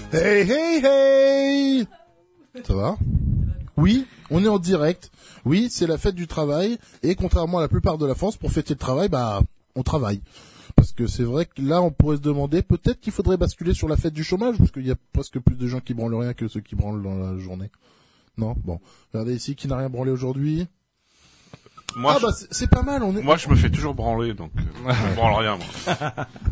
Hey, hey, hey! Ça va? Oui, on est en direct. Oui, c'est la fête du travail. Et contrairement à la plupart de la France, pour fêter le travail, on travaille. Parce que c'est vrai que là, on pourrait se demander, peut-être qu'il faudrait basculer sur la fête du chômage, parce qu'il y a presque plus de gens qui branlent rien que ceux qui branlent dans la journée. Non? Bon. Regardez ici, qui n'a rien branlé aujourd'hui? Moi, c'est pas mal, Moi, je me fais toujours branler, donc, je branle rien, moi.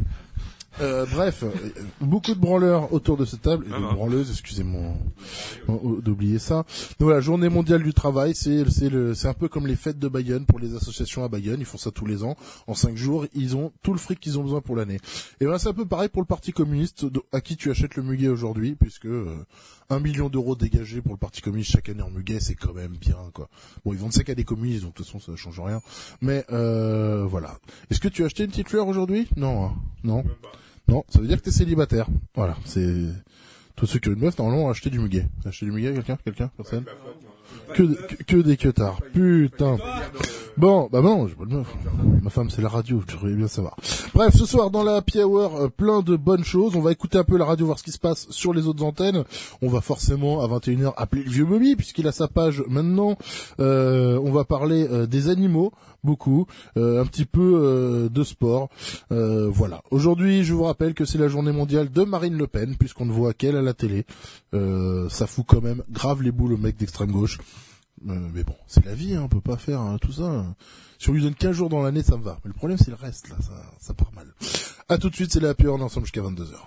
Bref, beaucoup de branleurs autour de cette table, et de branleuses, excusez-moi d'oublier ça. Donc voilà, journée mondiale du travail, c'est un peu comme les fêtes de Bayonne pour les associations à Bayonne, ils font ça tous les ans. En 5 jours, ils ont tout le fric qu'ils ont besoin pour l'année. Et ben c'est un peu pareil pour le Parti communiste, à qui tu achètes le muguet aujourd'hui, puisque 1 million d'euros dégagés pour le Parti communiste chaque année en muguet, c'est quand même bien, quoi. Bon, ils vendent ça qu'à des communistes, donc de toute façon ça change rien. Mais voilà. Est-ce que tu as acheté une petite fleur aujourd'hui? Non, hein. Non. Non, ça veut dire que t'es célibataire. Voilà, c'est tous ceux qui ont une meuf normalement ont acheté du muguet. T'as acheté du muguet, quelqu'un, personne? Que des queutards. Putain. Bon, non, j'ai pas de meuf. Ma femme, c'est la radio, tu devrais bien savoir. Bref, ce soir, dans la Happy Hour, plein de bonnes choses. On va écouter un peu la radio, voir ce qui se passe sur les autres antennes. On va forcément, à 21h, appeler le vieux Bobby, puisqu'il a sa page maintenant. On va parler des animaux, beaucoup. Un petit peu de sport. Voilà. Aujourd'hui, je vous rappelle que c'est la journée mondiale de Marine Le Pen, puisqu'on ne voit qu'elle à la télé. Ça fout quand même grave les boules au mec d'extrême gauche. Mais bon, c'est la vie, hein, on peut pas faire tout ça. Si on lui donne 15 jours dans l'année, ça me va. Mais le problème, c'est le reste, là, ça part mal. À tout de suite, c'est la Happy Hour, on est ensemble jusqu'à 22h.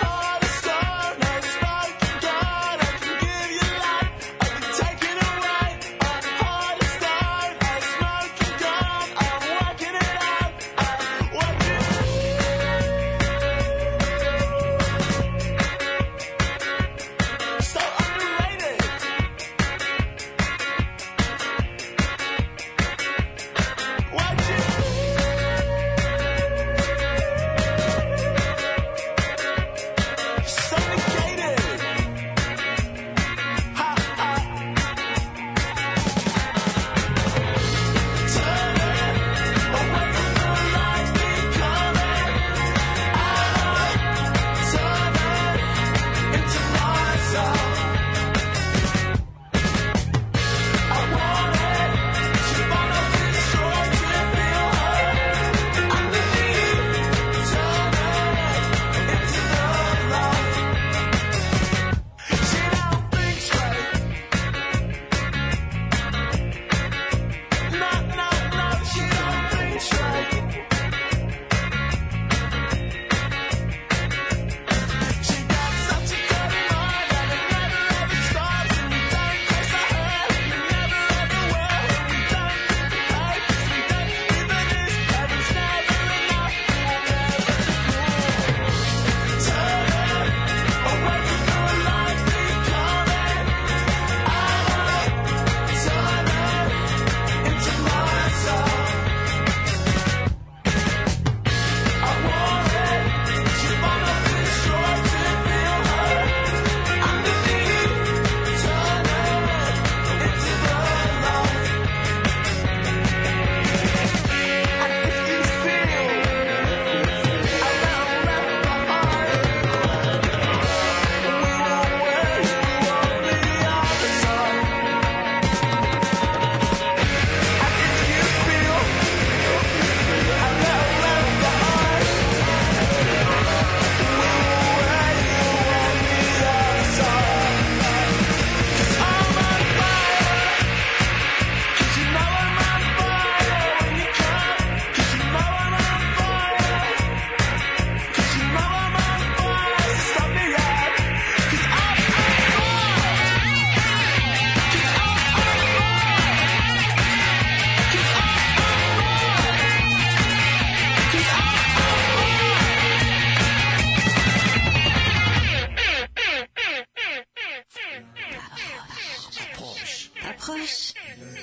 Taking away Approche.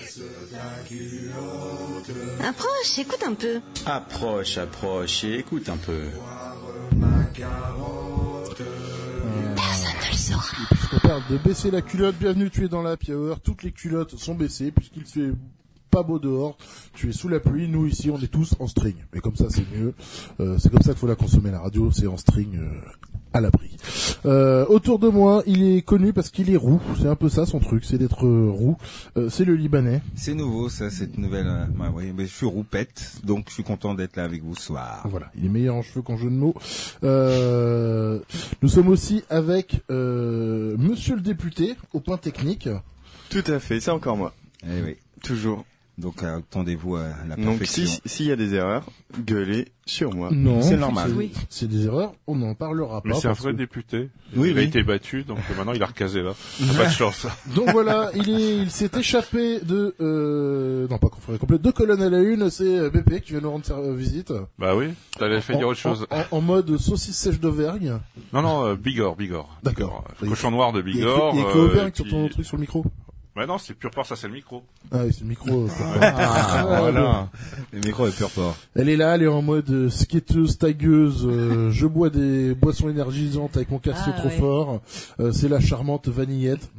Approche, écoute un peu. Approche et écoute un peu. Personne ne le saura. Puisqu'on parle de baisser la culotte, bienvenue, tu es dans la Happy Hour. Toutes les culottes sont baissées puisqu'il fait pas beau dehors. Tu es sous la pluie. Nous ici, on est tous en string. Mais comme ça, c'est mieux. C'est comme ça qu'il faut la consommer, la radio. C'est en string à l'abri. Autour de moi, il est connu parce qu'il est roux. C'est un peu ça son truc, c'est d'être roux. C'est le Libanais. C'est nouveau ça, cette nouvelle. Oui, mais je suis roupette, donc je suis content d'être là avec vous ce soir. Voilà, il est meilleur en cheveux qu'en jeu de mots. Nous sommes aussi avec Monsieur le député au point technique. Tout à fait, c'est encore moi. Eh oui, Toujours. donc attendez-vous à la Donc perfection. s'il y a des erreurs, gueulez sur moi. Non, C'est normal. C'est des erreurs, on n'en parlera pas. Mais c'est un parce vrai que- député. Oui, Il a oui. été battu, donc maintenant il a recasé là. Pas de chance. Donc voilà, il s'est échappé de non pas conféré complet, de colonne à la une, c'est BP qui vient nous rendre visite. Bah oui, t'allais fait dire autre chose. En mode saucisse sèche d'Auvergne. Non, Bigorre. D'accord. Cochon noir de Il y a Bigorre. écrit Auvergne et sur puis- ton truc sur le micro. Bah non, c'est pur port, ça c'est le micro. Ah oui, c'est le micro. Voilà. Le micro est pur fort. Elle est là, elle est en mode skateuse, tagueuse, je bois des boissons énergisantes avec mon café trop fort. C'est la charmante Vanillette.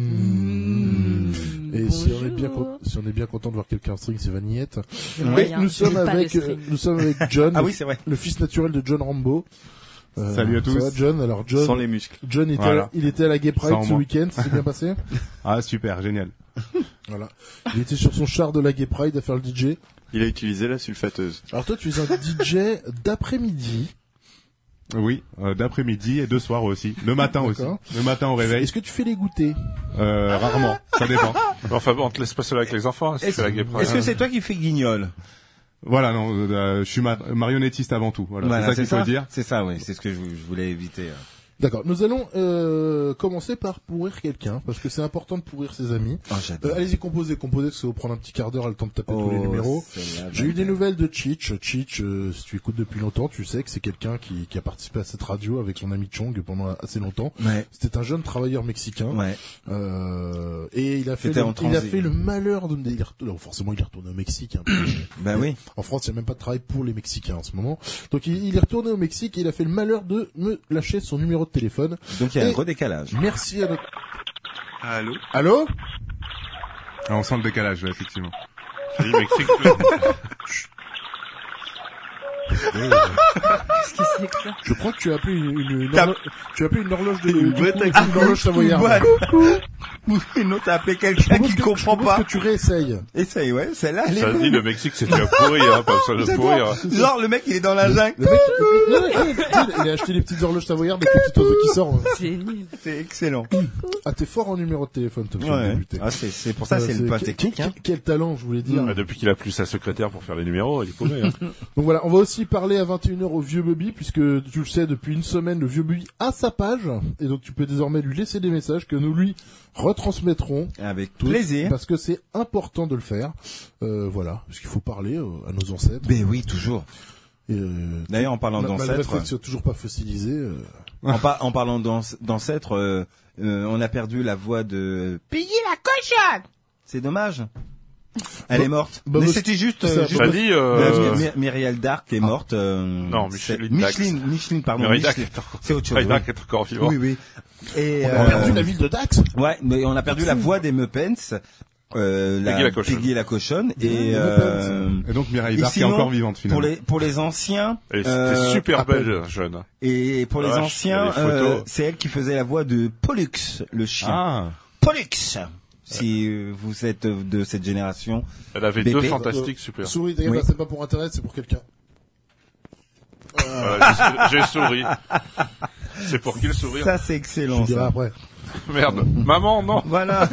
Et si on est bien content de voir quelqu'un en string, c'est Vanillette. Oui. Et nous sommes avec John, Ah oui, c'est vrai. le fils naturel de John Rambo. Salut à tous. Ça va, John? Alors John, Sans les muscles. John était, Voilà. il était à la Gay Pride Sans ce moi. week-end, c'est bien passé? Ah, super, génial. Voilà. Il était sur son char de la Gay Pride à faire le DJ. Il a utilisé la sulfateuse. Alors toi, tu es un DJ d'après-midi. Oui, d'après-midi et de soir aussi. Le matin aussi. D'accord. Le matin au réveil. Est-ce que tu fais les goûters? Rarement, ça dépend. Enfin bon, on te laisse pas seul avec les enfants, si tu fais la Gay Pride. Est-ce que c'est toi qui fais guignol? Voilà, non, je suis marionnettiste avant tout. Voilà, Voilà, c'est ça qu'il faut dire. C'est ça, oui. C'est ce que je voulais éviter. D'accord. Nous allons commencer par pourrir quelqu'un, parce que c'est important de pourrir ses amis. Oh, j'adore. Allez-y, composez, parce que ça va prendre un petit quart d'heure, à le temps de taper tous les numéros. J'ai eu des nouvelles de Cheech. Cheech, si tu écoutes depuis longtemps, tu sais que c'est quelqu'un qui a participé à cette radio avec son ami Chong pendant assez longtemps. Ouais. C'était un jeune travailleur mexicain. Ouais. Et il a fait C'était en transit. le malheur de forcément il est retourné au Mexique. Hein. Ben oui. En France, il n'y a même pas de travail pour les Mexicains en ce moment. Donc il est retourné au Mexique et il a fait le malheur de me lâcher son numéro de téléphone. Donc il y a un Et- gros décalage. Merci à notre... Allô? Allô? Ah, on sent le décalage, là, effectivement. Oui, Mexique. Qu'est-ce que c'est que ça? Je crois que tu as appelé une T'as- horloge de... Une vraie taxi. une horloge savoyarde. Une autre a appelé quelqu'un qui comprend Je propose pas. que tu réessayes. Essaye, ouais. Celle-là, elle est Ça bonne. dit, le Mexique, c'est déjà pourri, hein, pas besoin de J'adore. pourrir. Genre, le mec, il est dans la jungle. Le mec, il a acheté les petites horloges savoyardes avec le petit oiseau qui sort. C'est nul. C'est excellent. Ah, t'es fort en numéro de téléphone, Tom, Ouais. débuté. Ah, c'est pour ça, c'est le pas technique, hein. Quel talent, je voulais dire. Ah, depuis qu'il a plus sa secrétaire pour faire les numéros, il est paumé, hein. Donc voilà, on va aussi parler à 21h au vieux Bobby, puisque tu le sais, depuis une semaine, le vieux Bobby a sa page, et donc tu peux désormais lui laisser des messages que nous lui retransmettrons. Avec tous, plaisir. Parce que c'est important de le faire. Voilà, parce qu'il faut parler à nos ancêtres. Ben oui, toujours. Et, D'ailleurs, en parlant malgré le d'ancêtres, fait que c'est toujours pas fossilisé. en parlant d'ancêtres, on a perdu la voix de Piggy la cochonne. C'est dommage. Elle est morte. bah, Mais bah, c'était juste. ça, T'as dit, Myrial Dark est morte. Non, Micheline Dax. Micheline, pardon. Mary Dac Micheline. est encore, C'est autre chose. Mary oui. Dac est encore vivant. Oui, oui. Et On a perdu la ville de Dax. ouais, mais on a perdu la voix des Muppets. Piggy la cochonne. Et Et donc Mireille et Darc est sinon, encore vivante, finalement. pour les anciens. Elle était super appelle- belle, jeune. Et pour les Vache, anciens, il y a des photos. c'est elle qui faisait la voix de Pollux, le chien. Ah. Pollux. Si vous êtes de cette génération. Elle avait BP. deux fantastiques super. Souris, t'inquiète Oui. pas, c'est pas pour Internet, c'est pour quelqu'un. Voilà, j'ai souri. C'est pour qui le sourire? Ça, c'est Je excellent. te dirai Ça. après. Merde. Maman, non. Voilà.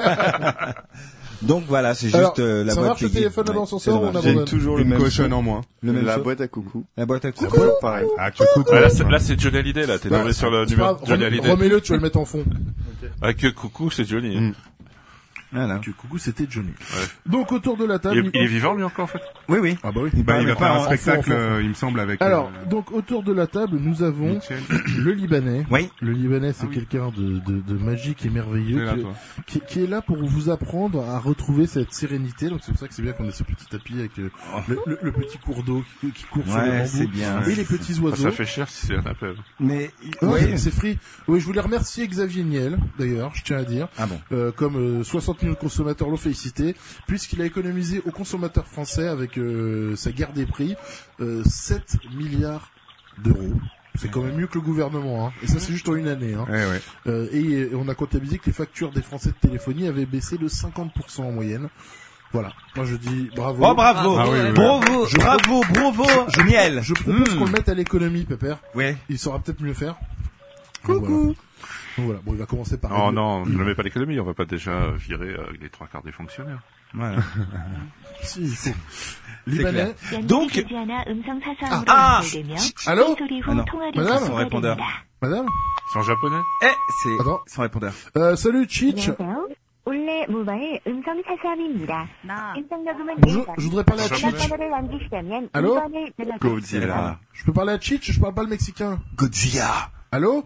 Donc voilà, c'est Alors, juste la ça voix marche de le Peggy. téléphone à Ouais, l'ascenseur c'est ou on dommage. J'ai abandonne? toujours le Une même cochonne son. en moins. Le même La son. boîte à coucou. La boîte à coucou. Toujours pareil. Ah, tu coucou. Ah, là, c'est Johnny Hallyday, là. T'es tombé sur le C'est numéro pas de grave, Johnny Hallyday. remets-le, tu vas le mettre en fond. Avec coucou, c'est Johnny. Mm. Voilà. Coucou, c'était Johnny. Donc autour de la table, Il est vivant, lui, encore, en fait? Oui. Ah bah oui. Il va mais faire pas un en spectacle, enfant. il me semble, avec... Alors, donc autour de la table, nous avons Michel. le Libanais. Oui. Le Libanais, c'est Ah oui. quelqu'un de magique et T'es merveilleux là, toi. qui est là pour vous apprendre à retrouver cette sérénité. Donc c'est pour ça que c'est bien qu'on ait ce petit tapis avec le petit cours d'eau qui court sur les Ouais, c'est bambous bien. et les petits oiseaux. Ça fait cher si c'est un appel. Mais, Non, oui. c'est free. Oui, je voulais remercier Xavier Niel, d'ailleurs, je tiens à dire. Ah bon. Comme 60 000 consommateurs l'ont félicité, puisqu'il a économisé aux consommateurs français avec sa guerre des prix 7 milliards d'euros. C'est quand même mieux que le gouvernement, hein. Et ça, c'est juste en une année, hein. Ouais. Et on a comptabilisé que les factures des Français de téléphonie avaient baissé de 50% en moyenne. Voilà. Moi, je dis bravo. Oh, bravo. Ah oui, oui, oui. Bravo, Miel. Je propose qu'on le mette à l'économie, Pépère. Ouais. Il saura peut-être mieux faire. Coucou. Donc voilà. Bon, il va commencer par... Oh non, ne le mets pas l'économie, on va pas déjà virer les 3/4 des fonctionnaires. Voilà. Si, il faut. Libanais. Donc, 아, Allô? Ah non. Madame? Son répondeur. Madame? C'est en japonais? c'est Attends. son répondeur. Salut, Chich. 올해 모바일 음성 사서함입니다. Bonjour, je voudrais parler à Bonjour, Chich. madame. 번호를 남기시려면 Allô? 2번을 눌러주세요. Godzilla. Je peux parler à Chich, je parle pas le mexicain. Godzilla. Allô?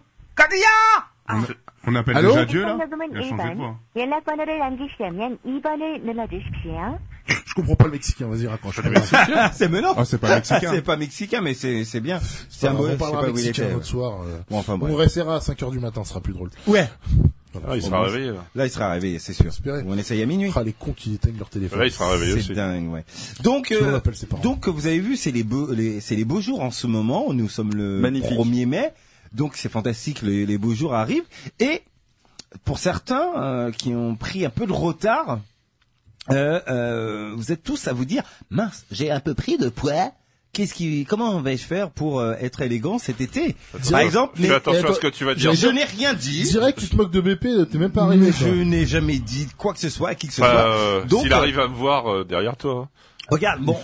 On appelle Allô? déjà Dieu, là? 신청자금은 Il a changé de 1번, voix. 연락번호를 남기시려면 2번을 눌러주십시오. Je comprends pas le mexicain, vas-y, raccroche. C'est maintenant. Ah, c'est pas mexicain. C'est pas mexicain, mais c'est bien. C'est un On beau, je sais parlera pas où il mexicain était. l'autre soir. Bon, enfin, bref. On restera à 5h du matin, ce sera plus drôle. Ouais. Voilà. Ah, il sera réveillé, là. Là, il sera réveillé, c'est sûr. Espérer. On essaye à minuit. Ah, les cons qui éteignent leur téléphone. Là, il sera réveillé aussi. C'est dingue, ouais. Donc, Sinon, on appelle ses parents. donc, vous avez vu, c'est les beaux jours en ce moment. Nous sommes le Magnifique. 1er mai. Donc, c'est fantastique, les beaux jours arrivent. Et, pour certains, qui ont pris un peu de retard, vous êtes tous à vous dire, mince, j'ai un peu pris de poids. Comment vais-je faire pour être élégant cet été? Par exemple, Fais attention attends, à ce que tu vas dire. je n'ai rien dit. Direct, tu te moques de BP, t'es même pas arrivé, Je quoi. n'ai jamais dit quoi que ce soit à qui que ce Enfin, soit. Donc, s'il arrive à me voir derrière toi. regarde, bon,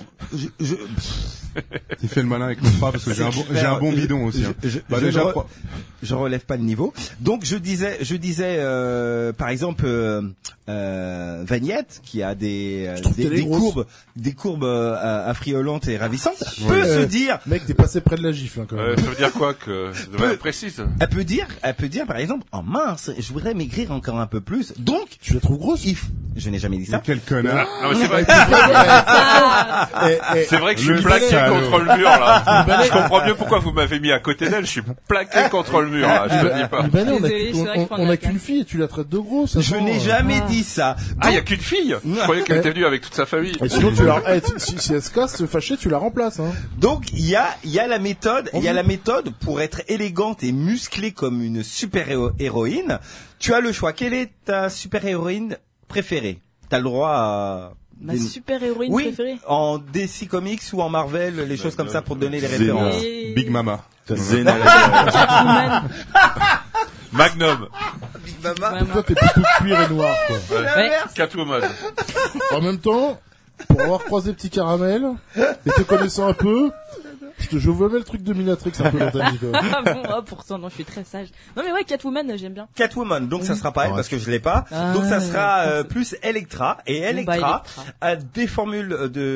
Il fait le malin avec mon bras parce que j'ai un bon bidon aussi. Hein. Bah, déjà, je relève pas le niveau. Donc je disais, par exemple, Vagnette, qui a des courbes affriolantes et ravissantes, peut se dire, Mec, t'es passé près de la gifle, hein, quand même. Ça veut dire quoi que de manière précise? elle peut dire, par exemple, oh mince, je voudrais maigrir encore un peu plus. Donc, Tu la trouves grosse? je n'ai jamais dit ça. quel connard. Non, mais c'est vrai. Eh, C'est vrai que je suis Le plaqué salaud. contre le mur, là. Je comprends mieux pourquoi vous m'avez mis à côté d'elle. Je suis plaqué contre le mur, là. Je te dis pas. Libanais, Désolé, c'est vrai que je prends de on la a qu'une place. fille et tu la traites de grosse. Je n'ai jamais dit ça. Ah, il y a qu'une fille. Je croyais qu'elle était venue avec toute sa famille. Et sinon, si elle se casse, se fâcher, tu la remplaces, hein. Donc il y a la méthode pour être élégante et musclée comme une super héroïne. Tu as le choix. Quelle est ta super héroïne préférée? T'as le droit à Ma super héroïne oui, préférée. en DC Comics ou en Marvel, les choses comme ça pour te donner les références. Et- Big Mama. Zena Catwoman. Magnum. Vraiment. Toi, t'es plutôt cuir et noir, quoi. Ouais. Catwoman. En même temps, pour avoir croisé Petit Caramel, et te connaissant un peu, je vois même le truc de Minatrix un peu dans ta vie, quoi. Ah bon, oh, pourtant, non, je suis très sage. Non, mais ouais, Catwoman, j'aime bien. Catwoman, donc ça sera pas elle Ouais. parce que je l'ai pas. Ah, Donc ça sera ouais. plus Electra et Electra Electra. a des formules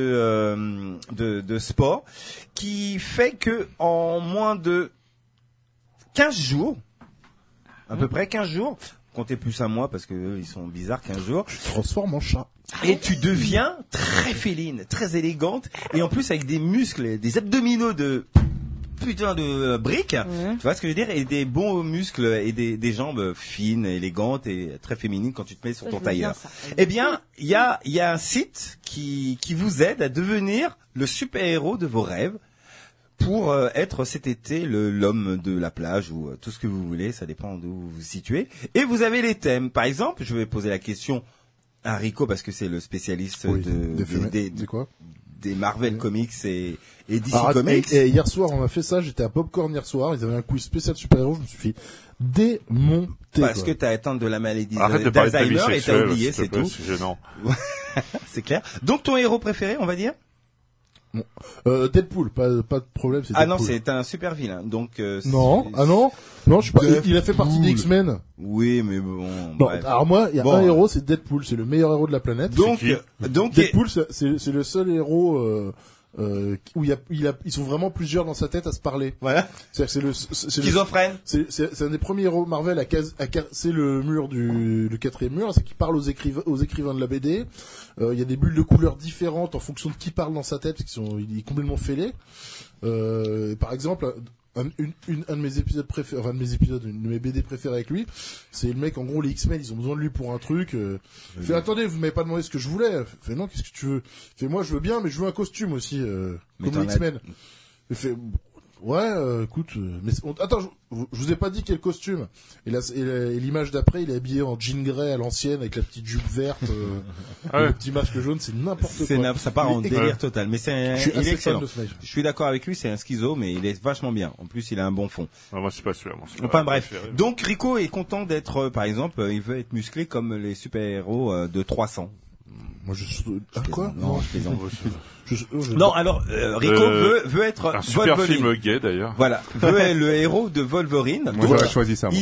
de sport qui fait que en moins de 15 jours, à peu près 15 jours, comptez plus un mois parce que eux, ils sont bizarres 15 jours, Tu te transformes en chat. et tu deviens très féline, très élégante et en plus avec des muscles, des abdominaux de putain de briques, Ouais. tu vois ce que je veux dire, et des bons muscles et des jambes fines, élégantes et très féminines quand tu te mets sur Ça, ton je veux bien tailleur. ça. Eh bien, il y a un site qui vous aide à devenir le super-héros de vos rêves pour être cet été l'homme de la plage ou tout ce que vous voulez, ça dépend d'où vous vous situez. Et vous avez les thèmes. Par exemple, je vais poser la question à Rico parce que c'est le spécialiste C'est quoi? des Marvel Comics et DC Alors, Comics. et hier soir, on a fait ça, j'étais à Popcorn hier soir, ils avaient un quiz spécial super-héros, je me suis fait démonter. Parce quoi. que t'as atteint de la maladie Arrête de parler de ta vie d'Alzheimer et t'as sexuelle, oublié, s'il te c'est plaît, tout. c'est gênant. C'est clair. Donc ton héros préféré, on va dire? Deadpool, pas de problème, c'est Ah Deadpool. non, c'est un super vilain. Donc Non, je suis pas. Il a fait partie des X-Men. Oui, mais bon. Non, Bref. alors moi, il y a Bon. un héros, c'est Deadpool, c'est le meilleur héros de la planète. Donc Deadpool, c'est le seul héros où ils sont vraiment plusieurs dans sa tête à se parler. voilà. C'est-à-dire que c'est Schizophrène. c'est un des premiers héros Marvel à casser le mur le quatrième mur, c'est qu'il parle aux écrivains de la BD. Il y a des bulles de couleurs différentes en fonction de qui parle dans sa tête, parce il est complètement fêlé. Par exemple, un de mes épisodes préférés, enfin une de mes BD préférées avec lui, c'est le mec, en gros, les X-Men, ils ont besoin de lui pour un truc. Il fait, attendez, vous m'avez pas demandé ce que je voulais. Il fait, non, qu'est-ce que tu veux? Il fait, moi, je veux bien, mais je veux un costume aussi, Mais comme les X-Men. Il fait, ouais, écoute, mais attends, je vous ai pas dit quel costume. Et l'image d'après, il est habillé en jean grey à l'ancienne avec la petite jupe verte, le petit masque jaune, c'est n'importe quoi. Ça part en délire total, mais Je suis il est assez fan excellent. de ce mec. Je suis d'accord avec lui, c'est un schizo, mais il est vachement bien. En plus, il a un bon fond. Ah, moi, c'est pas sûr. Moi, c'est pas Enfin mon bref. préféré. Donc Rico est content d'être, par exemple, il veut être musclé comme les super-héros de 300. Moi, quoi? Non, je plaisante. Je- Non, alors Rico veut être Un super Wolverine. film gay, d'ailleurs. Voilà, veut être le héros de Wolverine. Moi, j'aurais choisi ça. Moi.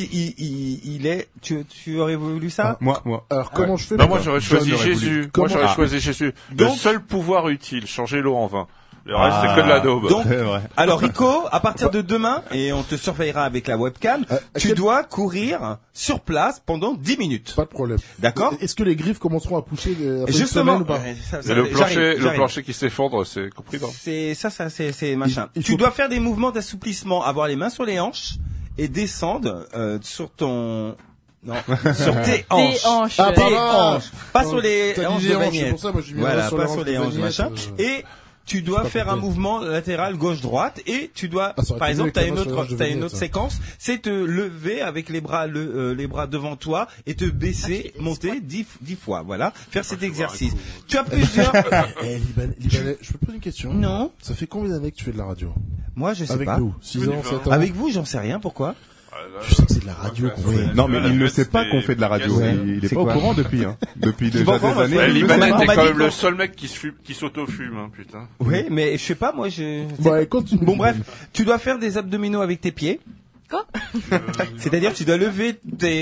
Il est. Tu aurais voulu ça? Moi. Alors, comment je fais? Non, moi, j'aurais choisi John aurait voulu. Jésus. Comment- Moi, j'aurais Ah. choisi Jésus. Le Donc- seul pouvoir utile, changer l'eau en vin. Le reste, c'est que de la daube. Donc, C'est vrai. alors Rico, à partir de demain, et on te surveillera avec la webcam, tu dois courir sur place pendant 10 minutes. Pas de problème. D'accord? Est-ce que les griffes commenceront à pousser après une Justement, semaine ou pas? Et le plancher qui s'effondre, c'est compris dans. C'est machin. Il Tu faut- dois faire des mouvements d'assouplissement, avoir les mains sur les hanches et descendre sur ton non, sur tes hanches. Des hanches. Ah, Tes pardon. hanches, pas sur les T'as dit hanches des de hanches, c'est bagnette. pour ça, moi, j'ai mis Voilà, sur pas les sur hanches les de hanches, bagnette, machin. Et tu dois pas faire un compris. mouvement latéral gauche-droite et tu dois, Ah, ça aurait par été exemple, mieux t'as avec une la main sur les autre, hanches de t'as une bagnette, autre ça. séquence, c'est te lever avec les bras devant toi et te baisser, monter 10 fois, voilà. Faire cet exercice. Tu as plusieurs, Libanais, je peux te poser une question? non, Ça fait combien d'années que tu fais de la radio? moi je sais Avec pas. nous? 6 ans, 7 ans? Avec vous, j'en sais rien, pourquoi? Tu sais que c'est de la radio qu'on fait. Non, mais il ne sait pas qu'on fait de la radio. Ouais. Il est C'est pas au quoi courant depuis. Depuis Tu déjà vas voir, des années. moi, Ouais, je- il le sait Libanais, on pas. t'es m'a quand dit même le qu'on- seul mec qui s'auto-fume, hein, putain. Oui, mais je sais pas, moi je. Bah, continue. Bon bref, tu dois faire des abdominaux avec tes pieds. Quoi? C'est-à-dire tu dois lever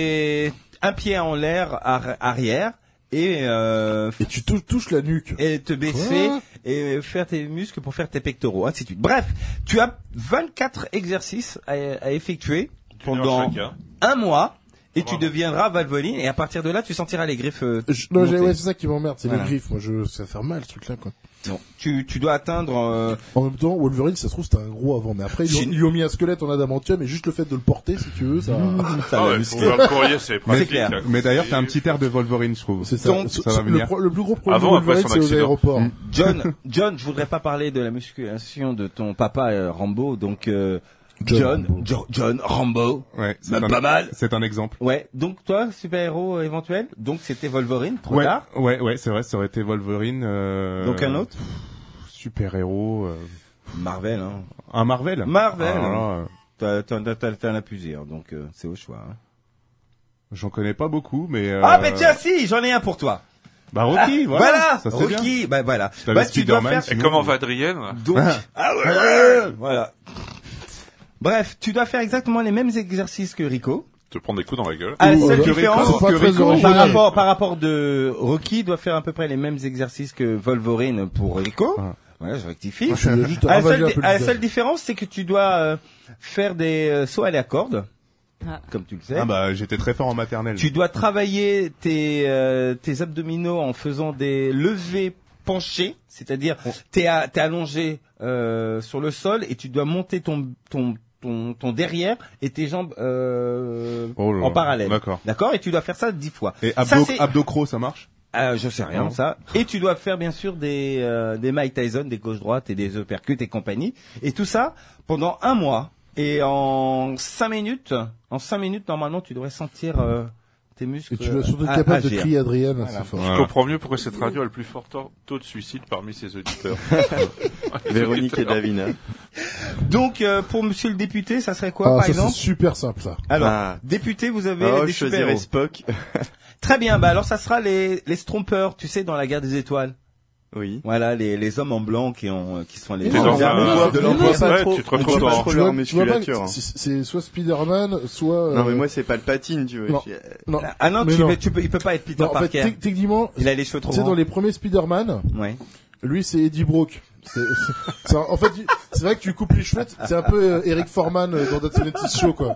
un pied en l'air arrière et Et tu touches la nuque. te baisser Quoi et faire tes muscles pour faire tes pectoraux, ainsi de suite. Bref, tu as 24 exercices à effectuer pendant Chacun. un mois et tu deviendras Wolverine et à partir de là tu sentiras les griffes. Non, monter. ouais, c'est ça qui m'emmerde, c'est Voilà. les griffes. Moi, ça va faire mal, ce truc-là, quoi. Non. Tu dois atteindre. En même temps, Wolverine, ça se trouve, c'était un gros avant, mais après, ils lui ont mis un squelette en adamantium, et juste le fait de le porter, si tu veux, ça, Ah ouais, pour faire le courrier, c'est pratique. clair. hein. Mais d'ailleurs, t'as un petit air de Wolverine, je trouve. c'est ça. Donc, ça va venir. Le plus gros problème Avant, de après Wolverine, son c'est aux accident. aéroports. John, je voudrais pas parler de la musculation de ton papa Rambo, donc John Rambo, Ouais, c'est Même un- pas mal. C'est un exemple. Ouais, donc toi, super-héros éventuel, donc c'était Wolverine, trop Ouais, tard. ouais, c'est vrai, ça aurait été Wolverine. Donc un autre Super-héros. Marvel, hein. Un Marvel. Marvel. Ah, là, T'en as plusieurs, donc c'est au choix. Hein. j'en connais pas beaucoup, mais. Ah, mais tiens, si, j'en ai un pour toi. Bah Rocky, voilà. Voilà, Ça c'est bien. Rocky, bah voilà. T'avais Bah, tu dois Spider-Man, faire Et sinon- comment va Adrienne? donc ah ouais, voilà. Bref, tu dois faire exactement les mêmes exercices que Rico. Te prendre des coups dans la gueule. À la Oh, seule que différence, Rico, c'est pas très original. par rapport de Rocky doit faire à peu près les mêmes exercices que Wolverine pour Rico. Ah. Voilà, je rectifie. Moi, je suis juste À la ravager seule, un peu le à la visage. seule différence, c'est que tu dois faire des sauts à la corde, Ah. comme tu le sais. Ah bah j'étais très fort en maternelle. Tu dois travailler tes abdominaux en faisant des levées penchées, c'est-à-dire t'es allongé sur le sol et tu dois monter ton derrière et tes jambes Oh là en là. parallèle. D'accord. Et tu dois faire ça 10 fois. Et Ça, c'est- abdo croc, ça marche? je sais rien, Non. ça. Et tu dois faire bien sûr des Mike Tyson, des gauche-droite et des uppercuts et compagnie. Et tout ça pendant un mois. Et en 5 minutes, normalement, tu devrais sentir tes muscles. Et tu dois surtout être capable de agir. crier Adrienne, Voilà. c'est fort. Je comprends mieux pourquoi cette radio a le plus fort taux de suicide parmi ses auditeurs. Véronique et Davina. Donc, pour monsieur le député, ça serait quoi, Ah, par ça, c'est exemple? super simple, ça. Alors, Ah. député, vous avez Oh, des je choisirais super-héros. Spock. Très bien, bah alors ça sera les Strompers, tu sais, dans la guerre des étoiles. Oui. Voilà, les hommes en blanc qui sont les T'es dans un- de on l'emploi. voit pas Ouais, trop, tu te on retrouves voit pas dans- trop Tu leur vois pas, musculature. hein. c'est soit Spider-Man, soit... Non mais moi c'est pas le patine, tu vois. Non. Non. Ah non, Mais non. il peut pas être Peter Non, en fait, Parker. techniquement, Il a les cheveux trop tu sais, dans grands. les premiers Spider-Man, Ouais. lui, c'est Eddie Brock. En fait, c'est vrai que tu coupes les cheveux, c'est un peu Eric Foreman dans That 70 Show, quoi.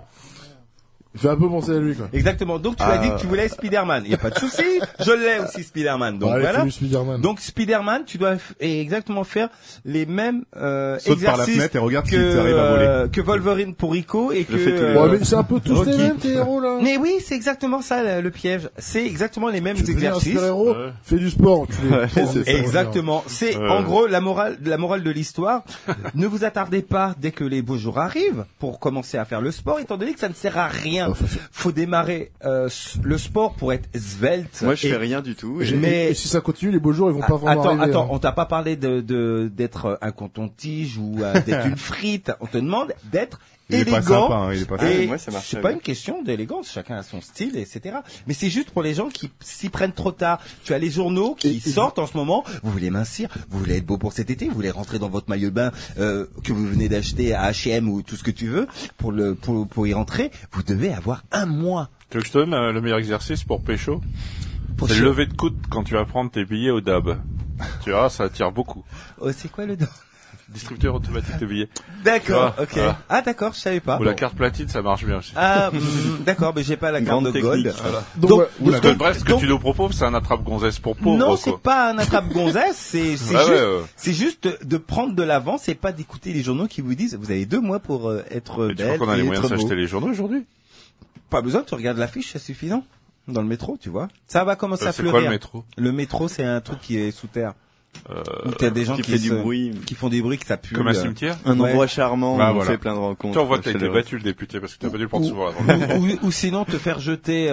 Il fait un peu penser à lui, quoi. Exactement. Donc tu as dit que tu voulais Spider-Man. Il y a pas de souci. Je l'ai aussi Spider-Man. Donc Allez, voilà. fais du Spider-Man. Donc Spider-Man, tu dois exactement faire les mêmes Saute par la exercices fenêtre et regarde si t'arrives à voler. que Wolverine pour Rico et que fais tous les Ouais, mais c'est un peu tous les Rocky. mêmes, tes héros, là. Mais oui, c'est exactement ça le piège. C'est exactement les mêmes Tu veux devenir un exercices. super-héros, Ouais. fais du sport. c'est ça. Exactement. C'est en gros la morale de l'histoire. Ne vous attardez pas dès que les beaux jours arrivent pour commencer à faire le sport, étant donné que ça ne sert à rien. Faut démarrer le sport pour être svelte. Moi je Et- fais rien du tout. Mais- Et si ça continue, les beaux jours, ils vont pas vraiment arriver. Attends, hein. on t'a pas parlé d'être un coton-tige ou d'être une frite. On te demande d'être Il est pas élégant. sympa, hein, il est pas Ah, Et mais moi, ça marche c'est très pas bien. une question d'élégance, chacun a son style, etc. Mais c'est juste pour les gens qui s'y prennent trop tard. Tu as les journaux qui sortent en ce moment. Vous voulez mincir, vous voulez être beau pour cet été, vous voulez rentrer dans votre maillot de bain que vous venez d'acheter à H&M ou tout ce que tu veux pour y rentrer. Vous devez avoir un mois. Tu veux que je te donne le meilleur exercice pour pécho? Pour C'est se- le lever de coude quand tu vas prendre tes billets au DAB. Tu verras, ça attire beaucoup. Oh, c'est quoi le Distributeur automatique de billets. D'accord, Ah, ok. voilà. Ah d'accord, je savais pas. Ou la carte platine, ça marche bien aussi. Ah, d'accord, mais j'ai pas la carte Grande de gold. technique. Donc, ouais, Bref, ce que tu nous proposes, c'est un attrape-gonzesse pour pauvres, Non, quoi. c'est pas un attrape-gonzesse, c'est Ouais, c'est juste de prendre de l'avance et pas d'écouter les journaux qui vous disent vous avez 2 mois pour être Mais tu crois belle qu'on a les et moyens de être beau. s'acheter les journaux aujourd'hui? Pas besoin, tu regardes l'affiche, c'est suffisant. Dans le métro, tu vois. Ça va commencer à C'est fleurir. quoi le métro? Le métro, c'est un truc qui est sous terre. Où t'as des gens qui qui fait du bruit. qui font des bruits que ça pue. Comme un cimetière? Un Ouais. endroit charmant, Bah, où on voilà. fait plein de rencontres. Tu vois, t'as été chaleureuses. battu le député parce que t'as pas dû le prendre souvent avant. ou sinon te faire jeter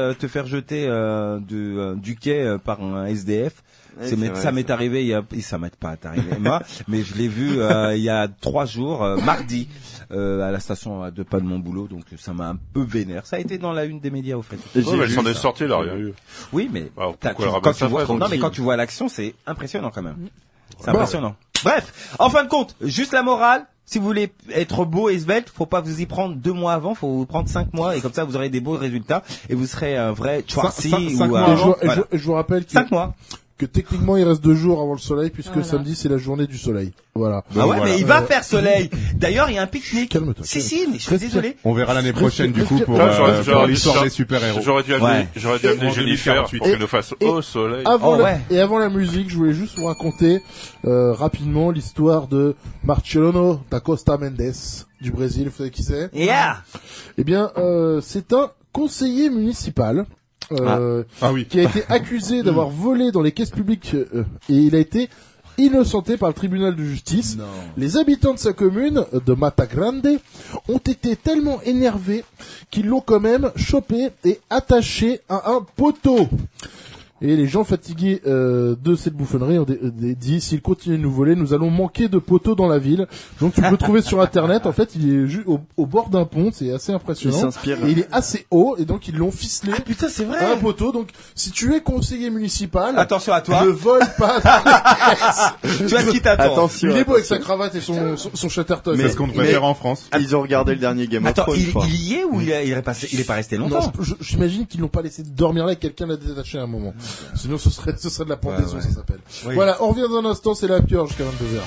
du quai par un SDF. Ouais, Ça c'est m'est- vrai, ça m'est ça. arrivé ça m'est pas arrivé moi, mais je l'ai vu il y a 3 jours, mardi, à la station à 2 pas de mon boulot, donc ça m'a un peu vénère. Ça a été dans la une des médias au fait. Et Ouais, j'ai mais elle vu s'en est ça. sortie, là, rien eu. Oui, mais Alors, t'as- pourquoi elle quand ramène tu ça, vois, frère, non mais tranquille. quand tu vois l'action, c'est impressionnant quand même. C'est impressionnant. Bref, en fin de compte, juste la morale. Si vous voulez être beau et svelte, faut pas vous y prendre 2 mois avant, faut vous prendre 5 mois et comme ça vous aurez des beaux résultats et vous serez un vrai Schwarzy cinq ou mois un... Et voilà. je vous rappelle 5 mois. que techniquement il reste 2 jours avant le soleil puisque Voilà. samedi c'est la journée du soleil. Voilà. Ah ouais, voilà. mais il va faire soleil. D'ailleurs, il y a un pique-nique. Calme-toi, Si, mais je suis Respire. désolé. On verra l'année prochaine du coup pour, Là, pour l'histoire des super-héros. J'aurais dû amener, Ouais. j'aurais dû amener En Jennifer 2048. pour qu'elle nous fasse Et- au soleil. Avant Oh, ouais. et avant la musique, je voulais juste vous raconter rapidement l'histoire de Marcelo da Costa Mendes du Brésil. Vous savez qui c'est? Yeah. Eh bien, c'est un conseiller municipal Ah oui. qui a été accusé d'avoir volé dans les caisses publiques et il a été innocenté par le tribunal de justice. Non. Les habitants de sa commune, de Mata Grande, ont été tellement énervés qu'ils l'ont quand même chopé et attaché à un poteau. Et les gens fatigués de cette bouffonnerie ont dit s'il continue de nous voler, nous allons manquer de poteaux dans la ville. Donc tu peux le trouver sur internet. En fait, il est au bord d'un pont, c'est assez Il impressionnant. s'inspire. Et il est assez haut et donc ils l'ont ficelé Ah putain, c'est à un vrai. poteau. Donc si tu es conseiller municipal, Attention à toi. ne vole pas. Tu vois qui t'attend. Attention. Il est beau avec sa attention. cravate et son chatterton. C'est ce qu'on devrait faire en France. Ils ont regardé le dernier Game of Attends, Thrones, je crois. il y est ou il est pas resté Non, longtemps? j'imagine qu'ils l'ont pas laissé dormir là et quelqu'un l'a détaché à un moment. Sinon, ce serait de la pendaison, Ouais. ça s'appelle. Oui. Voilà, on revient dans un instant, c'est la pure jusqu'à 22h.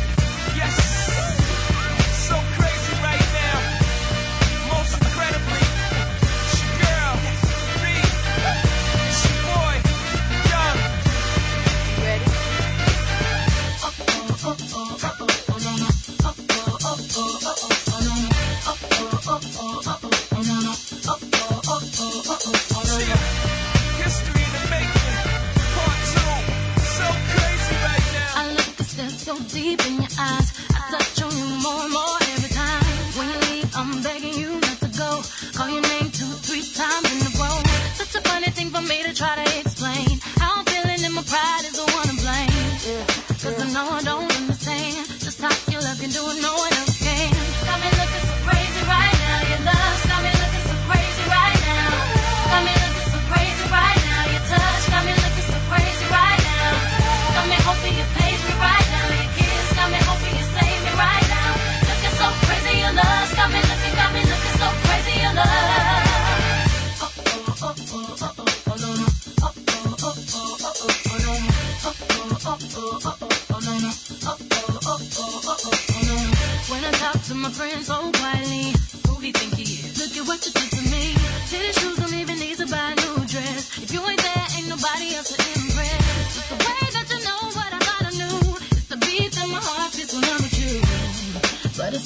So crazy right now. Most incredibly. It's your girl, me. It's your boy, Young. Ready? History in the making. Part 2. So crazy right now. I look and stare so deep in your eyes. I touch on you more and more every time. When you leave, I'm begging you not to go. Call your name 2-3 times in a row. Such a funny thing for me to try to explain. How I'm feeling and my pride is the one to blame. Yeah. Cause I know I don't understand just how your love can do it, no one else can. Got me looking so crazy right now. Your love's got me looking so crazy right now. Got me looking so crazy right now. Your touch got me looking so crazy right now. Got me hoping you pay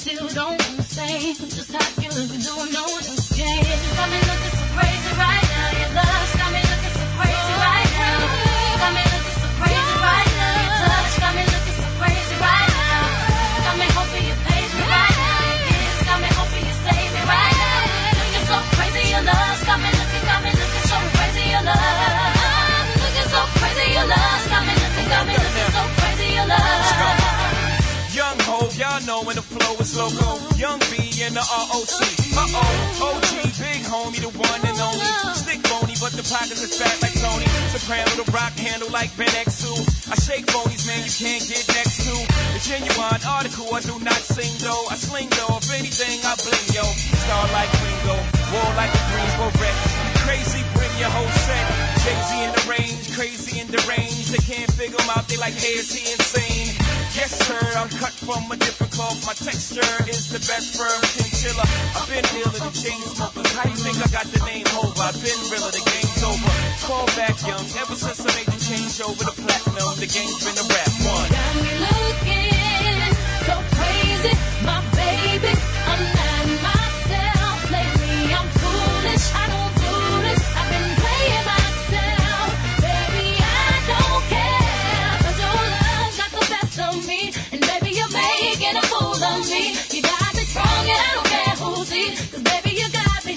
still don't understand just how you look doing no one else can. Got me looking so crazy right now. Your love's got me looking so crazy right now. Got me looking so crazy right now. Your touch got me looking so crazy right now. Got me hoping you page me right now. Your kiss got me hoping you save me right now. Looking so crazy, your love's got me looking so crazy, your love. Looking so crazy, your love's got me looking so crazy, your love. Young Ho, y'all know when the flow is loco. Young B in the ROC. Uh-oh, OG, big homie, the one and only. Stick bony, but the pockets is fat like Tony. Soprano, the rock handle like Ben X2. I shake bonies, man, you can't get next to. The genuine article, I do not sing though. I sling though, if anything, I bling yo. Star like Ringo, war like a Greensboro wreck. Crazy, bring your whole set. Jay-Z in the range, crazy in the range. They can't figure him out, they like, hey, is he insane? Yes, sir, I'm cut from a different cloth. My texture is the best firm chinchilla. I've been realer than chain smokers. How you think I got the name over? I've been realer, the game's over. Fall back young, ever since I made the change over the platinum, the game's been a rap one. Got me looking so crazy, my baby. I'm not myself lately. I'm foolish, I don't do this. I've been playing myself, baby. I don't care, 'cause your love's got the best of me, and baby you're making a fool of me. You got me strong and I don't care who sees, 'cause baby you got me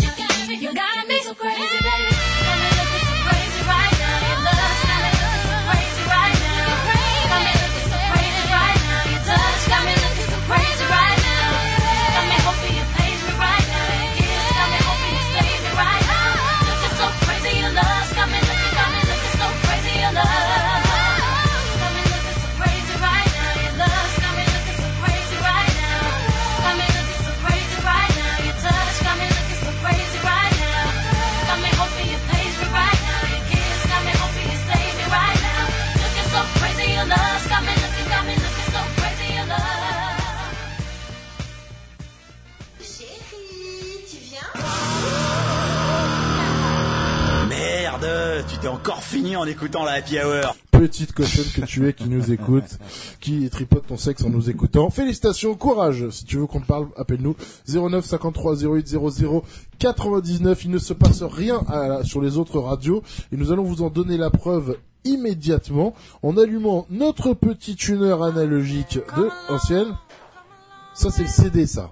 so crazy, baby. Got me looking so crazy right now. Your love's got me looking so crazy right now. Got me looking so crazy right now. Your touch got me looking so crazy right now. Got me hoping you page me right now. Your kiss got me hoping you save me right now. Looking so crazy, your love's got me looking so crazy, your love. Got me looking so crazy right now. Your love's got me looking so crazy right now. Got me looking so crazy right now. Your touch got me looking so crazy right now. Got me hoping you page me right now. Your kiss got me hoping you save me right now. Looking so crazy, your love's got me looking so crazy, your love. Chérie, tu viens? Merde, tu t'es encore fini en écoutant la happy hour. Petite cochonne que tu es qui nous écoute, qui tripote ton sexe en nous écoutant. Félicitations, courage. Si tu veux qu'on te parle, appelle-nous 09 53 08 00 99. Il ne se passe rien sur les autres radios et nous allons vous en donner la preuve immédiatement en allumant notre petit tuner analogique de ancienne. Ça c'est le CD ça.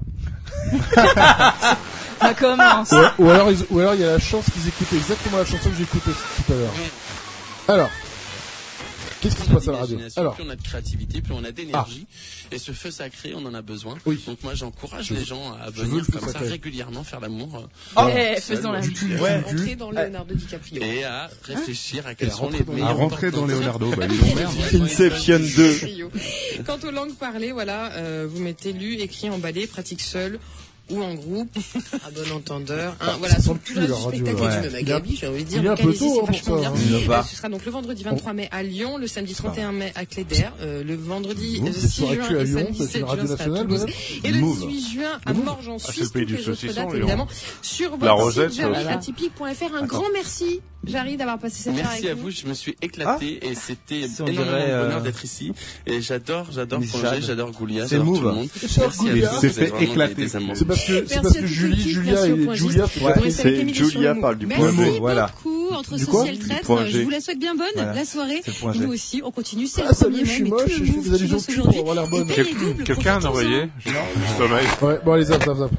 Ça commence. Ou alors il y a la chance qu'ils écoutent exactement la chanson que j'écoutais tout à l'heure. Alors, qu'est-ce qui se passe à la radio? Alors, plus on a de créativité, plus on a d'énergie, et ce feu sacré, on en a besoin. Oui. Donc moi, j'encourage les gens à venir comme ça régulièrement faire l'amour. Faisons la musique. Rentrer dans Leonardo DiCaprio. Et à réfléchir à quels sont les meilleurs. À rentrer dans Leonardo, bah ils ont merde. Inception 2. Quant aux langues parlées, voilà, vous mettez lu, écrit, emballé, pratique seul ou en groupe, à bon entendeur. Voilà, sur tout le spectacle du même à Gabi, j'ai envie de dire. Il est un peu tôt c'est vachement bien. Ce sera donc le vendredi 23 mai à Lyon, le samedi 31 mai à Cléder, le vendredi c'est 6 juin à et Lyon, samedi c'est 7 une radio juin à nationale, Toulouse. Et le Move. 18 juin à Morges en Suisse, pays toutes du les autres saucisson, dates Lyon. évidemment sur La votre Rosette, site jarry-atypique.fr. Un grand merci, Jarry, d'avoir passé cette heure Merci à avec vous, nous. je me suis éclaté et c'était on énormément dirait, de bonheur d'être ici. Et j'adore plonger, j'adore Goulia, C'est j'adore Move. tout le monde. C'est Merci à Goulia. vous, C'est vous êtes fait vraiment éclater. des amours. c'est parce que Merci à Julia toute et l'équipe, Julia, merci au point Julia, J. c'est Ouais. pas- C'est Julia parle du point Merci G. voilà. beaucoup entre Du quoi social Du traître. point Je G. vous la souhaite bien bonne Voilà. la soirée. C'est le point Et G. nous aussi, on continue. C'est Ah, le salut, 1er je suis mai, mais moche, tout je le fais move des qui allusions bosse de cul aujourd'hui pour avoir l'air bonne. est payé double. Quelqu'un a Profitez-en. envoyé Sommeil. Ouais, bon allez, zap.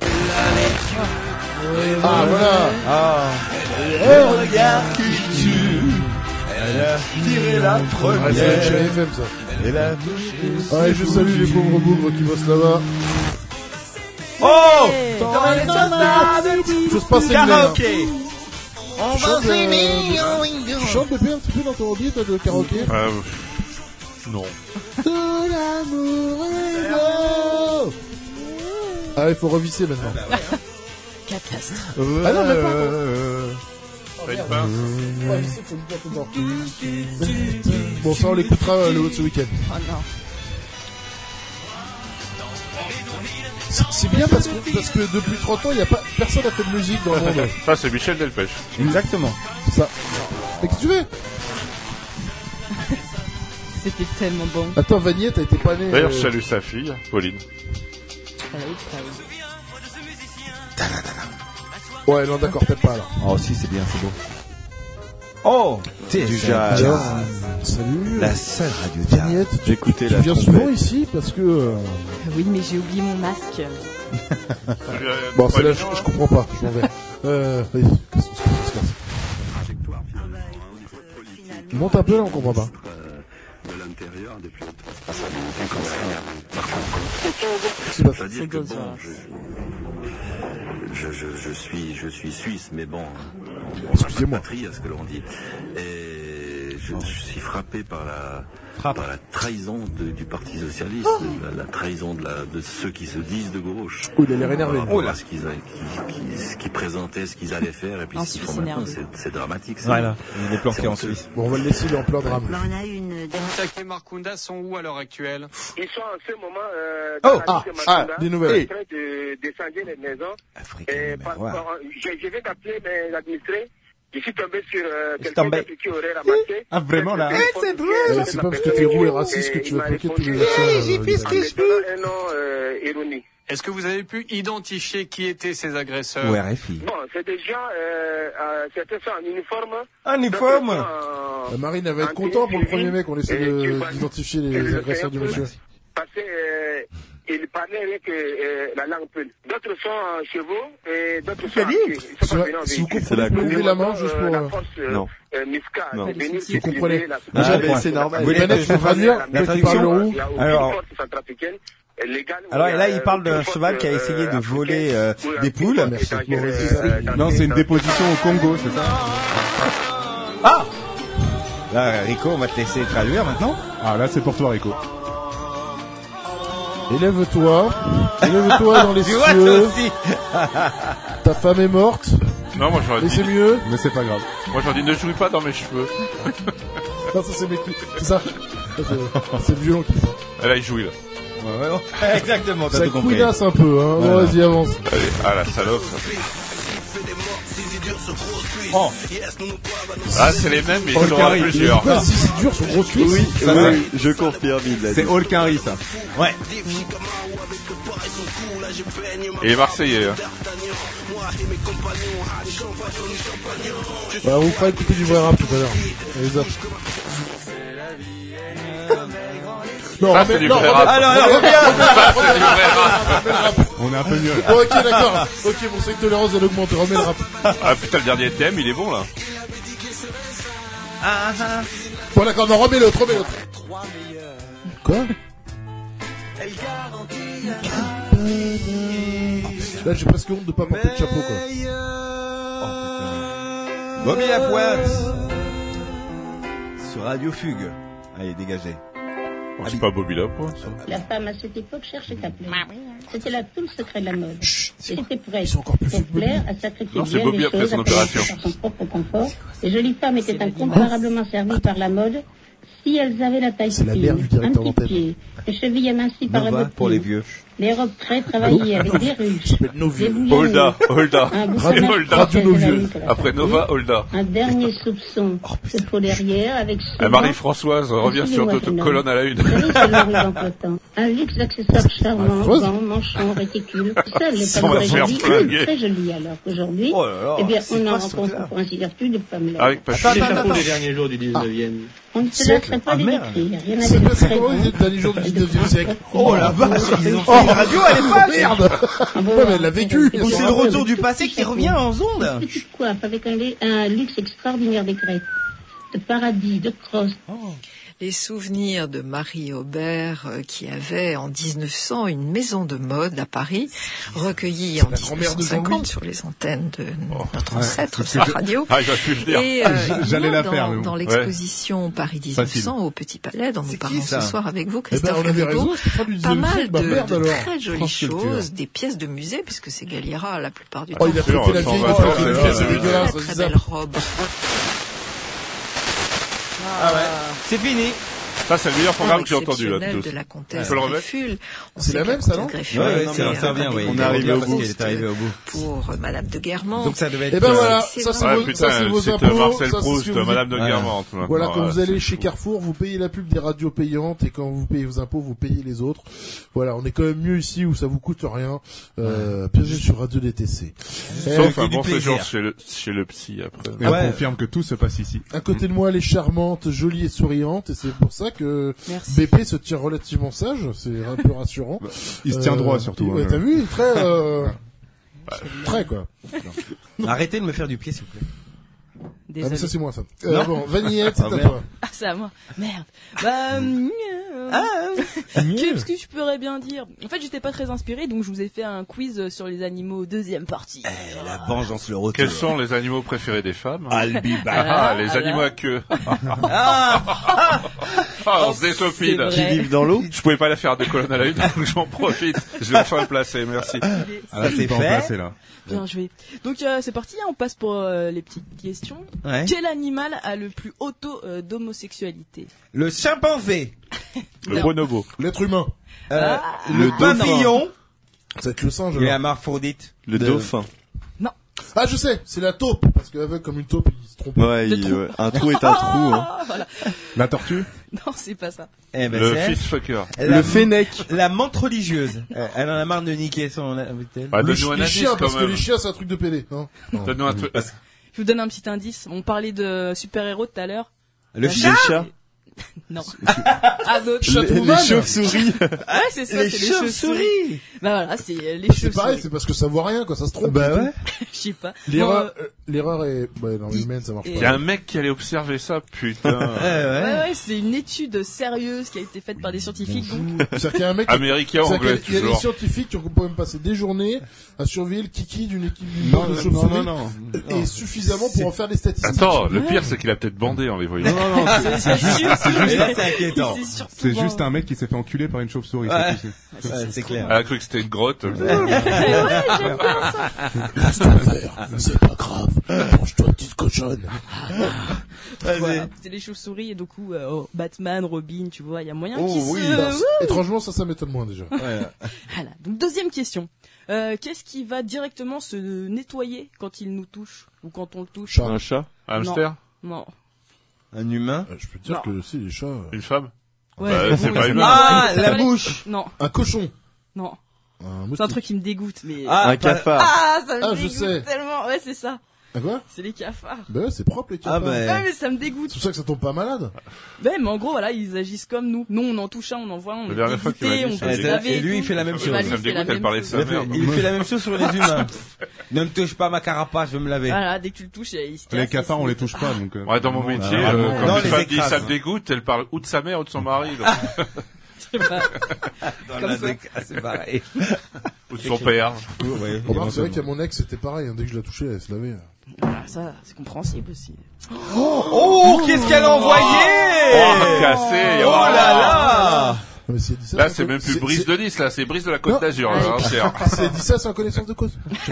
Ah voilà. Ah. Oh, regarde qui tue. Elle a tiré la Ouais, c'est chez première. FM ça. Elle a Ouais, je salue les pauvres bougres qui bossent là-bas. Oh! Faut se passer le nez, Karaoké! Tu chantes bébé un petit peu dans ton hobby, toi, de karaoké? Non. De l'amour est beau. Ah, il faut revisser maintenant. Catastrophe. Ah non, même pas. Faites pas. Revisser, faut le dire tout le temps. Bon, ça, on l'écoutera ce week-end. Oh non. C'est bien parce que depuis 30 ans, il y a pas, personne n'a fait de musique dans le monde. Ça, c'est Michel Delpech. Exactement. C'est ça. Mais qu'est-ce que tu veux? C'était tellement bon. Attends, Vanier, t'as été pas né. D'ailleurs, je salue sa fille, Pauline. Ouais, non, d'accord, peut-être pas alors. Oh, si, c'est bien, c'est beau. Oh, du jazz. Alors, salut. La seule radio jazz. Agnette, J'écoutais tu la viens trompette. souvent ici parce que... Oui, mais j'ai oublié mon masque. Bon, celle-là, je comprends pas, je m'en vais. Oui, qu'est-ce que se passe? Monte un peu là, on comprend pas. De l'intérieur depuis longtemps. C'est-à-dire que bon, je suis suisse, mais bon, excusez-moi. Patrie, à ce que l'on dit. Et je suis frappé par la trahison du Parti socialiste, la trahison de ceux qui se disent de gauche. Oh, il a l'air énervé. Oh là, ce qu'ils présentaient, ce qu'ils allaient faire, et puis ce qu'ils font maintenant, c'est dramatique. Voilà, il est planqué en Suisse. Bon, on va le laisser, il est en plein drame. On a une... Moussak et Markunda sont où à l'heure actuelle? Ils sont en ce moment des nouvelles. en train de descendre les maisons. Je viens d'appeler mes administrés. Je suis tombé sur quelqu'un qui aurait ramassé. Ah, vraiment là? C'est vrai! C'est pas parce que t'es roux et raciste que tu vas bloquer tous les actions. J'ai fait ce que je peux. Un nom ironie. Est-ce que vous avez pu identifier qui étaient ces agresseurs? Ouais, RFI. Bon, c'est des gens, certains sont en uniforme. Un uniforme? La marine, elle va être contente pour le premier mec, on essaie d'identifier les agresseurs du monsieur. Parce qu'il parlait avec la langue peul. D'autres sont en chevaux et d'autres sont en pied. Si vous comprenez, vous levez la main juste pour... Non. Non. Vous comprenez. C'est normal. Vous voulez mettre traduire la traduction? Alors, et là, il parle d'un cheval qui a essayé de voler des poules. Non, c'est une déposition au Congo, c'est ça? Ah! Là, Rico, on va te laisser traduire maintenant. Ah, là, c'est pour toi, Rico. Élève-toi dans les cieux. Ta femme est morte. Non, moi j'aurais dit. Et c'est mieux. Mais c'est pas grave. Moi j'aurais dit ne jouis pas dans mes cheveux. Non, ça c'est mes couilles. C'est ça. C'est le violon qui dit ça. Et là il jouit là. Ouais, exactement, t'as ça tout compris. couillasse un peu, hein. Bon, vas-y, avance. Allez, la salope. Oh. Ah, c'est les mêmes, mais ils sont à plusieurs. Si c'est dur, son gros cuisse. Oui, je confirme, il l'a dit. C'est Holkinry, ça. Ouais. Et les Marseillais, hein. Bah, on vous fera écouter du vrai rap tout à l'heure. Allez, zap. Non, ça, c'est du vrai rap. Alors, reviens. Ça, c'est du vrai rap. On est un peu mieux. Bon, ok, d'accord. Ok, mon seuil de tolérance vient d'augmenter. Remets le rap. Ah putain, le dernier thème, il est bon là. Bon, d'accord, non, remets l'autre. Quoi? Là, j'ai presque honte de pas porter de chapeau, quoi. Bobby Lapointe. Sur Radio Fugue. Allez, dégagez. C'est pas Bobby Lapointe, ça. La femme à cette époque cherchait à plaire. C'était là tout le secret de la mode. C'était prêt pour plaire, à sacrifier non, c'est bien Bobby des après choses, son à payer opération. par son propre confort. Les jolies femmes étaient incomparablement servies par la mode si elles avaient la taille C'est la mère du fine, un directeur petit d'antenne. pied, les chevilles amincies par la Nova bottine, pour les vieux. les robes très travaillées avec des ruches, des bouillons, Holda. un bout C'est de Holda. marque Radio de la Vieux. nuque à la Après sortie, Nova, Holda. un dernier soupçon de faux derrière avec Marie-Françoise revient sur notre colonne à la une. Un luxe d'accessoires charmants, gants, manchons, réticules. Seules les femmes d'aujourd'hui sont très jolies, alors qu'aujourd'hui, eh bien, on en rencontre pour ainsi dire plus de femmes là. Avec C'est pas pour les derniers jours du 19e. On ne se lasserait pas de l'écrire. Il y en avait de C'est très comment bons. les derniers jours du 19e siècle? Oh la vache, ils ont fait une radio à l'époque. Merde! Ouais, mais elle l'a vécu. Donc c'est le retour du passé qui revient en ondes. Une petite coiffe avec un luxe extraordinaire des crêpes, de paradis, de crosses. Les souvenirs de Marie Aubert qui avait en 1900 une maison de mode à Paris, recueillie en 1950 sur les antennes de notre ancêtre, sa radio. Ah, il va plus le dire. Et j'allais la faire. dans l'exposition Paris 1900 au Petit Palais, dont nous parlons ce soir avec vous, Christophe Rigaud, pas mal de très jolies choses, des pièces de musée, puisque c'est Galliera la plupart du temps. Oh, il a prêté la vieille c'est dégueulasse. Très belle robe. Ah ouais, c'est fini. Ça, c'est le meilleur programme que j'ai entendu, là, exceptionnel tous. de la comtesse Tu peux le remettre? Grefful. On C'est sait la que même, ça, non? Grefful Ouais, était ça vient, oui. On est arrivé au bout. Elle est arrivée au bout. Pour Madame de Guermantes. Donc ça devait être... Et ben voilà, c'est ça c'est vrai. vos, Ouais, ça c'est putain, vos c'était impôts, Marcel ça c'est Proust, ce que vous Madame de Ouais. Guermantes. maintenant. Voilà, quand Ouais, vous allez c'est chez fou. Carrefour, vous payez la pub des radios payantes et quand vous payez vos impôts, vous payez les autres. Voilà, on est quand même mieux ici où ça vous coûte rien. Bienvenue sur Radio DTC. Sauf un du bon plaisir. séjour chez le psy après. Et on confirme que tout se passe ici. À côté de moi, elle est charmante, jolie et souriante, et c'est pour ça que Merci. BP se tient relativement sage. C'est un peu rassurant. Il se tient droit, surtout. Ouais, hein. t'as vu, très quoi. Arrêtez de me faire du pied, s'il vous plaît. Ah, Désolé. mais ça c'est moi ça. Non. Bon, Vanillette, c'est Ah, à merde. toi. Ah, c'est à moi. Merde. Bah, qu'est-ce que je pourrais bien dire? En fait, j'étais pas très inspirée, donc je vous ai fait un quiz sur les animaux, deuxième partie. La vengeance, le retour. Quels sont les animaux préférés des femmes? Albiba. Les animaux à queue. Ah, Zétopide. C'est vrai. Qui vivent dans l'eau. Je pouvais pas la faire de colonne à la une, donc j'en profite. Je l'ai enfin placé, merci. Ah, là, c'est c'est pas en fait. placé, là. Bien joué. Donc c'est parti, hein, on passe pour les petites questions. Ouais. Quel animal a le plus haut taux d'homosexualité? Le chimpanzé. Le bonobo. L'être humain. Le papillon. Ça va être le singe. Et alors. la hermaphrodite. Le dauphin. Ah, je sais, c'est la taupe, parce qu'avec comme une taupe, il se trompe. Ouais, Le trou. ouais. Un trou est un trou. Hein. Ah, voilà. La tortue? Non, c'est pas ça. Eh ben, Le c'est elle. fistfucker. La- Le fennec. La menthe religieuse. Elle en a marre de niquer son invité. Bah, Les donne-nous un les indice, chiens, parce quand que même. les chiens, c'est un truc de pédé. Non. Donne-nous un truc. Je vous donne un petit indice. On parlait de super-héros tout à l'heure. Le Le chat. chat. Non. Ah, d'autres. Les chauves-souris. Ouais, c'est ça, Les c'est les chauves-souris. chauves-souris. Bah voilà, c'est les C'est chauves-souris. pareil, c'est parce que ça voit rien, quoi, ça se trompe. Bah ouais. Je sais pas. L'erreur est, ouais, non, humaine, ça marche Et- Il y pas. a un mec qui allait observer ça, putain. Ouais, c'est une étude sérieuse qui a été faite par des scientifiques. Donc, C'est-à-dire qu'il y a un mec, Américain, c'est-à-dire anglais, qu'il y a des toujours. scientifiques qui ont quand même passé des journées à surveiller le kiki d'une équipe d'une Non, bande de non, chauves-souris. non. Et suffisamment pour en faire des statistiques. Attends, le pire, c'est qu'il a peut-être bandé en les voyant. Non, c'est juste, Et là, c'est inquiétant. C'est juste un mec qui s'est fait enculer par une chauve-souris. Ouais. c'est tout. Ouais, c'est clair. Elle a cru que c'était une grotte. ouais, j'aime bien ça. Reste un verre, c'est pas grave. Mange-toi, petite cochonne. Voilà, c'est les chauves-souris et du coup, Batman, Robin, tu vois, il y a moyen Oh qu'ils oui, se... bah, Wouh. étrangement, ça m'étonne moins déjà. Voilà. Donc deuxième question. Qu'est-ce qui va directement se nettoyer quand il nous touche ou quand on le touche? Un chat. Un hamster? Non. Un humain. Je peux te dire que si, les chats. Une femme? Ouais, Bah, c'est bon, pas ça humain. va. Ah, Ça la va. bouche. Non, Un cochon. non. Un C'est un moustique. truc qui me dégoûte, mais... Un cafard. Ah, ça me Ah, je dégoûte sais. tellement. Ouais, c'est ça. Ah quoi? C'est les cafards. Bah ouais, c'est propre les Ah cafards. ben. Ouais, mais ça me dégoûte. C'est pour ça que ça tombe pas malade. Ouais, mais en gros, voilà, ils agissent comme nous. Nous, on en touche un, on en voit un, on La est dernière fois qu'il dégoûté, m'a dit on ça, peut il se était- laver et lui, tout. il fait la même Et chose. bah, lui, Ça me il fait la dégoûte, elle même parlait de chose. sa mère. Il fait la même chose sur les humains. Ne me touche pas ma carapace, je vais me laver. Voilà, dès que tu le touches, il se casse. Les cafards, il on se- les touche pas, donc. Ouais, dans mon non, métier, vraiment, quand non, une les femme dit écrases. ça me dégoûte, elle parle ou de sa mère ou de son mari, donc. Je sais pas. Comme ça. C'est pareil. Ou de son père. Ouais, Remarque, c'est vrai qu'à mon ex, c'était pareil. Dès que je la touchais, elle se lavait. Ah, ça, c'est compréhensible aussi. Oh, qu'est-ce qu'elle a envoyé? Oh, cassé. Oh là là. Non, mais si elle dit ça, Là, sans c'est co- même plus Brise de Nice, là, c'est Brise de la Non. Côte d'Azur, là, hein, c'est. Si elle dit ça sans connaissance de cause.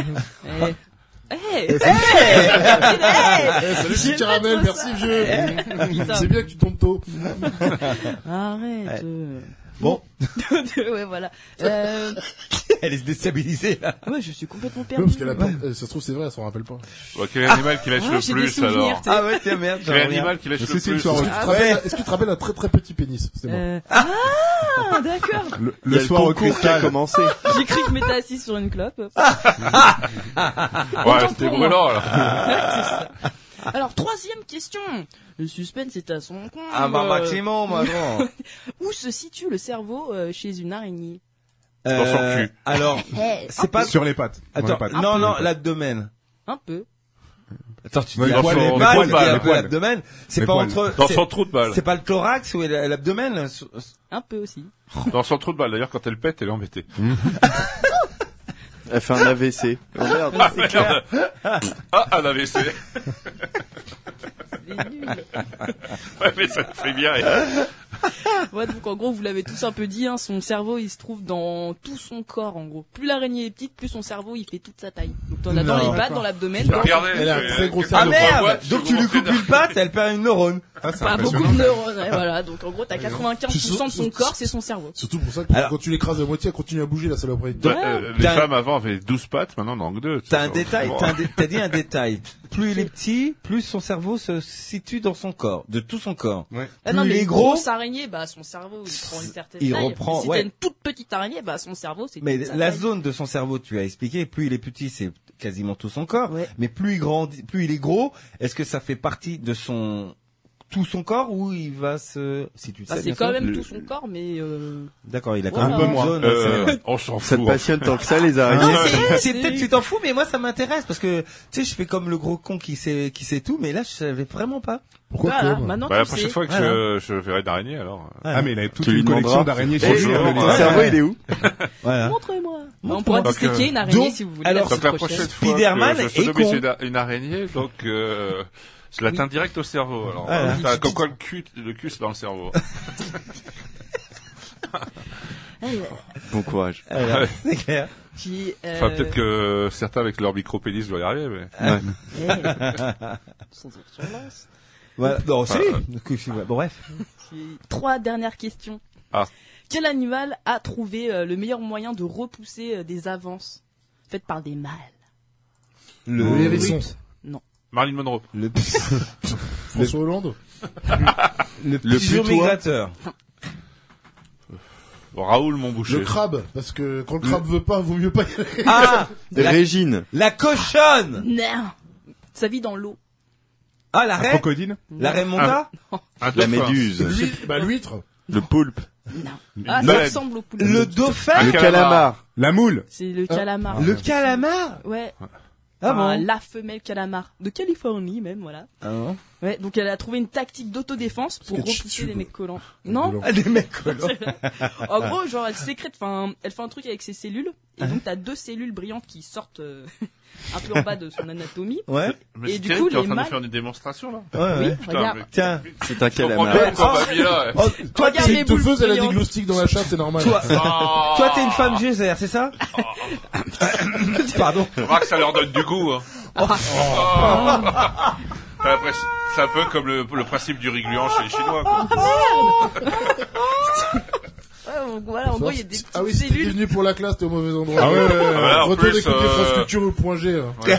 Eh, Salut, petit caramel, merci vieux. Putain. C'est bien que tu tombes tôt. Arrête. Bon. Ouais, voilà. Elle est déstabilisée, là. Ouais, je suis complètement Non, perdu. parce qu'elle a pas, ça se trouve, c'est vrai, elle s'en rappelle pas. Bon, quel animal qui lèche Ouais, le j'ai des plus, souvenirs, alors? tu sais. Ah ouais, tiens, merde. Quel animal qui lèche Mais le si, une plus? soirée. Est-ce que tu te rappelles un très très petit pénis? C'était moi. Ah, d'accord. Le soir au concours qui a cristal. commencé. J'ai cru que je m'étais assis sur une clope. Ouais, Autant c'était pour moi. brûlant, là. Ouais, c'est ça. Alors, troisième question. Le suspense est à son comble. Ah, bah, maximum, maintenant. Où se situe le cerveau chez une araignée? Dans son cul. Alors, c'est pas... Sur les pattes. Dans Attends, les pattes. non, non, l'abdomen. Un peu. Attends, tu Ouais, dis dans quoi, son- les les pattes, poils, tu dis un les peu poils. l'abdomen. C'est Les pas poils. entre... Dans c'est- son trou de balle. C'est pas le thorax ou l'abdomen? Un peu aussi. Dans son trou de balle. D'ailleurs, quand elle pète, elle est embêtée. Elle fait un AVC. Oh merde. Ah, merde. Ah, un AVC. C'est nul. Ouais, mais ça te fait bien rire. Ouais, donc en gros, vous l'avez tous un peu dit, hein, son cerveau, il se trouve dans tout son corps, en gros. Plus l'araignée est petite, plus son cerveau, il fait toute sa taille. Donc t'en as dans Non. les pattes, dans l'abdomen. Regardez. Elle a un très gros Ah cerveau. merde! Donc tu lui coupes une patte, elle perd une neurone. Pas beaucoup de neurones, ouais, voilà. Donc en gros, t'as 95% de son corps, c'est son cerveau. Surtout pour ça que quand tu l'écrases à moitié, elle continue à bouger la saloperie. Les femmes avant avaient 12 pattes, maintenant on en a que 2. T'as un détail, t'as dit un détail. Plus il est petit, plus son cerveau se situe dans son corps, de tout son corps. Ouais. Plus non, mais il est une gros, grosse araignée, bah son cerveau, il prend une certaine il taille. reprend, Si ouais. t'as une toute petite araignée, bah son cerveau, c'est mais toute sa la taille. zone de son cerveau, tu as expliqué, plus il est petit, c'est quasiment tout son corps. Ouais. Mais plus il grandit, plus il est gros, est-ce que ça fait partie de tout son corps ou il va se... Si tu le sais, c'est bien quand sûr, même tout son corps, mais D'accord, il a quand voilà. même un peu moins. On s'en fout. Ça te passionne tant que ça, les araignées? Non, c'est peut-être tu t'en fous, mais moi ça m'intéresse parce que tu sais, je fais comme le gros con qui sait tout, mais là je savais vraiment pas. Pourquoi voilà, maintenant la tu prochaine sais. fois que je verrai une araignée, alors. Ah, mais il a toute une collection d'araignées chez lui. Le cerveau, il est où? Voilà. Montre-moi. On pourra disséquer une araignée si vous voulez. alors, Donc la prochaine fois Spider-Man que je est sodomise con. une araignée, donc je l'atteins direct au cerveau. Alors, Voilà. comme quoi le cul c'est dans le cerveau. Bon courage. Alors, c'est clair. Puis, Enfin, peut-être que certains avec leur micro-pénis doivent y arriver, mais... Sans autre surlance. Voilà. Non, si. Bon, bref. Puis, 3 dernières questions. Ah. Quel animal a trouvé le meilleur moyen de repousser des avances faites par des mâles? Le hérisson. Non. Marilyn Monroe. François Hollande. Le pigeon putois. migrateur. Raoul Montboucher. Le crabe, parce que quand le crabe veut pas, vaut mieux pas y aller. Ah, Régine. la cochonne. Non. Ça vit dans l'eau. Ah, la Un raie. crocodile? La raie monta. Un La dauphin. méduse. L'huître. Le poulpe. Non. Ah, Le- ça ressemble au poulet. Le dauphin. Le calamar. La moule? C'est le calamar. Le calamar. Ouais. Ah Enfin, bon. la femelle calamar. De Californie, même, voilà. Ah bon. Ouais, donc elle a trouvé une tactique d'autodéfense pour Sketch repousser tube. des mecs collants. Non? Ah, des mecs collants. En gros, genre, elle sécrète, enfin, elle fait un truc avec ses cellules, et donc t'as 2 cellules brillantes qui sortent un peu en bas de son anatomie. Ouais. Mais Et c'est du terrible, coup, t'es en les train de mâles- faire une démonstration, là. Ouais, Oui, ouais. Putain, regarde. mais- Tiens. C'est un Je comprends calamar. bien pourquoi ma vie, là. Oh, toi, Regarde t'es, les boules Teufeuse, elle a des brillantes. glow sticks dans la chatte, c'est normal. toi, t'es une femme geyser, c'est ça? Pardon. On voit que ça leur donne du goût, hein. Après, c'est un peu comme le principe du riz-gluant chez les Chinois, quoi. Ouais, donc voilà, en gros, il y a des petites Ah oui, si t'es cellules. venu pour la classe, t'es au mauvais endroit. Ah ouais. Voilà, en Retourne plus, écouter France Culture au point G.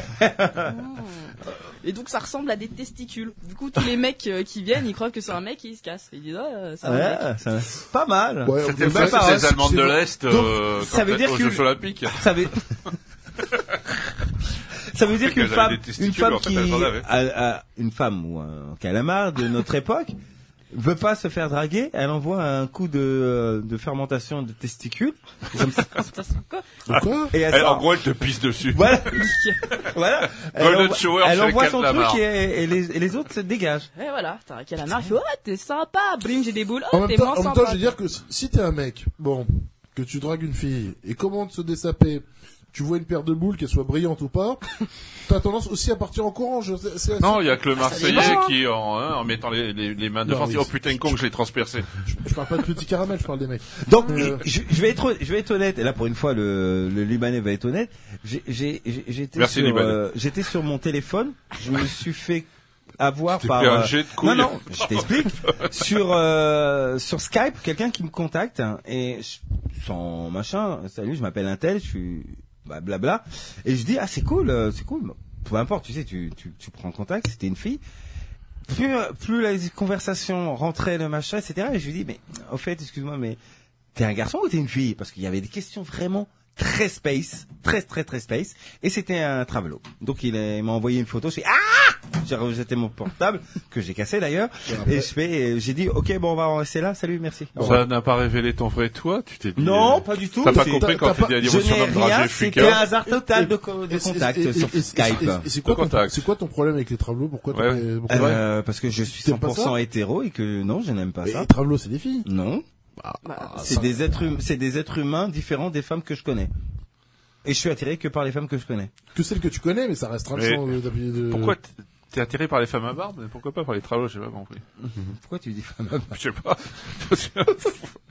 Et donc, ça ressemble à des testicules. Du coup, tous les mecs qui viennent, ils croient que c'est un mec et ils se cassent. Ils disent, c'est un mec. Ouais, ça, c'est pas mal. Ouais, C'était on ça, peut c'est pas, les Allemands de l'Est, Donc, ça veut dire aux que- Jeux Olympiques. Ça veut, ça veut dire C'est qu'une qu'elle femme, avait des testicules, une femme en fait, qui, elle en avait. une femme ou un calamar de notre époque veut pas se faire draguer, elle envoie un coup de fermentation de testicules. Comme ça. Quoi? Et elle En sort. gros, elle te pisse dessus. Voilà. Voilà. Golden Shower elle chez envoie les son calamars. truc et les autres se dégagent. Et voilà, t'as un calamar, il fait, ouais, t'es sympa, brim, j'ai des boules, En oh, même t'es temps, moins en même sympa. temps, je veux dire que si t'es un mec, bon, que tu dragues une fille, et comment se dessaper, tu vois une paire de boules, qu'elle soit brillante ou pas, t'as tendance aussi à partir en courant. Non, il y a que le Marseillais dépend. qui, en mettant les mains devant, Non, dit, oui, oh putain, con que je l'ai transpercé. Je parle pas de petits caramels, je parle des mecs. Donc, je vais être honnête. Et là, pour une fois, le Libanais va être honnête. J'étais Merci, sur, Libanais. j'étais sur mon téléphone. Je me suis fait avoir Tu t'es par. fait un jet de couilles. Non, je t'explique. sur Skype, quelqu'un qui me contacte et sans machin. Salut, je m'appelle Intel. Je suis blabla. Et je dis c'est cool. Peu importe, tu sais, tu prends contact. C'était une fille. Plus la conversation rentrait, le machin, etc. Et je lui dis, mais, au fait, excuse-moi, mais, t'es un garçon ou t'es une fille? Parce qu'il y avait des questions vraiment très space, très space. Et c'était un travelo. Donc il m'a envoyé une photo, j'ai rejeté mon portable, que j'ai cassé d'ailleurs. Et j'ai dit, ok, bon, on va en rester là, salut, merci. Ça n'a pas révélé ton vrai toi? Tu t'es dit. Non, pas du tout. T'as pas compris quand tu dis à dire Je sur n'ai notre rien, dragé c'était fucker? un hasard total de contact sur Skype. Et c'est quoi ton problème avec les travelots? Pourquoi parce que je suis T'aimes pas 100% hétéro et que non, je n'aime pas ça. Les travelots, c'est des filles? Non. C'est des êtres humains différents des femmes que je connais. Et je suis attiré que par les femmes que je connais. Que celles que tu connais, mais ça restera le champ de... Pourquoi t'es attiré par les femmes à barbe, mais pourquoi pas par les travaux? J'ai pas compris. Pourquoi tu dis femmes à barbe? Je sais pas.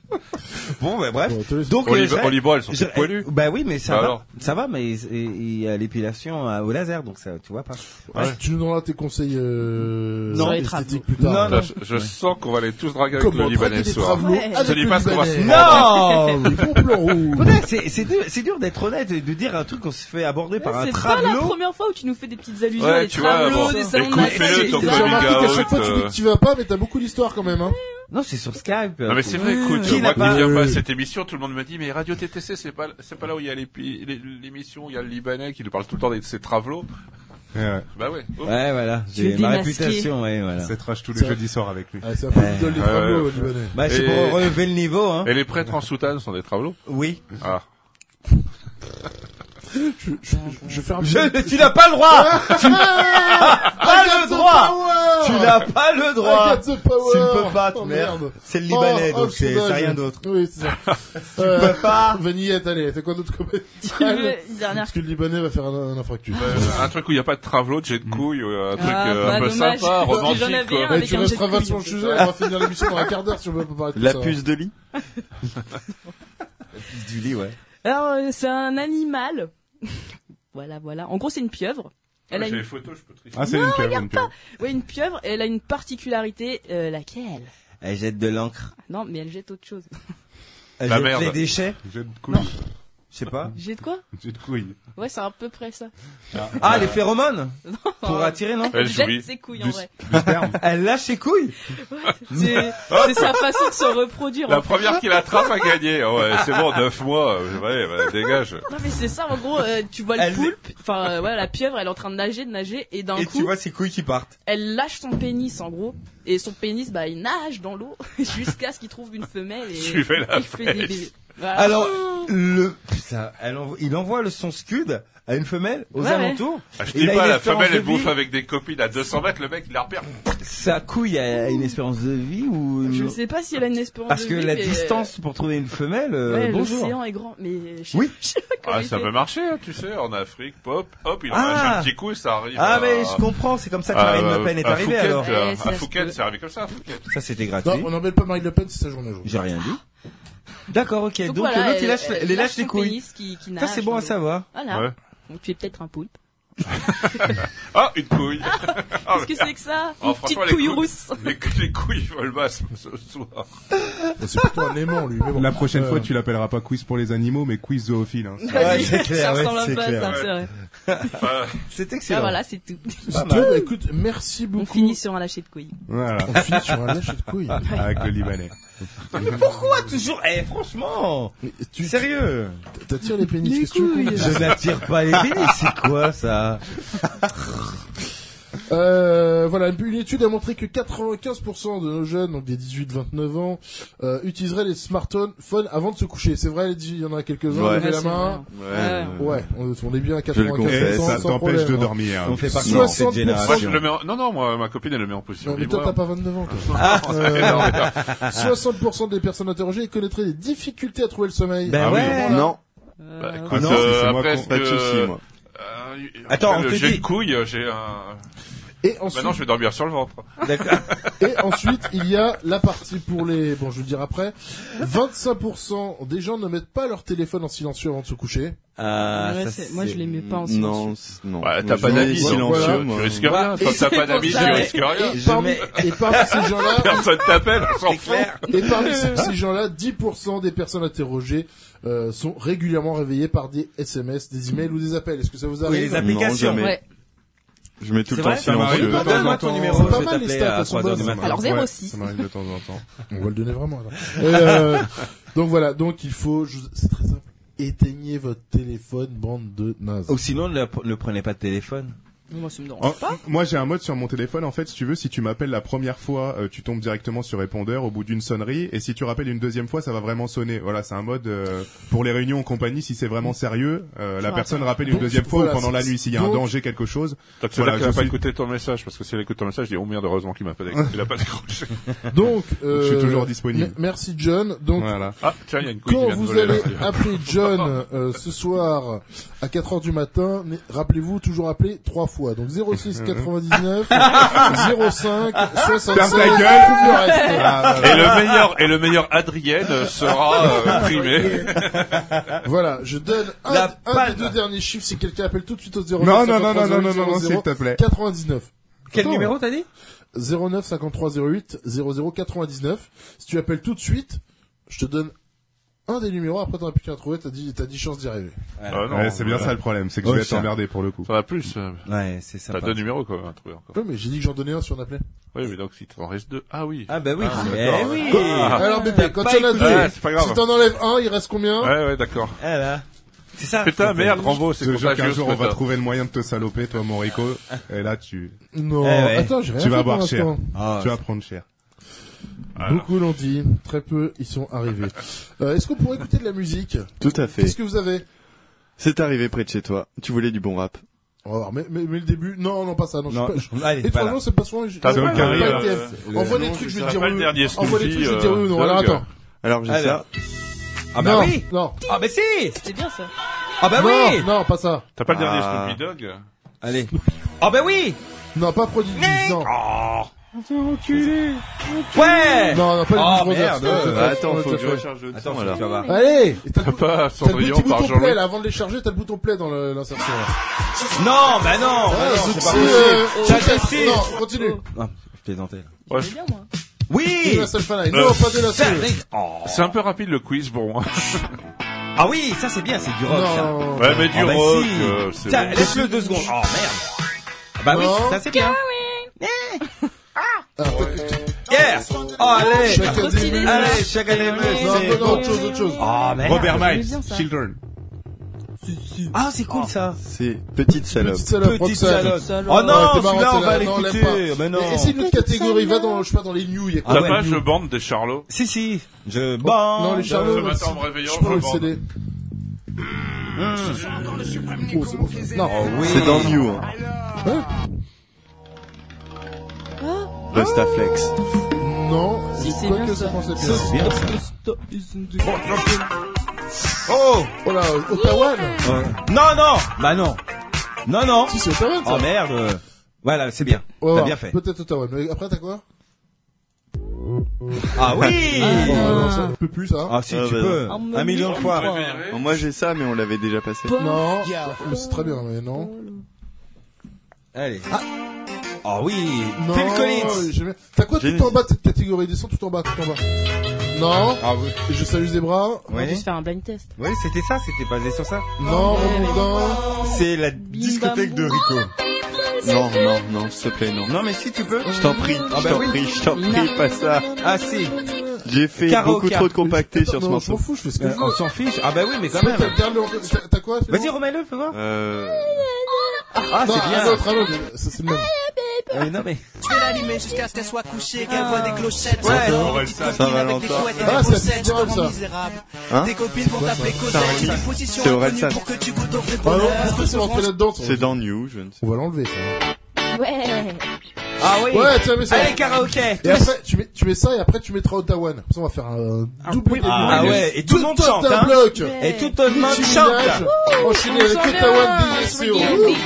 Bon, bah, bref. Bon, Donc, au Liban, elles sont toutes poilues. Bah oui, mais ça Bah va. alors. Ça va, mais il y a l'épilation au laser, donc ça, tu vois pas. Ouais. Tu nous donneras tes conseils esthétiques plus Non, tard. non. Je sens qu'on va les tous draguer avec Comment le Libanais traquer ce des soir. travelots Je te avec dis le pas ce qu'on va se Libanais. Non! Ils font plan rouge. Peut-être, c'est dur d'être honnête et de dire un truc qu'on se fait aborder par un C'est pas la travelot. première fois où tu nous fais des petites allusions, Ouais, les tu vois, travelots, bon, des salons de écoute, massage. fais-le, ton J'ai coming remarqué qu'à chaque fois out, tu dis que tu vas pas, mais t'as beaucoup d'histoires quand même, hein. Non, c'est sur Skype. Non mais c'est vrai, écoute, Qui moi n'a pas- qui viens pas à cette émission, tout le monde me dit mais Radio TTC c'est pas là où il y a l'émission, il y a le Libanais qui nous parle tout le temps de ses travelots. Ouais. Bah ouais. Oh. Ouais, voilà. Tu es J'ai ma démasqué. réputation, ouais, voilà. C'est trash tous les jeudis soirs avec lui. Ah, c'est un peu l'idole des travelots, Ouais. Libanais. Bah, c'est Et- pour relever le niveau, hein. Et les prêtres en soutane sont des travelots? Oui. Ah. Je fais un Tu n'as pas le droit! Tu n'as pas le droit! Tu n'as pas le droit! I got the power. Tu ne peux pas, Oh, merde. merde. C'est le Libanais, Oh, donc le c'est sondage. rien d'autre. Oui, c'est ça. Tu peux pas. Vanillette, allez, c'est quoi d'autre comme Une dernière. Parce que le Libanais va faire un infractus. Un truc où il n'y a pas de travelot, de jet de couilles, un truc bah, un peu dommage, sympa, parce que romantique j'en avais quoi. un avec Tu un resteras jet de pas sur le couilles, sujet, on va finir l'émission dans un quart d'heure si on veut pas parler de tout La ça. puce de lit. Du lit, ouais. Alors, c'est un animal. Voilà. En gros, c'est une pieuvre. Elle a J'ai une... les photos, je peux tricher. Ah, c'est Non, une pieuvre, regarde une pieuvre. Ouais, une pieuvre, elle a une particularité, laquelle? Elle jette de l'encre. Non, mais elle jette autre chose. Elle La jette merde. les déchets. Jette de couilles. Je sais pas. Jette quoi? Jette de couilles. Ouais, c'est à peu près ça. Ah, les phéromones? Pour attirer, non? Elle Jette jouit. ses couilles, en vrai. Du sperme. Elle lâche ses couilles. C'est sa façon de se reproduire. La en fait. première qui l'attrape a gagné. Oh, ouais, c'est bon, 9 mois. Ouais, bah, dégage. Non, mais c'est ça, en gros, tu vois le poulpe, enfin, voilà, la pieuvre, elle est en train de nager, et d'un Et coup, tu vois ses couilles qui partent. elle lâche son pénis, en gros, et son pénis, bah, il nage dans l'eau, jusqu'à ce qu'il trouve une femelle, et Suivez la il fait des pêche. bébés. Voilà. Alors, putain, il envoie son scud à une femelle aux Ouais, alentours. Ah, je Il dis a pas, une la espérance femelle, de elle bouffe vie. avec des copines à 200 mètres, le mec, il la repère. Sa couille a une espérance de vie ou Je sais pas si elle a une espérance Parce de que vie, la mais, distance pour trouver une femelle, ouais, bonjour. l'océan est grand, mais Oui. je sais pas comment Ah, il ça fait. peut marcher, hein, tu sais, en Afrique, hop, il en Ah. lâche un petit coup et ça arrive. Ah, à- mais je comprends, c'est comme ça que Marine Le Pen est à arrivée Phuket, alors. Ouais, ça à se Phuket, peut. c'est arrivé comme ça, à Phuket. Ça c'était gratuit. Non, on n'embête pas Marine Le Pen, c'est sa journée aujourd'hui. J'ai rien dit. D'accord, ok. Donc voilà, l'autre il lâche, elle les lâche son les couilles. pénis qui Ça nage c'est bon dans à l'eau. savoir. Voilà. Ouais. Donc tu es peut-être un poulpe. Ah, une couille. Ah, Qu'est-ce que c'est que ça? Oh, Une franchement, petite les couille couilles- rousse. Les couilles veulent masse ce soir. C'est plutôt un aimant, lui. Mais bon. La prochaine fois, tu l'appelleras pas quiz pour les animaux, mais quiz zoophile. Hein. Ouais, c'est clair, Ça ouais, ressemble un c'est peu à clair. ça, c'est vrai. C'est Ah excellent. voilà, c'est tout. C'est tout. Bah, écoute, merci beaucoup. On finit sur un lâcher de couilles. Voilà. On finit sur un lâcher de couilles. Avec le Libanais. Pourquoi toujours franchement, Tu sérieux. t'attires les pénis, qu'est-ce que tu veux qu'on dise? Je n'attire pas les pénis, c'est quoi ça? Voilà, une étude a montré que 95% de nos jeunes, donc des 18-29 ans, utiliseraient les smartphones avant de se coucher. C'est vrai, il y en a quelques-uns, Ouais. levez la c'est main. Ouais. Ouais, on est bien à Je le 95%. Et ça sans t'empêche problème, de hein. dormir. On fait partie de 60%. cette Moi, génération. je le mets non, moi, ma copine, elle le met en position Non, mais toi, libre. t'as pas 29 ans, toi. C'est énorme. 60% des personnes interrogées connaîtraient des difficultés à trouver le sommeil. Ben Ah oui, ouais. Non, Bah, Euh, écoute, non, c'est moi après, qu'on- pas de soucis, moi. Attends, après, on te j'ai dit- une couille, j'ai un... Et ensuite, Maintenant, je vais dormir sur le ventre. D'accord. et ensuite, il y a la partie pour les, bon, je vais le dire après. 25% des gens ne mettent pas leur téléphone en silencieux avant de se coucher. Ouais, moi, je les mets pas en silencieux. Non, non. Ouais, Moi, t'as pas je mets d'amis, silencieux, voilà. moi. Tu risques rien. Quand t'as pas d'amis, tu ça, risques rien. Et Je parmi, mets- et parmi ces gens-là, Personne t'appelle, on s'en C'est fout. clair. et parmi ces gens-là, 10% des personnes interrogées sont régulièrement réveillées par des SMS, des emails ou des appels. Est-ce que ça vous Oui, arrive? les applications. jamais. Ouais. Je mets tout C'est le temps vrai, ça m'arrive silencieux. de temps Donne-moi en ton temps. numéro, C'est je pas vais mal, les t'appeler stats, à elles sont 3h du bonnes. matin. Alors, Ouais, 06. ça m'arrive de temps en temps. On va le donner vraiment. Alors. Donc voilà, donc il faut, c'est très simple. Éteignez votre téléphone, bande de nazes. Ou sinon, ne prenez pas de téléphone. Moi, ça me dérange Oh, pas. moi j'ai un mode sur mon téléphone en fait, si tu veux, si tu m'appelles la première fois, tu tombes directement sur répondeur au bout d'une sonnerie, et si tu rappelles une deuxième fois, ça va vraiment sonner. Voilà, c'est un mode pour les réunions en compagnie, si c'est vraiment sérieux, la personne rappelle une Donc, deuxième fois voilà, ou pendant la c'est- nuit s'il y a un donc- danger, quelque chose. Donc, c'est Voilà, là qu'elle a je pas suis- écouté ton message, parce que si elle écoute ton message, je dis, oh merde, heureusement qu'il m'a pas il a pas décroché. Donc, Je suis toujours disponible. Merci John. Donc, Voilà. Ah, tiens, il y a une couille qui quand vient de vous voler, là. allez appeler John ce soir à 4h du matin, rappelez-vous toujours appeler 3 fois. fois. Donc 06 99 05 67. Ferme ta gueule. Et le meilleur Adrienne sera primé. Voilà, je donne un des deux derniers chiffres si quelqu'un appelle tout de suite au 09 Non, 53 s'il te plaît. 99. Quel numéro t'as dit? 09 53 08 00 99. Si tu appelles tout de suite, je te donne un des numéros, après t'en as plus qu'à trouver, t'as 10 chances d'y arriver. Ouais, c'est bien ça le problème, c'est que je vais être emmerdé pour le coup. Ça va plus. Ouais, c'est ça. T'as 2 numéros quoi, à trouver encore. Ouais, mais j'ai dit que j'en donnais un si on appelait. Oui, mais donc si t'en restes 2. Ah oui. Ah bah oui. Oui. Alors bébé, quand il y en a 2, c'est pas grave. si t'en enlèves un, il reste combien? Ouais, d'accord. Ah là. C'est ça. Putain, merde, Rambo, c'est Je te jure qu'un contagieux. jour on va trouver le moyen de te saloper, toi, mon Rico. Et là, tu Attends, j'ai rien vas fait boire pour cher. l'instant. Tu vas prendre cher. Beaucoup l'ont dit, très peu y sont arrivés. Est-ce qu'on pourrait écouter de la musique? Tout à fait. Qu'est-ce que vous avez? C'est arrivé près de chez toi. Tu voulais du bon rap. On va voir, mais le début, non, pas ça, non. Allez, étrangement, c'est pas souvent, envoie des trucs, je vais te dire oui. Envoie des trucs, je vais te dire oui ou non. Alors attends. Alors, j'ai ça. Ah bah oui. Non. Ah bah si. C'était bien ça. Ah bah oui. Non, pas ça. T'as pas le dernier Snoopy Dogg? Allez. Ah bah oui. Non, pas Prodigy, non. Ouais. Non, pas Oh merde. Attends, faut que je recharge le son, alors. Ça va. Allez. T'as pas T'as le Cendrillon petit par bouton play, Jean-Louis? là, avant de les charger, t'as le bouton play dans l'insertion, là. Non, bah non. C'est pas possible. Non, continue. Non, je plaisantais. Ouais, C'est bien moi. Oui. La seule fin là. Non, pas de la seule. c'est un peu rapide le quiz, bon. Ah oui, ça c'est bien, c'est du rock. Ça. Non. Ouais, mais du Ah bah rock, si. c'est Tiens, bon. laisse-le 2 secondes. Oh merde. Ah bah oui, Non. ça c'est bien. Ah, Yeah. Oh allez. Chacun des stylé, musées. ça. Allez, chacun des musées. Non, autre chose. Oh merde. Robert j'aimais Miles, bien ça. Children. Ah c'est cool ça. C'est petite salope. Petite salope, Petite Roxane. salope. Oh Oh non, t'es marrant, celui-là on celle-là. va Non, l'écouter. l'aime Mais non. Essaye une autre catégorie, va dans, je sais pas, dans les news, il y a quoi? T'as ouais, pas nous. Je bande des Charlots? Si, je Non, les Ce Charlots, matin, en me réveillant, je prends je le bande. CD. Oh, c'est bon. Non. Oh oui. C'est dans New, hein. Hein? Restaflex. Non. Si, c'est Quoi bien que ça. pensait C'est bien. bien ça. Oh. Oh là, Ottawa. Non. Bah non. Non. Si, c'est Ottawa, ça. Oh merde. Voilà, c'est bien. Ouais, T'as ouais, bien fait. Peut-être Ottawa. Mais après, t'as quoi? Ah oui. Non, ça ne peut plus, ça. Ah si, Ah, tu bah, peux. non. 1 million de fois. Bon, moi j'ai ça, mais on l'avait déjà passé. Non. Mais c'est très bien, mais non. Allez. Ah oui. Non. Phil Collins. j'aime bien. T'as quoi tout en bas de cette catégorie? Descends tout en bas, tout en bas. Non. Ah oui. Et je salue Zebra. On va Oui. juste faire un blind test. Oui, c'était ça, c'était basé sur ça. Non, Remontant. C'est la discothèque de Rico. Non, s'il te plaît, non. Non, mais si tu peux. Je t'en prie, Ah bah oui. je t'en prie, pas ça. Ah si. J'ai fait Karaoke. beaucoup trop de compactés sur ce Non, je m'en morceau. fous, je fais ce que je On veux. s'en fiche. Ah bah oui, mais quand Après, même. t'as quoi? fais-le. Vas-y, remets-le, fais voir. Ah, c'est bien. Un autre. Ça, c'est le même. Non mais. Je vais l'allumer jusqu'à ce qu'elle soit couchée, qu'elle voit des clochettes. Ouais. Saint-Valentin. Ah, c'est bien, ça. Hein? Tes copines vont t'appeler Cosette. Une position C'est Orelsan. inconnue pour que tu goûtes au vrai Ah non, bonheur. pourquoi c'est rentré là-dedans? ça C'est dans New, je ne sais On va l'enlever, ça. Ouais. Ah oui. Ouais, tiens, mets ça. Allez, karaoké. Et après, tu mets ça et après tu mettras Ottawa. Comme ça, on va faire un double début. Ah ouais, et tout le monde chante, un hein. bloc. Et tout le monde Petit chante. village, enchaîné avec Ottawa DSCO.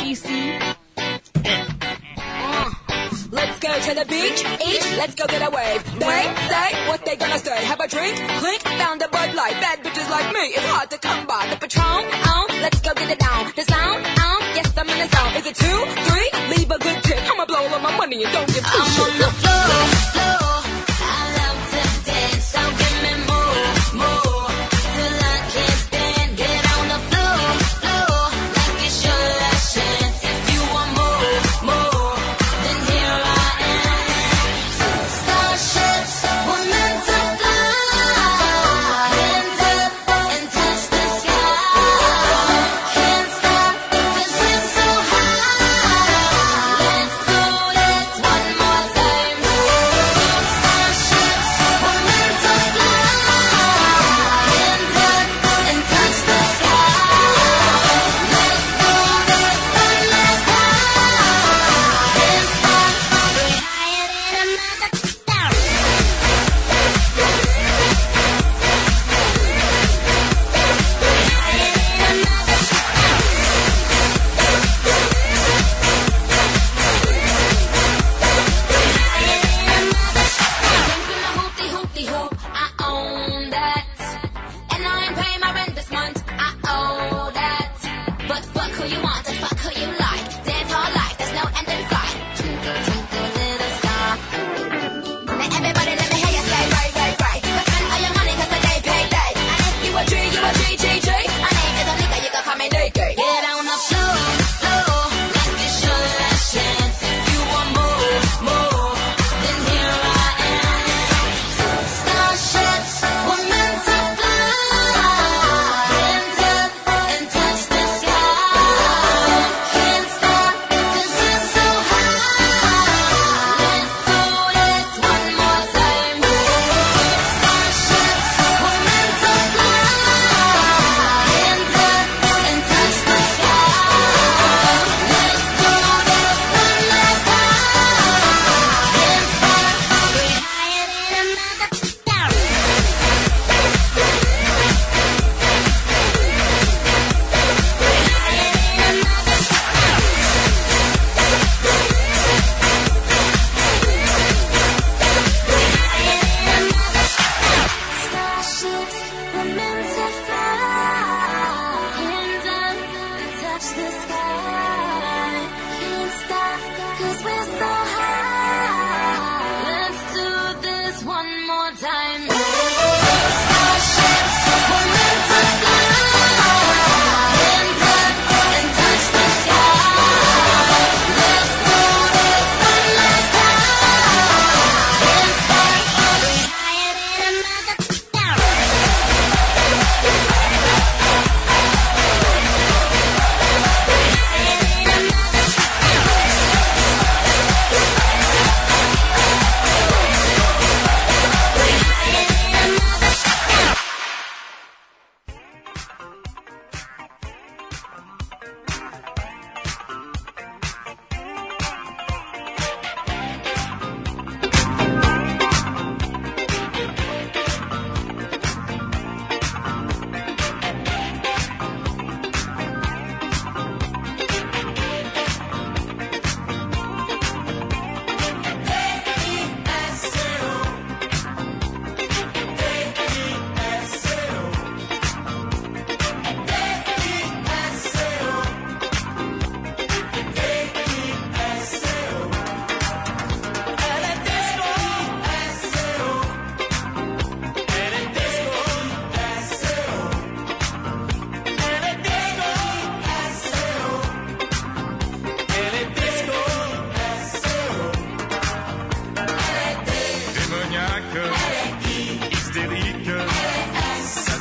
Let's go to the beach, eat, let's go get a wave. They say what they gonna say. Have a drink, clink, found a Bud Light. Bad bitches like me, it's hard to come by. The Patron, let's go get it down. The sound, yes, I'm in the zone. Is it 2, 3? Leave a good tip. I'ma blow all my money and don't give two shits. I'm on the floor. I love to dance, so give me more, till I can't stand. Get on the floor, like it's your last chance. If you want more, then here I am. Starships were meant to fly. Hands up and touch the sky. Can't stop 'cause we're so high. Let's do this one more time. Starships were meant to fly. Hands up and touch the sky. Let's do this one last time. Can't stop, we're higher than a mother.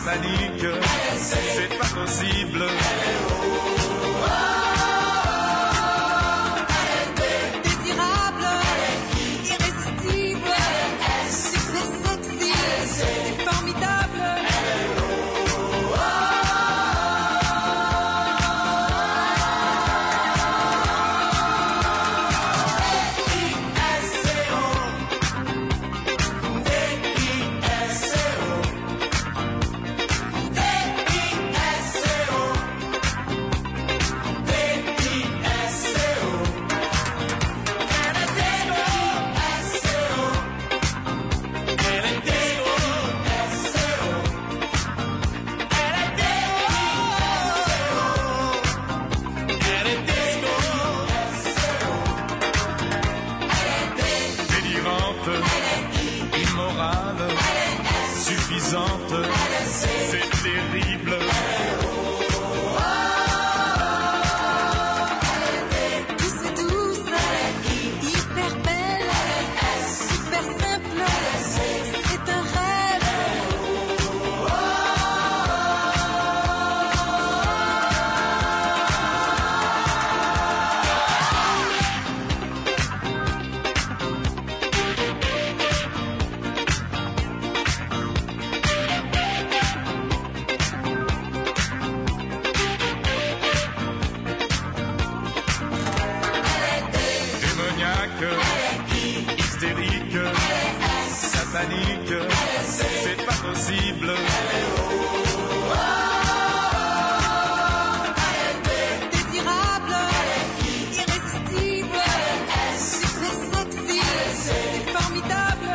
panique, c'est pas possible. Désirable, irrésistible, super sexy, c'est formidable. C'est terrible. Douce et douce, hyper belle, super simple, c'est un rêve. Hystérique, satanique, c'est pas possible. Désirable, irrésistible, super sexy, c'est formidable.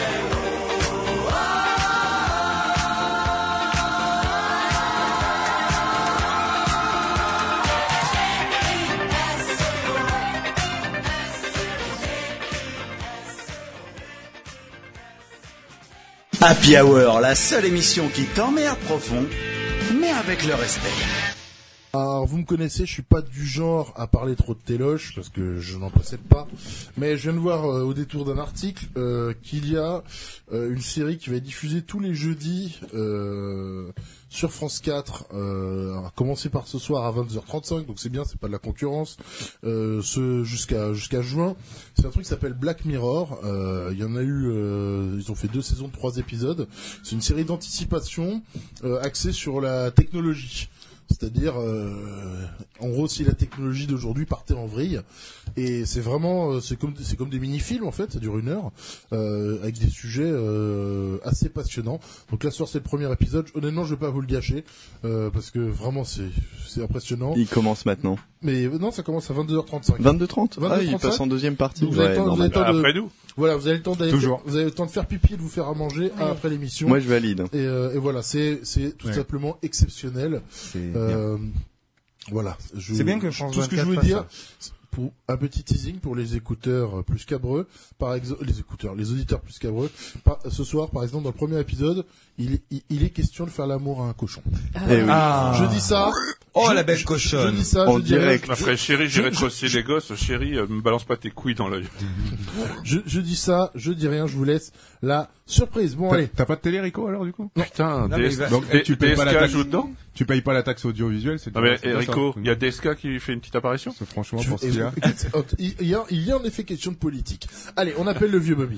Happy Hour, la seule émission qui t'emmerde profond, mais avec le respect. Alors, vous me connaissez, je suis pas du genre à parler trop de téloche, parce que je n'en possède pas. Mais je viens de voir au détour d'un article qu'il y a une série qui va être diffusée tous les jeudis sur France 4, à commencer par ce soir à 22h35, donc c'est bien, c'est pas de la concurrence, jusqu'à juin. C'est un truc qui s'appelle Black Mirror. Il y en a eu, ils ont fait 2 saisons de 3 épisodes. C'est une série d'anticipation axée sur la technologie. C'est-à-dire, en gros, si la technologie d'aujourd'hui partait en vrille, et c'est vraiment, c'est comme des mini-films en fait, ça dure 1 heure, avec des sujets assez passionnants. Donc là, ce soir, c'est le premier épisode. Honnêtement, je vais pas vous le gâcher, parce que vraiment, c'est impressionnant. Il commence maintenant. Mais non, ça commence à 22h35. 22h30. Ah, il passe en deuxième partie. Vous avez le temps après nous. Voilà, vous avez le temps d'aller, vous avez le temps de faire pipi et de vous faire à manger après l'émission. Moi, je valide. Et voilà, c'est tout simplement exceptionnel. Voilà. C'est bien que France 24 tout ce que je veux dire, pour un petit teasing pour les écouteurs plus cabreux, par exemple, les auditeurs plus cabreux. Ce soir, par exemple, dans le premier épisode, il est question de faire l'amour à un cochon. Je dis ça. La belle cochonne. Je dis ça. En direct. Après, chérie, j'irai te rosser les gosses. Chérie, me balance pas tes couilles dans l'œil. Je dis ça, je dis rien, je vous laisse la surprise. Bon, allez. T'as pas de télé, Rico, alors, du coup? Putain, donc, tu payes pas la taxe dedans? Tu payes pas la taxe audiovisuelle, c'est non, mais, Rico, il y a DSK qui fait une petite apparition? Franchement, pour ce qu'il y a. Il y a en effet question de politique. Allez, on appelle le vieux Bobby.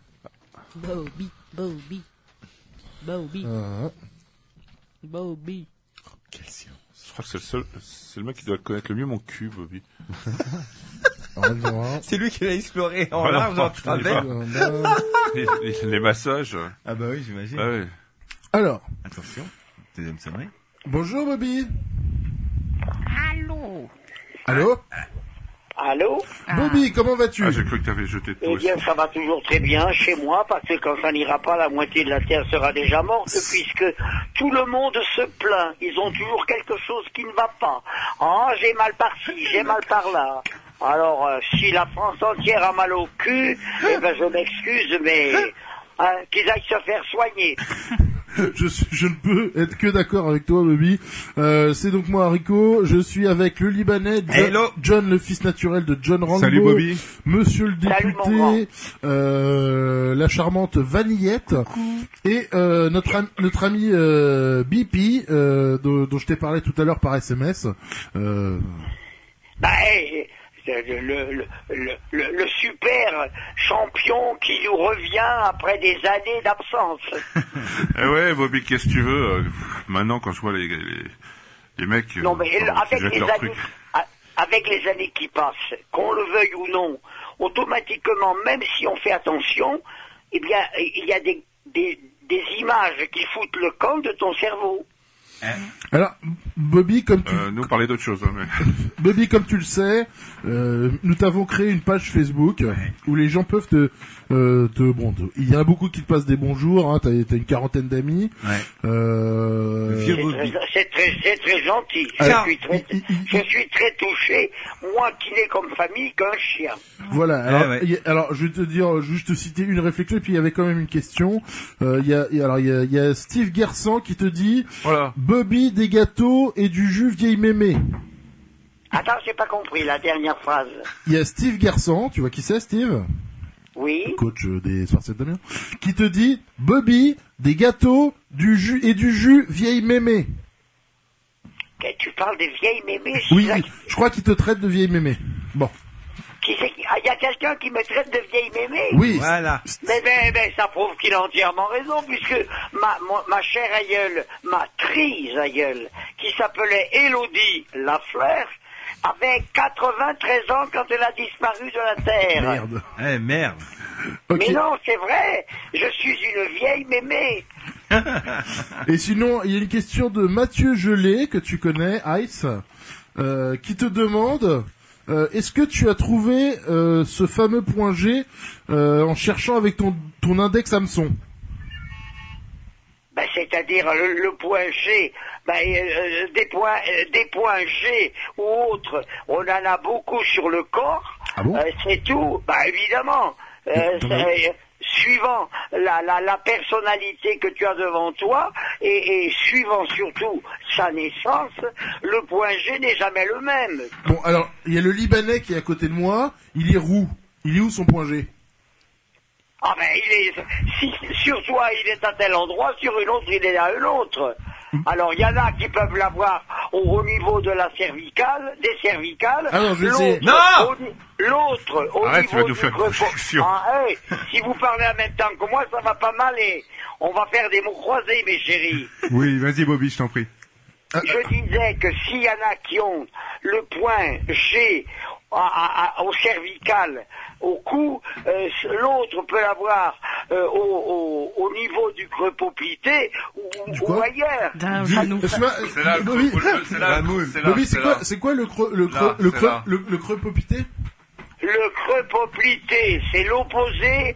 Bobby. Quel silence. Je crois que c'est le mec qui doit connaître le mieux mon cul, Bobby. C'est lui qui l'a exploré en large, en travers. Les massages. Ah bah oui, j'imagine. Ah oui. Alors. Attention. Deuxième sonnerie. Bonjour, Bobby. Allô. Allô? Allô? Bobby, comment vas-tu? Ah, j'ai cru que t'avais jeté tout. Eh bien, ça va toujours très bien chez moi, parce que quand ça n'ira pas, la moitié de la terre sera déjà morte, puisque tout le monde se plaint. Ils ont toujours quelque chose qui ne va pas. Ah, j'ai mal par-ci, j'ai mal par-là. Alors, si la France entière a mal au cul, eh ben, je m'excuse, mais qu'ils aillent se faire soigner. Je ne peux être que d'accord avec toi, Bobby. C'est donc moi, Rico. Je suis avec le Libanais, John, le fils naturel de John Rambo. Salut, Bobby. Monsieur le député, la charmante Vanillette. Et notre ami BP, dont je t'ai parlé tout à l'heure par SMS. Le super champion qui nous revient après des années d'absence. Ouais, Bobby, qu'est-ce que tu veux maintenant, quand je vois les mecs... Non, mais avec les années qui passent, qu'on le veuille ou non, automatiquement, même si on fait attention, eh bien, il y a des images qui foutent le camp de ton cerveau. Alors, Bobby, comme tu... nous parler d'autre chose, hein, mais... Bobby, comme tu le sais, nous t'avons créé une page Facebook où les gens peuvent il y en a beaucoup qui te passent des bonjours, hein, t'as une quarantaine d'amis. C'est très gentil. Je suis très touché, moi qui n'ai comme famille qu'un chien. Voilà. Alors, je vais te dire, juste te citer une réflexion, et puis il y avait quand même une question. Il y a Steve Gersan qui te dit, voilà. Bobby, des gâteaux et du jus vieille mémé. Attends, j'ai pas compris la dernière phrase. Il y a Steve Gersan, tu vois qui c'est, Steve? Oui. Coach des Spartiates d'Amiens, qui te dit, Bobby, des gâteaux, du jus et du jus vieille mémé. Tu parles des vieilles mémés? Oui, je crois qu'il te traite de vieille mémé. Bon. Il y a quelqu'un qui me traite de vieille mémé? Oui. Voilà. Mais ça prouve qu'il a entièrement raison, puisque ma chère aïeule, ma trise aïeule, qui s'appelait Élodie Lafleur, avait 93 ans quand elle a disparu de la Terre. Merde. Merde. Okay. Mais non, c'est vrai, je suis une vieille mémé. Et sinon, il y a une question de Mathieu Gelé, que tu connais, Ice, qui te demande... est-ce que tu as trouvé ce fameux point G en cherchant avec ton index hameçon? C'est-à-dire le point G, des points G ou autres, on en a beaucoup sur le corps. Ah bon? C'est tout. Évidemment. Suivant la personnalité que tu as devant toi et suivant surtout sa naissance, le point G n'est jamais le même. Bon, alors, il y a le Libanais qui est à côté de moi, il est roux. Il est où son point G? Sur toi il est à tel endroit, sur une autre il est à un autre. Alors il y en a qui peuvent l'avoir au niveau de la cervicale, des cervicales. Alors je sais. L'autre au Arrête, niveau tu vas nous faire du creux. Si vous parlez en même temps que moi, ça va pas mal et on va faire des mots croisés, mes chéris. Oui, vas-y Bobby, je t'en prie. Je disais que s'il y en a qui ont le point G au cervical, au cou, l'autre peut l'avoir au niveau du creux poplité ou ailleurs. Bobby, c'est quoi le creux poplité? Le creux poplité, c'est l'opposé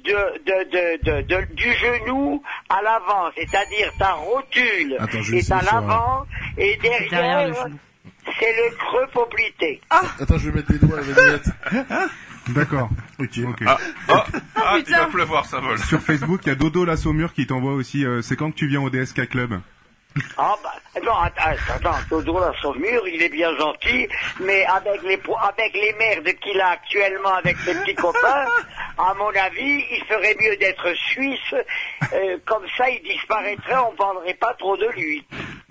du genou à l'avant, c'est-à-dire ta rotule est à l'avant et derrière c'est le creux poplité. Attends, je vais mettre les doigts à la vignette. D'accord. Ok. Il va pleuvoir, ça vole. Sur Facebook, il y a Dodo la Saumure qui t'envoie aussi, c'est quand que tu viens au DSK Club? Non, attends, Dodo la Saumure, il est bien gentil, mais avec les merdes qu'il a actuellement avec ses petits copains, à mon avis, il ferait mieux d'être suisse, comme ça il disparaîtrait, on ne parlerait pas trop de lui.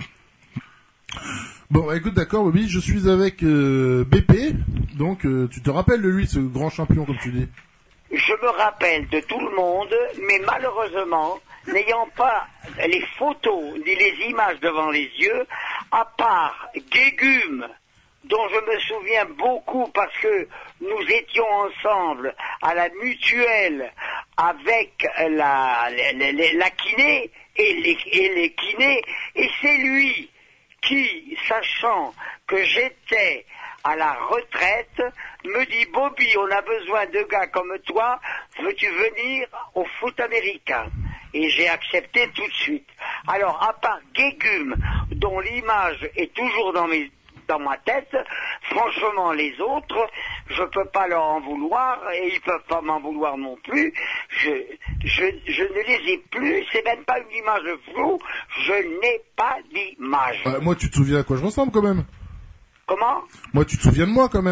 Bon, écoute, d'accord, Bobby, je suis avec BP, donc tu te rappelles de lui, ce grand champion, comme tu dis? Je me rappelle de tout le monde, mais malheureusement, n'ayant pas les photos ni les images devant les yeux, à part Guégume, dont je me souviens beaucoup parce que nous étions ensemble à la mutuelle avec la kiné et les kinés, et c'est lui qui, sachant que j'étais à la retraite, me dit « Bobby, on a besoin de gars comme toi, veux-tu venir au foot américain ?» Et j'ai accepté tout de suite. Alors, à part Guégume, dont l'image est toujours dans ma tête, franchement, les autres, je peux pas leur en vouloir, et ils peuvent pas m'en vouloir non plus. Je ne les ai plus, c'est même pas une image floue, je n'ai pas d'image. Moi, tu te souviens à quoi je ressemble, quand même? Comment? Moi, tu te souviens de moi, quand même?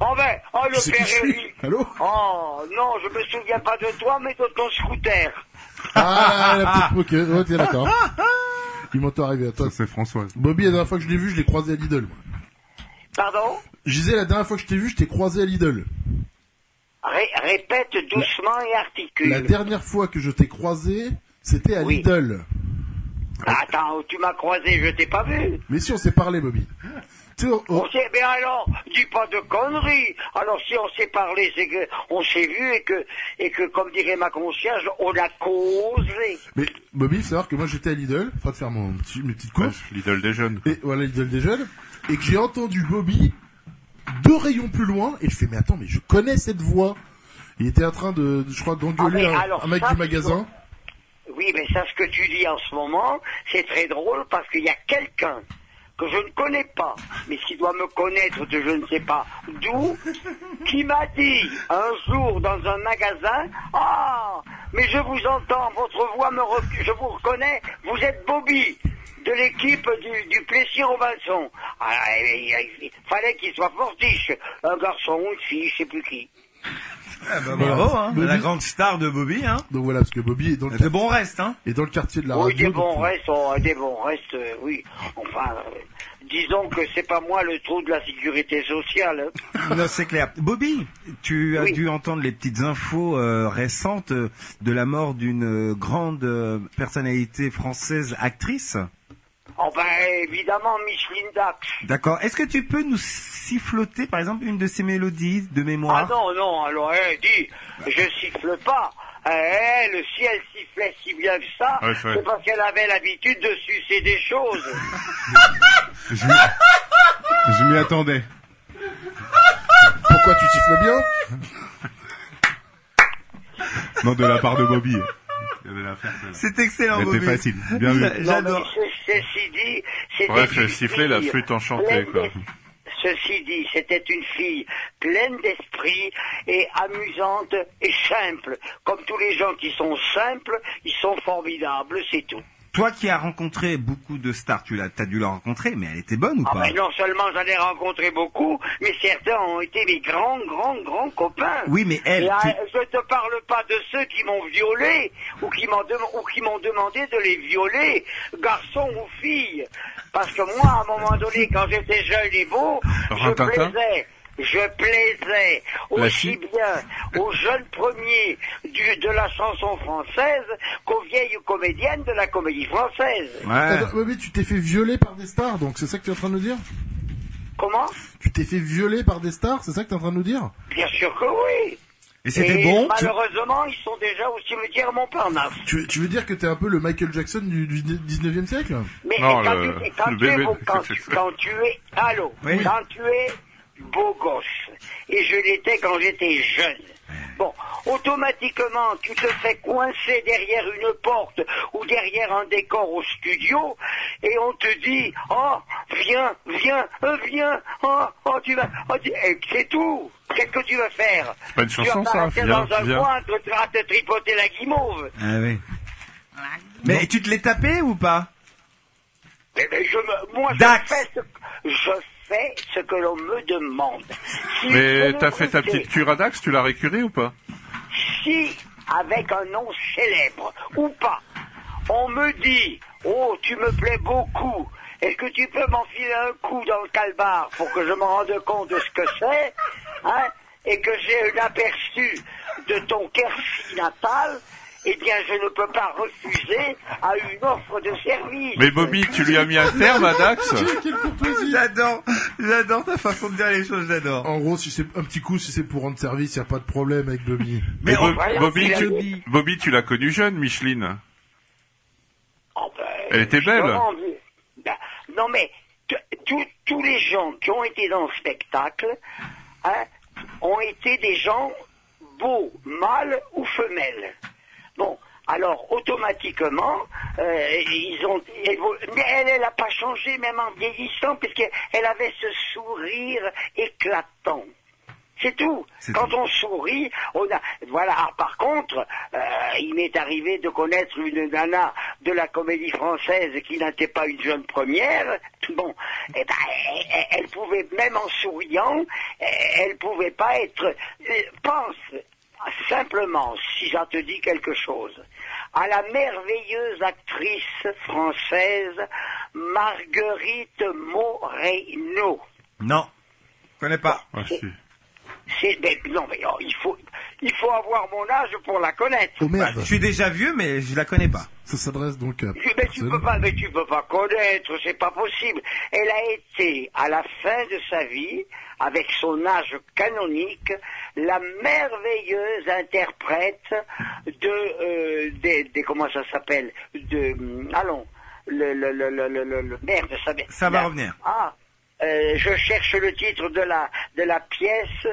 le père Eric. Allô? Oh, non, je me souviens pas de toi, mais de ton scooter. Ah, la petite ok, t'es d'accord. Il m'en est arrivé à toi. Ça, c'est Françoise. Bobby, la dernière fois que je l'ai vu, je l'ai croisé à Lidl. Pardon? Je disais, la dernière fois que je t'ai vu, je t'ai croisé à Lidl. Répète doucement et articule. La dernière fois que je t'ai croisé, c'était à Lidl. Attends, tu m'as croisé, je t'ai pas vu. Mais si, on s'est parlé, Bobby. Mais alors, dis pas de conneries. Alors si on s'est parlé, c'est que on s'est vu et que comme dirait ma concierge, on a causé. Mais Bobby, il faut savoir que moi j'étais à Lidl, en train de faire mes petites courses. Lidl des jeunes. Et voilà, Lidl des jeunes. Et que j'ai entendu Bobby 2 rayons plus loin, et je fais, mais attends, mais je connais cette voix. Il était en train je crois, d'engueuler un mec du magasin. Oui, mais ça, ce que tu dis en ce moment, c'est très drôle parce qu'il y a quelqu'un que je ne connais pas, mais qui doit me connaître de je ne sais pas d'où, qui m'a dit un jour dans un magasin, ah, mais je vous entends, votre voix je vous reconnais, vous êtes Bobby, de l'équipe du Plessis-Robinson. Ah, il fallait qu'il soit fortiche, un garçon ou une fille, je sais plus qui. Ah bah bravo, hein, Bobby, la grande star de Bobby, hein. Donc voilà, parce que Bobby est dans le de bons restes, hein. Et dans le quartier de la radio. Oui, des bons restes, oui. Enfin, disons que c'est pas moi le trou de la sécurité sociale. Hein. Non, c'est clair. Bobby, tu as dû entendre les petites infos récentes de la mort d'une grande personnalité française actrice. Oh ben, évidemment, Micheline Dax. D'accord. Est-ce que tu peux nous siffloter, par exemple, une de ces mélodies de mémoire? Ah non, alors, dis, je siffle pas. Si elle sifflait si bien que ça, c'est parce qu'elle avait l'habitude de sucer des choses. Je m'y attendais. Pourquoi tu siffles bien? Non, de la part de Bobby. C'est excellent, Bobby. C'était facile. Bien vu. J'adore. Ceci dit, c'était bref, elle sifflait la flûte enchantée, quoi. Ceci dit, c'était une fille pleine d'esprit et amusante et simple. Comme tous les gens qui sont simples, ils sont formidables, c'est tout. Toi qui as rencontré beaucoup de stars, t'as dû la rencontrer, mais elle était bonne ou pas? Mais non seulement j'en ai rencontré beaucoup, mais certains ont été mes grands copains. Oui, mais elle... Je te parle pas de ceux qui m'ont violé, ou qui m'ont demandé de les violer, garçons ou filles. Parce que moi, à un moment donné, quand j'étais jeune et beau, je plaisais aussi bien aux jeunes premiers de la chanson française qu'aux vieilles comédiennes de la comédie française. Ouais. Mais tu t'es fait violer par des stars, donc c'est ça que tu es en train de nous dire? Comment? Tu t'es fait violer par des stars, c'est ça que tu es en train de nous dire? Bien sûr que oui. Et c'était bon? Malheureusement, ils sont déjà au cimetière Montparnasse. Tu veux dire que t'es un peu le Michael Jackson du 19e siècle? Mais non, quand tu es beau gosse, et je l'étais quand j'étais jeune. Bon, automatiquement, tu te fais coincer derrière une porte ou derrière un décor au studio, et on te dit, oh, viens, tu vas, et c'est tout. Qu'est-ce que tu veux faire? C'est pas une chanson, ça, viens. Dans un coin, à te tripoter la guimauve. Ah oui. Mais tu te l'es tapé ou pas? Je fais ce que l'on me demande. Mais t'as fait ta petite cure à Dax, tu l'as récuré ou pas? Si, avec un nom célèbre, ou pas, on me dit, oh, tu me plais beaucoup, est-ce que tu peux m'enfiler un coup dans le calbar pour que je me rende compte de ce que c'est, hein, et que j'ai un aperçu de ton Quercy natal, eh bien, je ne peux pas refuser à une offre de service. Mais Bobby, tu lui as mis un terme à Dax? J'adore ta façon de dire les choses, j'adore. En gros, si c'est un petit coup, si c'est pour rendre service, y a pas de problème avec Bobby. Mais Bobby, tu l'as connue jeune, Micheline. Oh ben, elle était belle. Non mais, tous les gens qui ont été dans le spectacle, hein, ont été des gens beaux, mâles ou femelles. Bon, alors automatiquement, ils ont évolué. Mais elle n'a pas changé même en vieillissant, puisqu'elle avait ce sourire éclatant. C'est tout. Quand on sourit, voilà. Alors, par contre, il m'est arrivé de connaître une nana de la comédie française qui n'était pas une jeune première, Bon, eh ben, elle pouvait, même en souriant, elle pouvait pas être... pense simplement, si ça te dit quelque chose, à la merveilleuse actrice française Marguerite Moreno. Non, je connais pas. Non, mais oh, il faut avoir mon âge pour la connaître. Oh merde. Je suis déjà vieux, mais je la connais pas. Ça s'adresse donc à... Mais tu peux pas connaître, c'est pas possible. Elle a été, à la fin de sa vie, avec son âge canonique, la merveilleuse interprète de comment ça s'appelle, merde, ça va revenir. Ah, je cherche le titre de la pièce,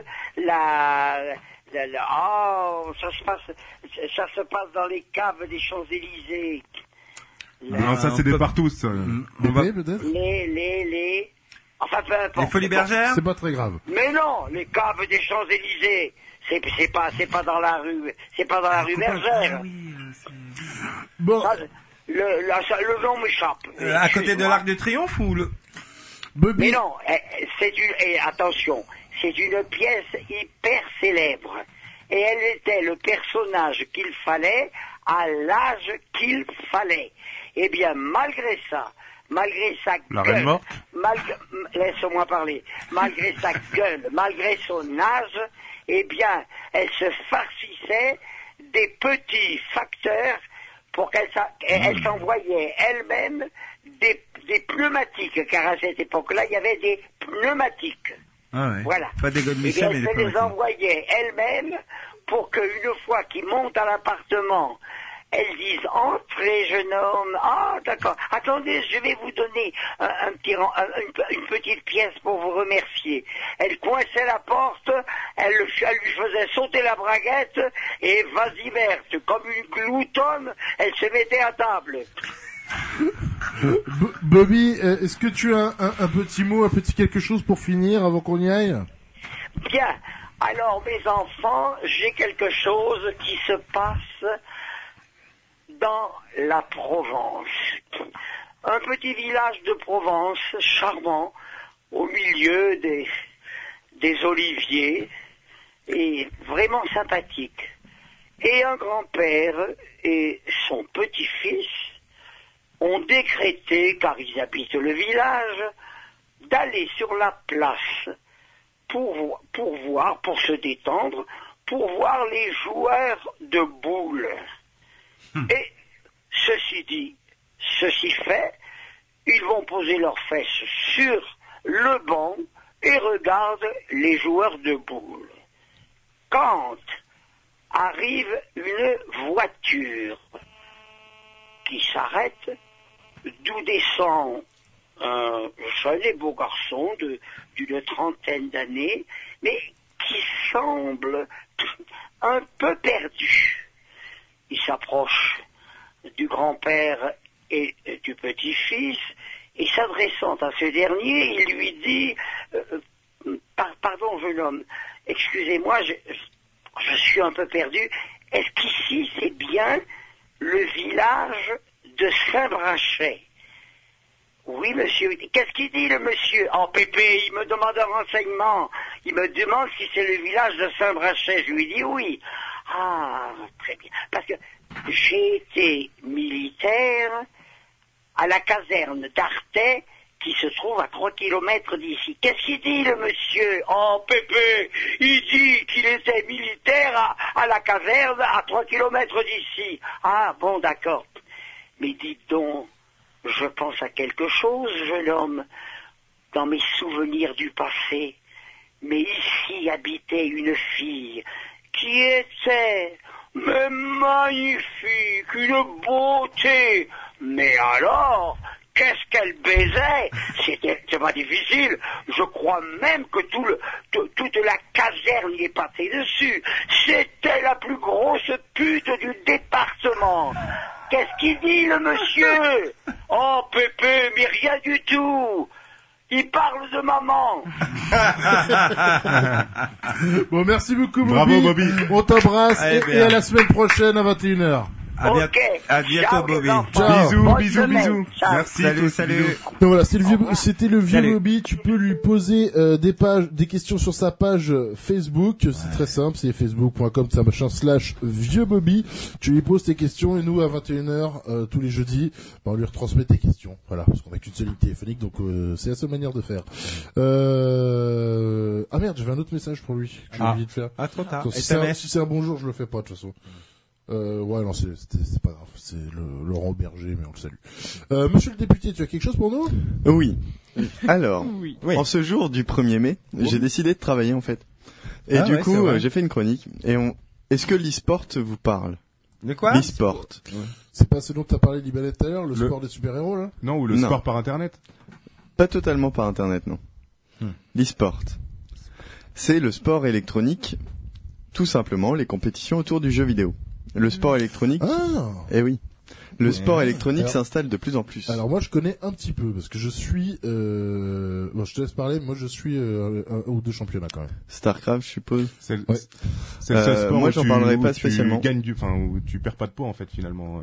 ça se passe dans les caves des Champs-Élysées. Non, ça c'est des partout. Peut-être. Enfin, peu importe. Les Folies Bergères. C'est pas très grave. Mais non, les caves des Champs-Élysées. C'est pas dans la rue. C'est pas dans la rue Bergère. Bon. Ça, le nom m'échappe. À côté de l'Arc de Triomphe ou le... Bobby. Mais non, attention, c'est une pièce hyper célèbre. Et elle était le personnage qu'il fallait à l'âge qu'il fallait. Eh bien, malgré sa La gueule, Reine morte. laisse-moi parler, malgré sa gueule, malgré son âge, eh bien, elle se farcissait des petits facteurs pour qu'elle s'envoyait elle-même des pneumatiques, car à cette époque-là, il y avait des pneumatiques. Ah ouais. Voilà. Pas des godemichels, mais des pneumatiques. Elle les envoyait elle-même pour qu'une fois qu'ils montent à l'appartement, elles disent « Entrez, jeune homme. Ah, d'accord. Attendez, je vais vous donner une petite pièce pour vous remercier. » Elle coinçait la porte, elle lui faisait sauter la braguette, et vas-y verte, comme une gloutonne, elle se mettait à table. Bobby, est-ce que tu as un petit mot, un petit quelque chose pour finir avant qu'on y aille? Bien. Alors, mes enfants, j'ai quelque chose qui se passe dans la Provence. Un petit village de Provence, charmant, au milieu des oliviers, et vraiment sympathique. Et un grand-père et son petit-fils ont décrété, car ils habitent le village, d'aller sur la place pour se détendre, pour voir les joueurs de boules. Et ceci dit, ceci fait, ils vont poser leurs fesses sur le banc et regardent les joueurs de boules. Quand arrive une voiture qui s'arrête, d'où descend un jeune et beau garçon d'une trentaine d'années, mais qui semble un peu perdu. Il s'approche du grand-père et du petit-fils, et s'adressant à ce dernier, il lui dit pardon, jeune homme, excusez-moi, je suis un peu perdu. Est-ce qu'ici c'est bien le village de Saint-Brachet? Oui, monsieur. Qu'est-ce qu'il dit, le monsieur? Oh, Pépé, il me demande un renseignement. Il me demande si c'est le village de Saint-Brachet. Je lui dis oui. Ah, très bien. Parce que j'ai été militaire à la caserne d'Artais, qui se trouve à 3 kilomètres d'ici. Qu'est-ce qu'il dit, le monsieur? Oh, Pépé, il dit qu'il était militaire à la caserne à 3 kilomètres d'ici. Ah, bon, d'accord. Mais dites donc, je pense à quelque chose, jeune homme, dans mes souvenirs du passé. Mais ici habitait une fille qui était, mais magnifique, une beauté. Mais alors, qu'est-ce qu'elle baisait? C'est pas difficile. Je crois même que toute la caserne y est passée dessus. C'était la plus grosse pute du département. Qu'est-ce qu'il dit, le monsieur? Oh, Pépé, mais rien du tout. Il parle de maman. Bon, merci beaucoup, Bobby. Bravo, Bobby. On t'embrasse et à la semaine prochaine à 21h. À bientôt. Ok. À bientôt, Bobby. Bisous. Merci. Salut. Donc voilà, c'était le vieux Bobby. Tu peux lui poser des questions sur sa page Facebook. C'est très simple, c'est facebook.com/vieux Bobby. Tu lui poses tes questions et nous à 21h tous les jeudis, on lui retransmet tes questions. Voilà, parce qu'on a qu'une seule ligne téléphonique, donc c'est la seule manière de faire. Ah merde, j'avais un autre message pour lui. J'ai oublié de faire. Ah, trop tard. Donc, si c'est un bonjour, je le fais pas de toute façon. Ouais, non, c'est pas grave. C'est Laurent Berger, mais on le salue. Monsieur le député, tu as quelque chose pour nous? Oui. Alors, en ce jour du 1er mai, j'ai décidé de travailler en fait. Et du coup, j'ai fait une chronique. Est-ce que l'e-sport vous parle? De quoi? L'e-sport. C'est pas ce dont t'as parlé Libanet tout à l'heure, le sport des super-héros là? Non, ou le sport par internet? Pas totalement par internet, non. L'e-sport. C'est le sport électronique, tout simplement les compétitions autour du jeu vidéo. Le sport électronique. Eh oui. Le sport électronique s'installe de plus en plus. Alors moi je connais un petit peu parce que je suis bon, je te laisse parler, moi je suis un ou deux championnats quand même. Starcraft, je suppose. C'est le seul sport moi j'en parlerai pas spécialement. Tu gagnes où tu perds pas de poids en fait finalement.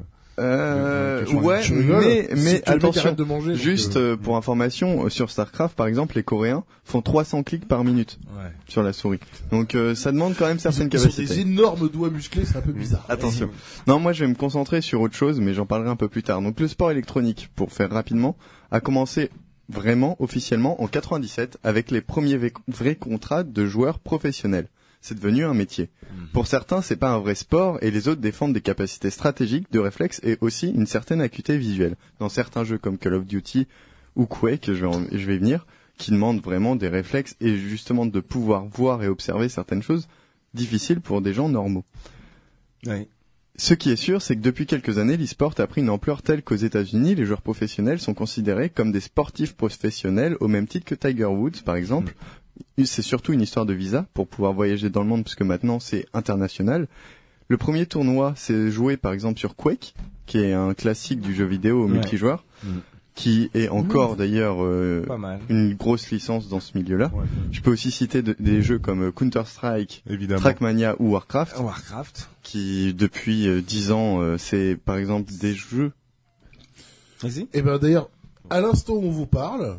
Mais attention, de manger, juste pour information, sur Starcraft par exemple, les Coréens font 300 clics par minute sur la souris. Donc ça demande quand même certaines capacités. Ils ont des énormes doigts musclés, c'est un peu bizarre. Attention. Non, moi je vais me concentrer sur autre chose, mais j'en parlerai un peu plus tard. Donc le sport électronique, pour faire rapidement, a commencé vraiment officiellement en 97 avec les premiers vrais contrats de joueurs professionnels. C'est devenu un métier. Pour certains, c'est pas un vrai sport et les autres défendent des capacités stratégiques, de réflexes et aussi une certaine acuité visuelle. Dans certains jeux comme Call of Duty ou Quake, je vais venir, qui demandent vraiment des réflexes et justement de pouvoir voir et observer certaines choses difficiles pour des gens normaux. Oui. Ce qui est sûr, c'est que depuis quelques années, l'e-sport a pris une ampleur telle qu'aux États-Unis, les joueurs professionnels sont considérés comme des sportifs professionnels au même titre que Tiger Woods, par exemple. C'est surtout une histoire de visa pour pouvoir voyager dans le monde puisque maintenant c'est international. Le premier tournoi s'est joué par exemple sur Quake, qui est un classique du jeu vidéo multijoueur, qui est encore d'ailleurs une grosse licence dans ce milieu-là. Je peux aussi citer des jeux comme Counter-Strike, Trackmania ou Warcraft, qui depuis 10 ans c'est par exemple des jeux. Vas-y. Et ben d'ailleurs, à l'instant où on vous parle,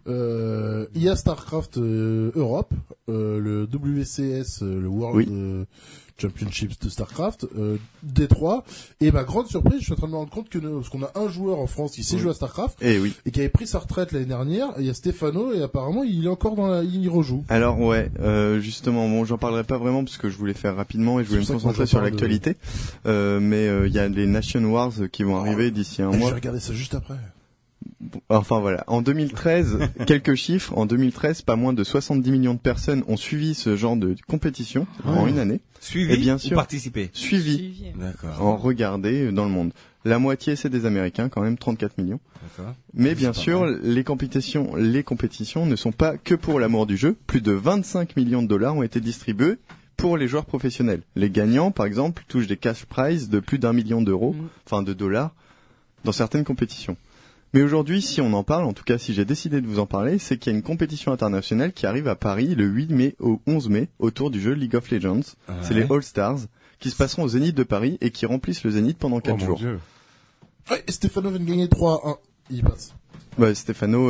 il y a Starcraft Europe, le WCS, le World Championships de Starcraft, Détroit. Et ma grande surprise, je suis en train de me rendre compte parce qu'on a un joueur en France qui sait jouer à Starcraft et qui avait pris sa retraite l'année dernière. Il y a Stéphano et apparemment il est encore il rejoue. Alors justement, bon, j'en parlerai pas vraiment parce que je voulais faire rapidement et je voulais me concentrer sur l'actualité. Mais il y a les Nation Wars qui vont arriver d'ici un mois. Je vais regarder ça juste après. Enfin voilà, en 2013, quelques chiffres, en 2013, pas moins de 70 millions de personnes ont suivi ce genre de compétition en une année. Suivi et bien sûr, ou participé? Suivi. D'accord. En regardé dans le monde. La moitié c'est des Américains quand même, 34 millions. D'accord. Mais bien sûr, les compétitions ne sont pas que pour l'amour du jeu. Plus de 25 millions de dollars ont été distribués pour les joueurs professionnels. Les gagnants, par exemple, touchent des cash prizes de plus d'1 million d'euros, enfin de dollars, dans certaines compétitions. Mais aujourd'hui, si on en parle, en tout cas si j'ai décidé de vous en parler, c'est qu'il y a une compétition internationale qui arrive à Paris le 8 mai au 11 mai autour du jeu League of Legends. C'est les All-Stars qui se passeront au Zénith de Paris et qui remplissent le Zénith pendant 4 jours. Dieu. Ouais, Stéphano vient de gagner 3-1. Il passe. Stéphano,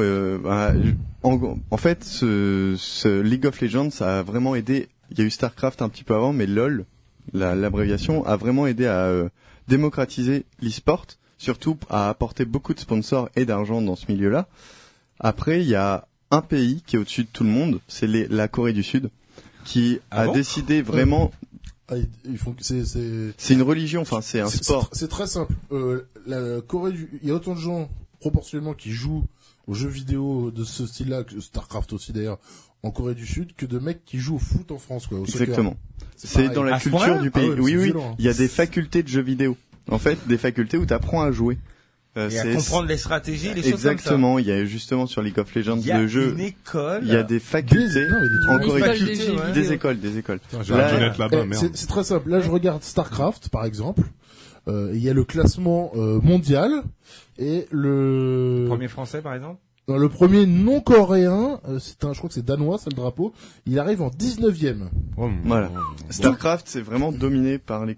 en fait, ce League of Legends ça a vraiment aidé. Il y a eu Starcraft un petit peu avant, mais LOL, l'abréviation, a vraiment aidé à démocratiser l'e-sport. Surtout à apporter beaucoup de sponsors et d'argent dans ce milieu-là. Après, il y a un pays qui est au-dessus de tout le monde, c'est la Corée du Sud, qui a décidé vraiment... C'est une religion, enfin c'est un sport. C'est très simple. La Corée il y a autant de gens proportionnellement qui jouent aux jeux vidéo de ce style-là, que Starcraft aussi d'ailleurs, en Corée du Sud, que de mecs qui jouent au foot en France, quoi. Exactement. C'est dans la culture du pays. Oui, violent, hein. Il y a des facultés de jeux vidéo. En fait, des facultés où tu apprends à jouer. Et à comprendre les stratégies, les choses comme ça. Exactement. Il y a justement sur League of Legends le jeu. Il y a une école. Il y a des facultés. En Corée du Sud. Des écoles. C'est très simple. Là, je regarde Starcraft, par exemple. Il y a le classement mondial et le premier français, par exemple. Non, le premier non coréen, je crois que c'est danois, c'est le drapeau. Il arrive en 19e. Voilà. Starcraft, c'est vraiment dominé par les Coréens.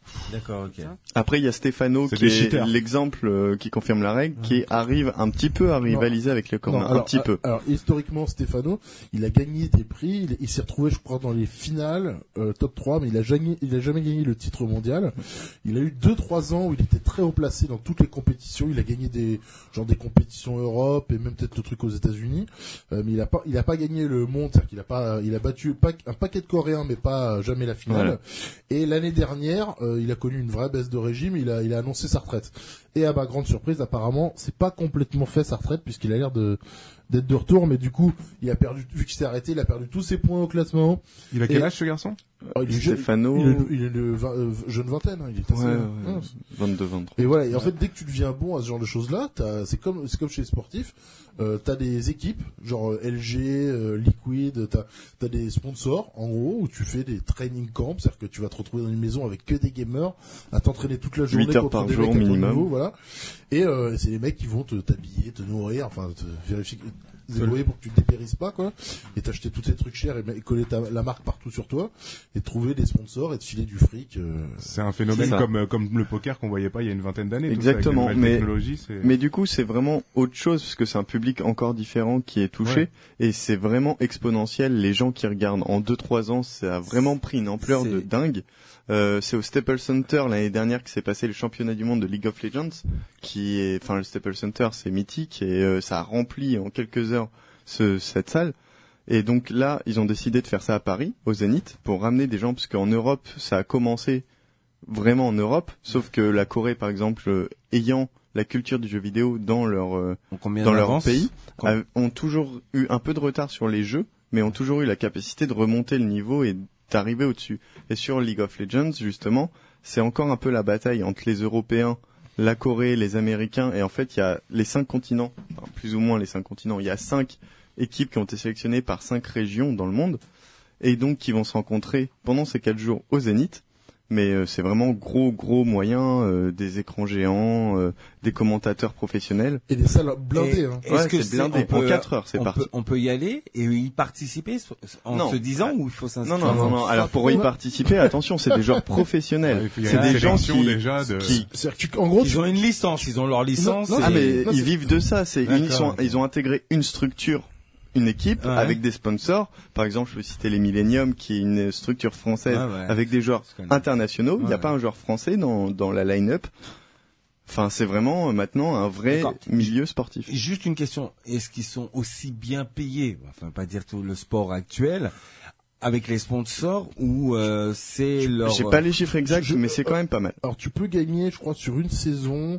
D'accord, ok. Après, il y a Stefano C'est qui des est cheaters. l'exemple qui confirme la règle, qui arrive un petit peu à rivaliser avec le corner, un petit peu. Alors, historiquement, Stefano, il a gagné des prix, il s'est retrouvé, je crois, dans les finales, top 3, mais il a jamais gagné le titre mondial. Il a eu 2-3 ans où il était très haut placé dans toutes les compétitions. Il a gagné des compétitions Europe et même peut-être le truc aux États-Unis. Mais il a pas gagné le monde, c'est-à-dire qu'il a battu un paquet de Coréens, mais pas jamais la finale. Voilà. Et l'année dernière, il a connu une vraie baisse de régime, il a annoncé sa retraite. Et à ma grande surprise, apparemment, c'est pas complètement fait sa retraite puisqu'il a l'air d'être de retour, mais du coup, il a perdu, vu qu'il s'est arrêté, il a perdu tous ses points au classement. Il a quel âge, ce garçon? Il est Stefano. il est de jeune vingtaine, hein, il est assez, 22, 23. Et voilà, et en fait, dès que tu deviens bon à ce genre de choses-là, c'est comme chez les sportifs, t'as des équipes, genre LG, Liquid, t'as des sponsors, en gros, où tu fais des training camps, c'est-à-dire que tu vas te retrouver dans une maison avec que des gamers, à t'entraîner toute la journée 8 heures contre par des jour mecs à ton minimum. niveau, voilà. Et c'est les mecs qui vont t'habiller, te nourrir, enfin, te vérifier, débrouiller pour que tu te dépérisses pas, quoi, et t'acheter tous tes trucs chers et coller la marque partout sur toi, et trouver des sponsors et te filer du fric. C'est un phénomène comme le poker qu'on voyait pas il y a une vingtaine d'années. Exactement, tout ça, avec les nouvelles technologies, mais du coup c'est vraiment autre chose parce que c'est un public encore différent qui est touché et c'est vraiment exponentiel. Les gens qui regardent en 2-3 ans, ça a vraiment pris une ampleur de dingue. C'est au Staples Center l'année dernière que s'est passé le championnat du monde de League of Legends, le Staples Center c'est mythique et ça a rempli en quelques heures cette salle. Et donc là, ils ont décidé de faire ça à Paris, au Zénith, pour ramener des gens, parce qu'en Europe, ça a commencé vraiment en Europe, sauf que la Corée, par exemple, ayant la culture du jeu vidéo dans leur pays, ont toujours eu un peu de retard sur les jeux, mais ont toujours eu la capacité de remonter le niveau et d'arriver au-dessus. Et sur League of Legends, justement, c'est encore un peu la bataille entre les Européens, la Corée, les Américains, et en fait, il y a les 5 continents, enfin, plus ou moins les 5 continents, il y a 5 équipes qui ont été sélectionnées par 5 régions dans le monde, et donc qui vont se rencontrer pendant ces 4 jours au Zénith. Mais c'est vraiment gros moyens, des écrans géants, des commentateurs professionnels. Et des salles blindées. Est-ce que c'est blindé. En 4 heures, c'est parti. On peut y aller et y participer en se disant où il faut s'inscrire. Non. Alors pour y participer, attention, c'est des joueurs professionnels. C'est des gens ils ont une licence, ils ont leur licence. Ils vivent de ça. Ils ont intégré une structure. Une équipe avec des sponsors. Par exemple, je peux citer les Millennium, qui est une structure française avec des joueurs internationaux. Il n'y a pas un joueur français dans la line-up. Enfin, c'est vraiment maintenant un vrai milieu sportif. Juste une question. Est-ce qu'ils sont aussi bien payés? Enfin, pas dire tout le sport actuel. Avec les sponsors ou c'est leur... J'ai pas les chiffres exacts, mais c'est quand même pas mal. Alors, tu peux gagner, je crois, sur une saison...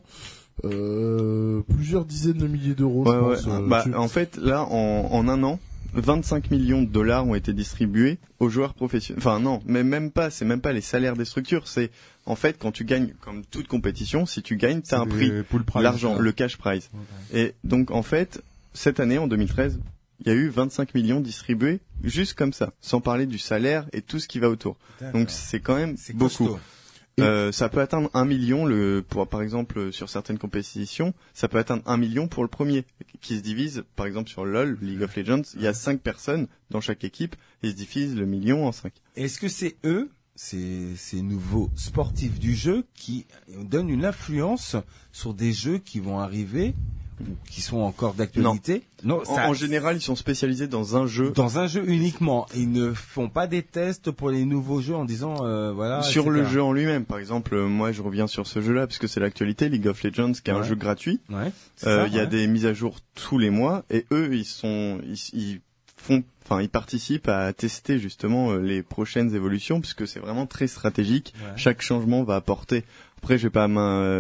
plusieurs dizaines de milliers d'euros, je pense. En fait, là, en un an, 25 millions de dollars ont été distribués aux joueurs professionnels. Enfin, non, mais même pas, c'est même pas les salaires des structures, c'est, en fait, quand tu gagnes, comme toute compétition, si tu gagnes, t'as un prix, l'argent, le cash prize. Et donc, en fait, cette année, en 2013, il y a eu 25 millions distribués juste comme ça, sans parler du salaire et tout ce qui va autour. Donc, c'est quand même beaucoup. Costaud. Ça peut atteindre 1 million par exemple sur certaines compétitions, ça peut atteindre 1 million pour le premier qui se divise par exemple sur LoL, League of Legends, il y a 5 personnes dans chaque équipe et ils se divisent le million en 5. Est-ce que c'est eux, ces nouveaux sportifs du jeu qui donnent une influence sur des jeux qui vont arriver ou qui sont encore d'actualité? Non, en général, ils sont spécialisés dans un jeu. Dans un jeu uniquement. Ils ne font pas des tests pour les nouveaux jeux en disant voilà. Sur etc. le jeu en lui-même, par exemple, moi je reviens sur ce jeu-là puisque c'est l'actualité, League of Legends, qui est un jeu gratuit. Il y a des mises à jour tous les mois et eux, ils participent à tester justement les prochaines évolutions puisque c'est vraiment très stratégique. Chaque changement va apporter. Après, je vais pas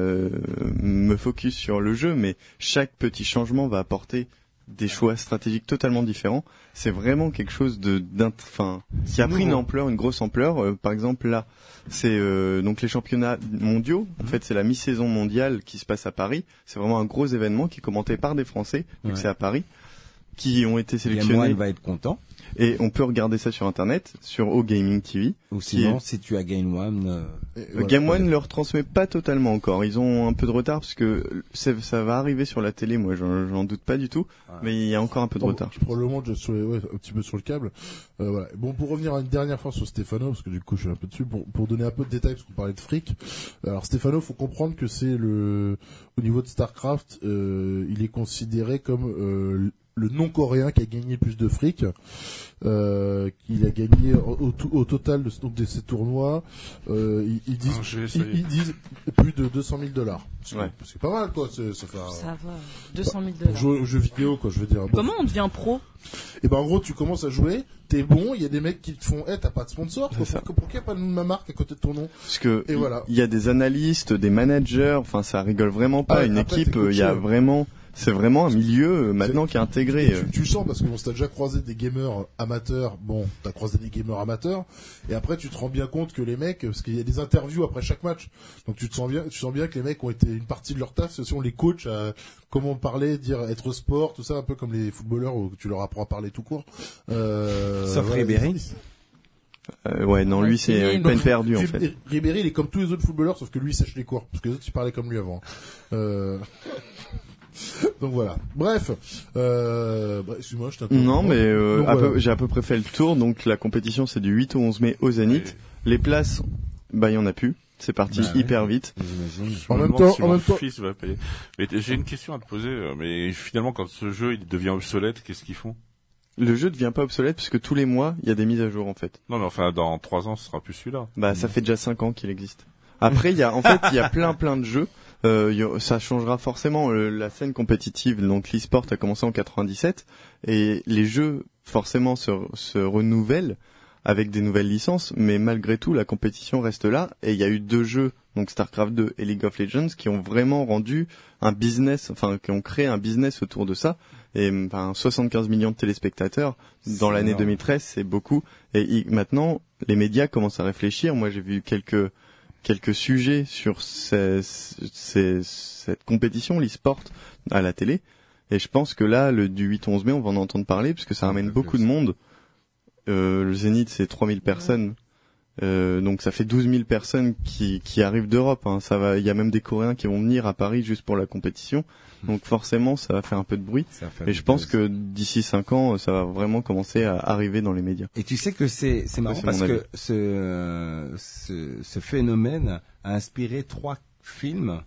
me focus sur le jeu, mais chaque petit changement va apporter des choix stratégiques totalement différents. C'est vraiment quelque chose qui a pris une grosse ampleur. Par exemple, là, c'est donc les championnats mondiaux. En fait, c'est la mi-saison mondiale qui se passe à Paris. C'est vraiment un gros événement qui est commenté par des Français, vu que c'est à Paris. qui ont été sélectionnés. Game One va être content. Et on peut regarder ça sur internet, sur O Gaming TV. Ou sinon, si tu as Game One... Game One ne le retransmet pas totalement encore. Ils ont un peu de retard parce que ça va arriver sur la télé, moi j'en doute pas du tout. Mais il y a encore un peu de retard. Probablement un petit peu sur le câble. Voilà. Bon, pour revenir une dernière fois sur Stefano, parce que du coup je suis un peu dessus, pour donner un peu de détails, parce qu'on parlait de fric. Alors Stefano, faut comprendre que c'est au niveau de StarCraft, il est considéré comme le non-coréen qui a gagné plus de fric, qu'il a gagné au total de ces tournois, ils disent plus de $200,000. C'est pas mal, quoi. Ça va. $200,000. Pour jouer aux jeux vidéo, quoi, je veux dire. Bon. Comment on devient pro? Et ben, en gros, tu commences à jouer, t'es bon, il y a des mecs qui te font, t'as pas de sponsor, pourquoi y a pas de ma marque à côté de ton nom? Parce que, il y a des analystes, des managers, enfin, ça rigole vraiment pas. Une équipe, il y a vraiment, c'est vraiment un milieu maintenant qui est intégré. Tu le sens parce que t'as déjà croisé des gamers amateurs. Bon, t'as croisé des gamers amateurs, et après tu te rends bien compte que les mecs, parce qu'il y a des interviews après chaque match, donc tu sens bien que les mecs ont été une partie de leur taf, c'est aussi on les coach à comment parler, dire être sport, tout ça, un peu comme les footballeurs où tu leur apprends à parler tout court. Sauf Ribéry. Lui c'est peine perdue en fait. Ribéry il est comme tous les autres footballeurs, sauf que lui il sèche les cours, parce que les autres ils parlaient comme lui avant. Donc voilà. Bref, excuse-moi, je t'interromps. Non, mais j'ai à peu près fait le tour. Donc la compétition, c'est du 8 au 11 mai au Zénith. Les places, il y en a plus. C'est parti hyper vite. En même temps, mon fils va payer. Mais j'ai une question à te poser. Mais finalement, quand ce jeu il devient obsolète, qu'est-ce qu'ils font? Le jeu devient pas obsolète puisque tous les mois, il y a des mises à jour en fait. Non, mais enfin, dans 3 ans, ce sera plus celui-là. Ça fait déjà 5 ans qu'il existe. Après, il y a plein de jeux. Ça changera forcément la scène compétitive. Donc l'e-sport a commencé en 97 et les jeux forcément se renouvellent avec des nouvelles licences, mais malgré tout la compétition reste là et il y a eu 2 jeux, donc StarCraft 2 et League of Legends, qui ont vraiment rendu un business, qui ont créé un business autour de ça. Et 75 millions de téléspectateurs dans l'année 2013, c'est beaucoup. Et maintenant, les médias commencent à réfléchir. Moi, j'ai vu quelques sujets sur cette compétition, l'e-sport, à la télé. Et je pense que là, du 8 au 11 mai, on va en entendre parler, parce que ça ramène beaucoup de monde. Le Zénith, c'est 3000 personnes. Donc ça fait 12 000 personnes qui arrivent d'Europe. Il y a même des Coréens qui vont venir à Paris juste pour la compétition. Donc forcément, ça va faire un peu de bruit. Et je pense que d'ici 5 ans, ça va vraiment commencer à arriver dans les médias. Et tu sais que c'est marrant parce que ce phénomène a inspiré 3 films,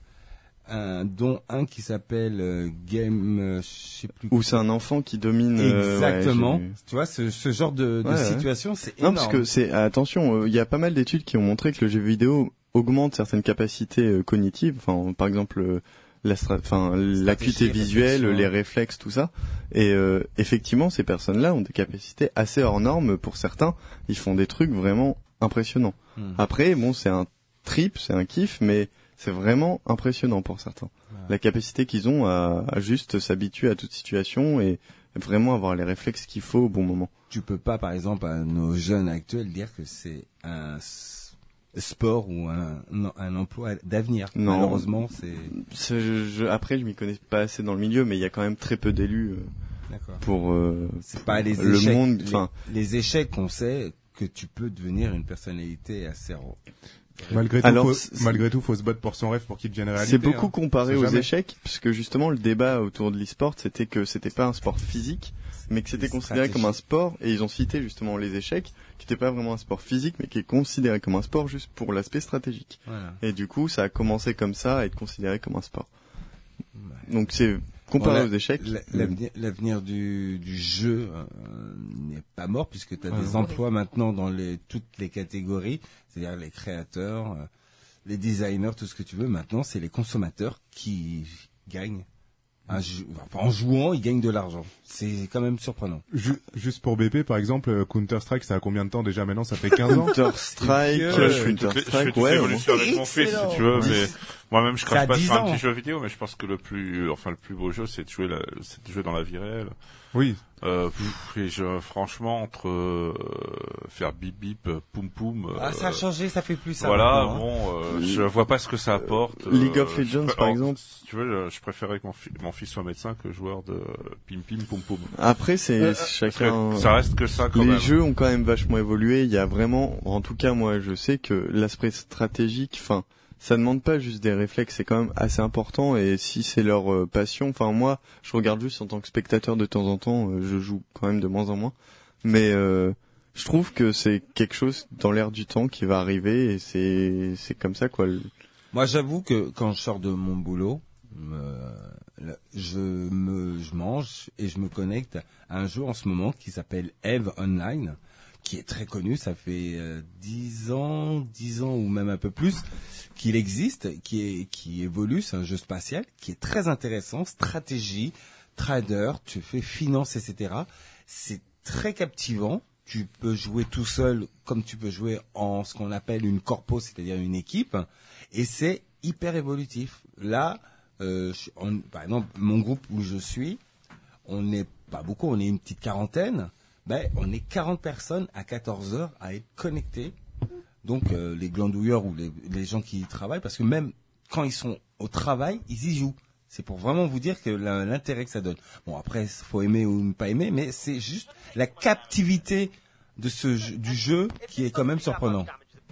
dont un qui s'appelle Game, je sais plus. Où c'est un enfant qui domine. Exactement. Tu vois, ce genre de situation, c'est énorme. Non, parce que attention, il y a pas mal d'études qui ont montré que le jeu vidéo augmente certaines capacités cognitives. Par exemple, l'acuité visuelle, les réflexes, tout ça. Et effectivement, ces personnes-là ont des capacités assez hors normes. Pour certains, ils font des trucs vraiment impressionnants. Après, c'est un trip, c'est un kiff, mais c'est vraiment impressionnant pour certains. La capacité qu'ils ont à juste s'habituer à toute situation et vraiment avoir les réflexes qu'il faut au bon moment. Tu peux pas, par exemple, à nos jeunes actuels dire que c'est un sport ou un emploi d'avenir. Non. Malheureusement, après, je m'y connais pas assez dans le milieu, mais il y a quand même très peu d'élus pour c'est pas les le échecs, monde. Les échecs, on sait que tu peux devenir une personnalité assez. Malgré tout, faut se battre pour son rêve pour qu'il devienne réalité. C'est beaucoup comparé aux échecs, puisque justement le débat autour de l'e-sport, c'était que c'était pas un sport physique, mais que c'était considéré comme un sport, et ils ont cité justement les échecs, qui n'était pas vraiment un sport physique, mais qui est considéré comme un sport juste pour l'aspect stratégique. Voilà. Et du coup, ça a commencé comme ça à être considéré comme un sport. Ouais. Donc c'est comparé aux échecs. L'avenir du jeu n'est pas mort, puisque tu as des emplois maintenant dans toutes les catégories, c'est-à-dire les créateurs, les designers, tout ce que tu veux. Maintenant, c'est les consommateurs qui gagnent. En jouant, ils gagnent de l'argent. C'est quand même surprenant. Juste pour BP, par exemple, Counter-Strike, ça a combien de temps déjà maintenant? Ça fait 15 ans. Counter-Strike, ouais, je fais toute l'évolution avec mon fils, si tu veux, mais Moi-même, je crache pas sur un petit jeu vidéo, mais je pense que le plus beau jeu, c'est de jouer dans la vie réelle. Oui. Franchement, entre faire bip bip, poum poum. Ça a changé, ça fait plus ça. Voilà, maintenant, je vois pas ce que ça apporte. League of Legends, par exemple. Si tu veux, je préférais que mon fils soit médecin que joueur de pim pim poum poum. Après, c'est chacun. Ça reste que ça quand même. Les jeux ont quand même vachement évolué. Il y a vraiment, en tout cas, moi, je sais que l'aspect stratégique, ça demande pas juste des réflexes, c'est quand même assez important, et si c'est leur passion, moi, je regarde juste en tant que spectateur de temps en temps, je joue quand même de moins en moins, mais je trouve que c'est quelque chose dans l'air du temps qui va arriver, et c'est comme ça, quoi. Moi, j'avoue que quand je sors de mon boulot, je mange et je me connecte à un jeu en ce moment qui s'appelle Eve Online, qui est très connu, ça fait 10 ans ou même un peu plus qu'il existe, qui évolue, c'est un jeu spatial qui est très intéressant, stratégie, trader, tu fais finance, etc. C'est très captivant, tu peux jouer tout seul comme tu peux jouer en ce qu'on appelle une corpo, c'est-à-dire une équipe, et c'est hyper évolutif. Là, par exemple, mon groupe où je suis, on n'est pas beaucoup, on est une petite quarantaine, on est 40 personnes à 14 heures à être connectés. Donc les glandouilleurs ou les gens qui y travaillent, parce que même quand ils sont au travail, ils y jouent. C'est pour vraiment vous dire que l'intérêt que ça donne. Bon, après, faut aimer ou ne pas aimer, mais c'est juste la captivité de du jeu qui est quand même surprenant.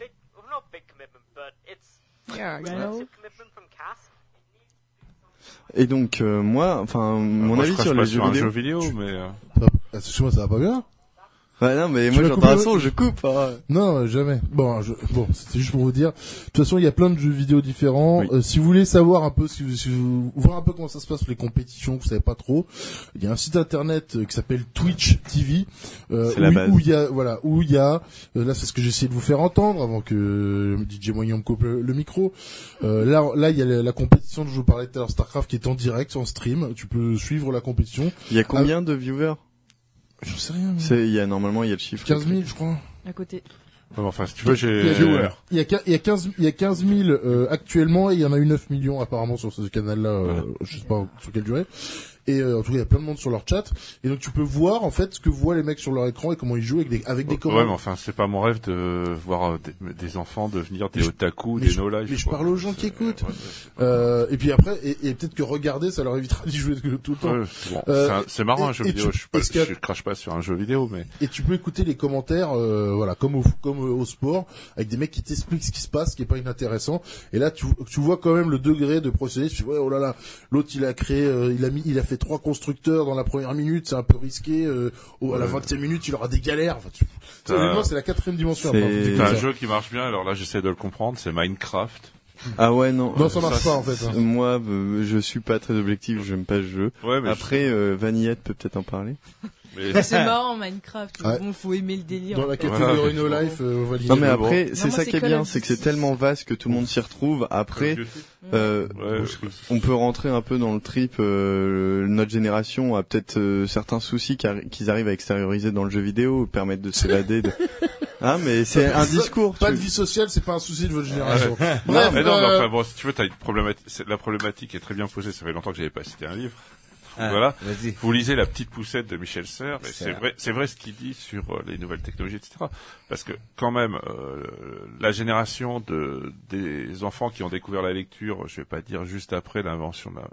Et donc moi, mon avis sur les jeux vidéo. Un jeu vidéo, mais excuse-moi, ça va pas bien? Ouais, non, mais moi j'entends un son, je coupe. Non, jamais. Bon, c'était juste pour vous dire. De toute façon, il y a plein de jeux vidéo différents. Oui. Si vous voulez savoir un peu, si vous voir un peu comment ça se passe les compétitions, vous savez pas trop, il y a un site internet qui s'appelle Twitch TV, où il y a, là c'est ce que j'ai essayé de vous faire entendre avant que DJ Moignon me coupe le micro. Là il y a la compétition dont je vous parlais tout à l'heure, Starcraft, qui est en direct, en stream. Tu peux suivre la compétition. Il y a combien de viewers? Je sais rien. Il y a le chiffre. 15 000, je crois. À côté. Enfin, si tu veux, il y a 15 000 actuellement, et il y en a eu 9 millions apparemment sur ce canal-là. Je sais pas sur quelle durée. Et en tout cas, il y a plein de monde sur leur chat. Et donc, tu peux voir en fait ce que voient les mecs sur leur écran et comment ils jouent avec des commandes. Ouais, mais enfin, c'est pas mon rêve de voir des enfants devenir des otaku, des no-life. Mais je parle aux gens qui écoutent. Et puis après, et peut-être que regarder, ça leur évitera d'y jouer tout le temps. Ouais, bon, c'est marrant un jeu vidéo. Je crache pas sur un jeu vidéo, mais. Et tu peux écouter les commentaires, comme au sport, avec des mecs qui t'expliquent ce qui se passe, ce qui est pas inintéressant. Et là, tu vois quand même le degré de procédé. Tu vois, oh là là, l'autre il a créé, il a fait 3 constructeurs dans la première minute, c'est un peu risqué. À la 20e minute, il aura des galères. Enfin, c'est la 4e dimension. T'as un jeu qui marche bien. Alors là, j'essaie de le comprendre. C'est Minecraft. Ah ouais, non. Non, ça marche pas en fait. Moi, je suis pas très objectif. J'aime pas ce jeu. Ouais, mais après, Vanillette peut peut-être en parler. C'est marrant Minecraft. Ouais. Bon, faut aimer le délire. Dans la catégorie No Life, non mais après, c'est ça qui est bien, c'est que c'est tellement vaste que tout le monde s'y retrouve. Après, on peut rentrer un peu dans le trip. Notre génération a peut-être certains soucis qu'ils arrivent à extérioriser dans le jeu vidéo, permettre de s'évader. Ah mais c'est un discours. Pas de vie sociale, c'est pas un souci de votre génération. Bref, mais enfin bon, si tu veux, t'as une problématique. La problématique est très bien posée. Ça fait longtemps que j'avais pas cité un livre. Voilà. Vous lisez La Petite Poussette de Michel Serres, et c'est vrai ce qu'il dit sur les nouvelles technologies, etc. Parce que quand même, la génération des enfants qui ont découvert la lecture, je vais pas dire juste après l'invention de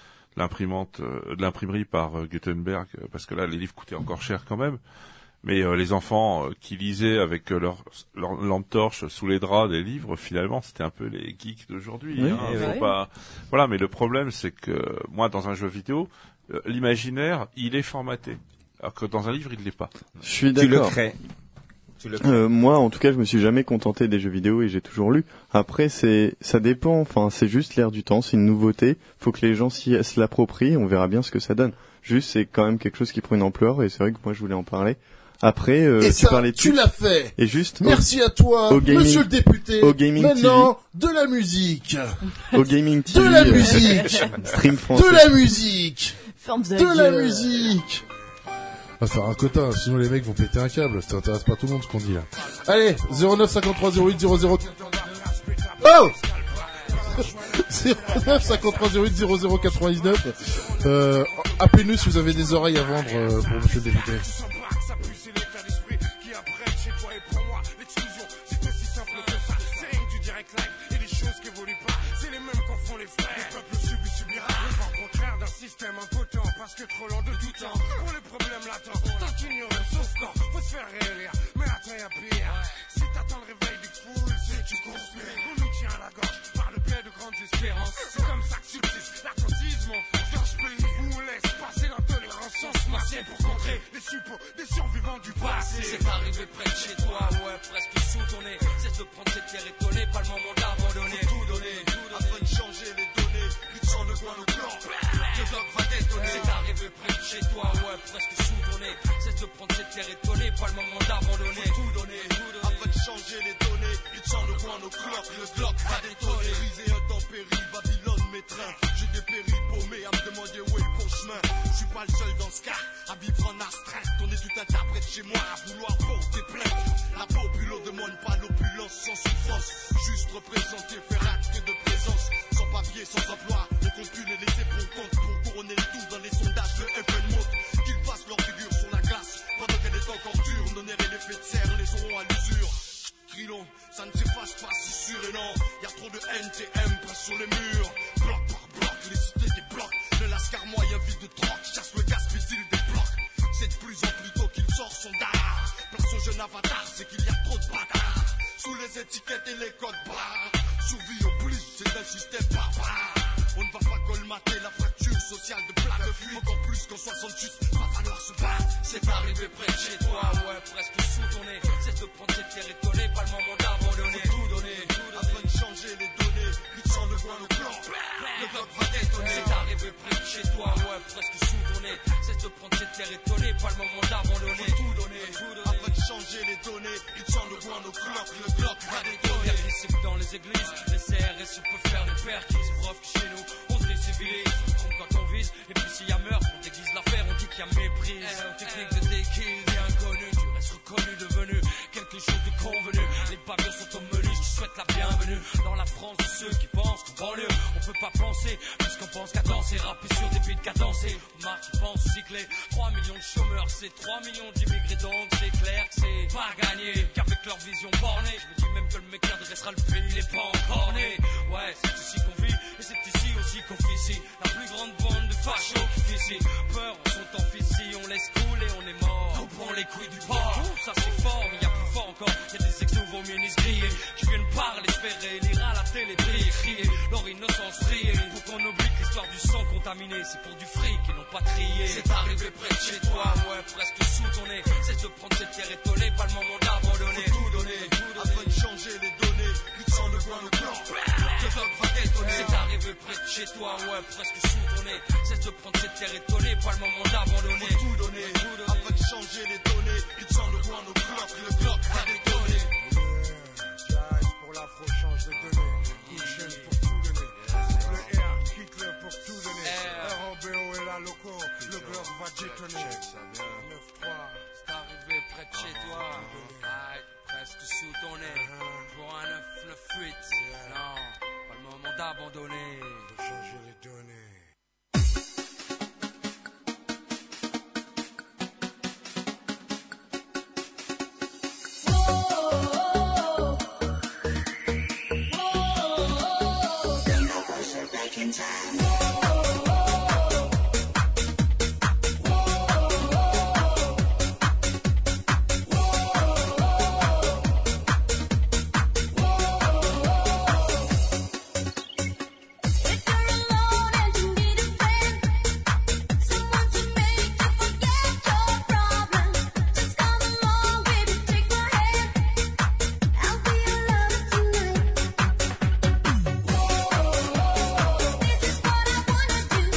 l'imprimerie par Gutenberg, parce que là les livres coûtaient encore cher quand même. Mais les enfants qui lisaient avec leur lampe torche sous les draps des livres, finalement, c'était un peu les geeks d'aujourd'hui. Oui, Voilà, mais le problème, c'est que moi, dans un jeu vidéo, l'imaginaire, il est formaté, alors que dans un livre, il l'est pas. Je suis d'accord. Tu le crées. Moi, en tout cas, je me suis jamais contenté des jeux vidéo et j'ai toujours lu. Après, ça dépend. Enfin, c'est juste l'air du temps, c'est une nouveauté. Faut que les gens se l'approprient. On verra bien ce que ça donne. Juste, c'est quand même quelque chose qui prend une ampleur et c'est vrai que moi, je voulais en parler. Après, tu l'as fait. Et juste. Merci à toi, monsieur le député. Au Gaming Maintenant, TV. De la musique. Au Gaming TV. De la musique. Stream français. De la musique. De la musique. On va faire un quota, sinon les mecs vont péter un câble. Ça intéresse pas tout le monde ce qu'on dit là. Allez, 09 53 08 00. Oh! 09 53 08 00 99. Appelez-nous si vous avez des oreilles à vendre pour monsieur le député. Parce que trop lent de tout temps, pour les problèmes latents, tant qu'ignorant, sauf quand, faut se faire réélire. Mais attends, y'a pire. Si t'attends le réveil des foules, c'est que tu conspires. On nous tient à la gorge, par le biais de grandes espérances. C'est comme ça que subsiste l'attentisme en France. Dans ce pays où on laisse passer l'intolérance sans se masser pour contrer les suppôts des survivants du passé. C'est arrivé près de chez toi, ouais, presque sous ton nez. C'est de prendre cette terre étonnée, pas le moment d'abandonner. Tout donner, afin de changer les données. Plus de sang de coin au plan, le bloc va détonner. C'est arrivé près de chez toi, ouais, presque sous ton nez. C'est de prendre cette terre étonnée, pas le moment d'abandonner. Tout donner, afin de changer les données. Plus de sang de coin au clock, le bloc va détonner. Brisé intempérie, Babylone m'étreint. J'ai dépéri paumé à me demander où est le bon chemin. Je suis pas le seul dans ce cas à vivre en astreinte. On est tout un tas près de chez moi à vouloir porter plainte. La population demande pas l'opulence sans souffrance. Juste représenter, faire acte de présence. Sans papier, sans emploi, on compte plus les laisser pour compte. Pour couronner le tout dans les sondages, le FN monte. Qu'ils passent leur figure sur la glace. Pendant qu'elle est encore dure, donner l'effet de serre, les auront à l'usure. Trilon, ça ne s'efface pas, c'est sûr et non. Y'a trop de NTM près sur les murs. Bloc par bloc, les cités des blocs. Le lascar moyen vide de troc, chasse le gaz missile des blocs. C'est de plus en plus tôt qu'il sort son dard. Place son jeune avatar, c'est qu'il y a trop de bâtards. Sous les étiquettes et les codes barres. Survie au plus, c'est un système barbare. On ne va pas colmater la fracture sociale de plat de fuite. Encore plus qu'en 68, va falloir se battre. C'est arrivé près de chez toi, ouais, presque sous ton nez. C'est de prendre cette terre étonnée, pas le moment d'abandonner. Tout donner, afin de changer les données. Plus de sang de coin au plan, le bloc va détonner. C'est arrivé près de chez toi, ouais, presque sous ton nez. C'est de prendre cette terre étonnée, pas le moment d'abandonner. Tout donner, afin de changer les données. Plus de sang de coin au clock, le bloc va détonner. Il y a des disciples dans les églises, les CRS peuvent faire les pères qui se prouvent chez nous. On se décivilise, on compte quand on vise. Et puis s'il y a meurtre, on déguise l'affaire, on dit qu'il y a méprise. Technique de déguise, bien connu, tu restes reconnu, devenu quelque chose de convenu. Les pavillons sont au menu, je te souhaite la bienvenue. Dans la France de ceux qui pensent qu'en banlieue, on peut pas penser, puisqu'on pense qu'à danser, rapper sur des beats cadencés. Marc qui pense cycler, 3 millions de chômeurs, c'est 3 millions d'immigrés, donc c'est clair que c'est pas gagné. Qu'avec leur vision bornée, je me dis même que le mec qui redressera le pays, il est pas encore né. Ouais, c'est ici qu'on vit, et c'est ici aussi qu'on officie. La plus grande bande de fachos qui fait ici. Peur, on sont en ici, on laisse couler, on est mort. On prend les couilles du port. Ça c'est fort, mais y a plus fort encore. Y a des ex-nouveaux ministres grillés qui viennent parler, se faire lire à la télé, briller, crier leur innocence friée. Pour qu'on oublie que l'histoire du sang contaminé, c'est pour du fric et non pas trié. C'est arrivé près de chez toi, ouais, presque sous ton nez. C'est de prendre cette terre étonnée, pas le moment d'abandonner. Tout donner, afin de changer les données. Plus de sang de coin au plan, le bloc va détonner. C'est arrivé près de chez toi, ouais, presque sous ton nez. C'est de prendre cette terre étonnée, pas le moment d'abandonner. Tout donner, afin de changer les données. Plus de sang de coin au bloc, le bloc va détonner. J'arrive pour l'afro, change de données. Chaîne pour tout donner. Le R, quitte-le pour tout donner. ROBO et la loco, le bloc va détonner. 9-3. C'est arrivé près de chez toi, aïe, presque sous ton nez. Pour un 9-9-8, non, pas le moment d'abandonner. Faut changer les données. This is what I wanna do.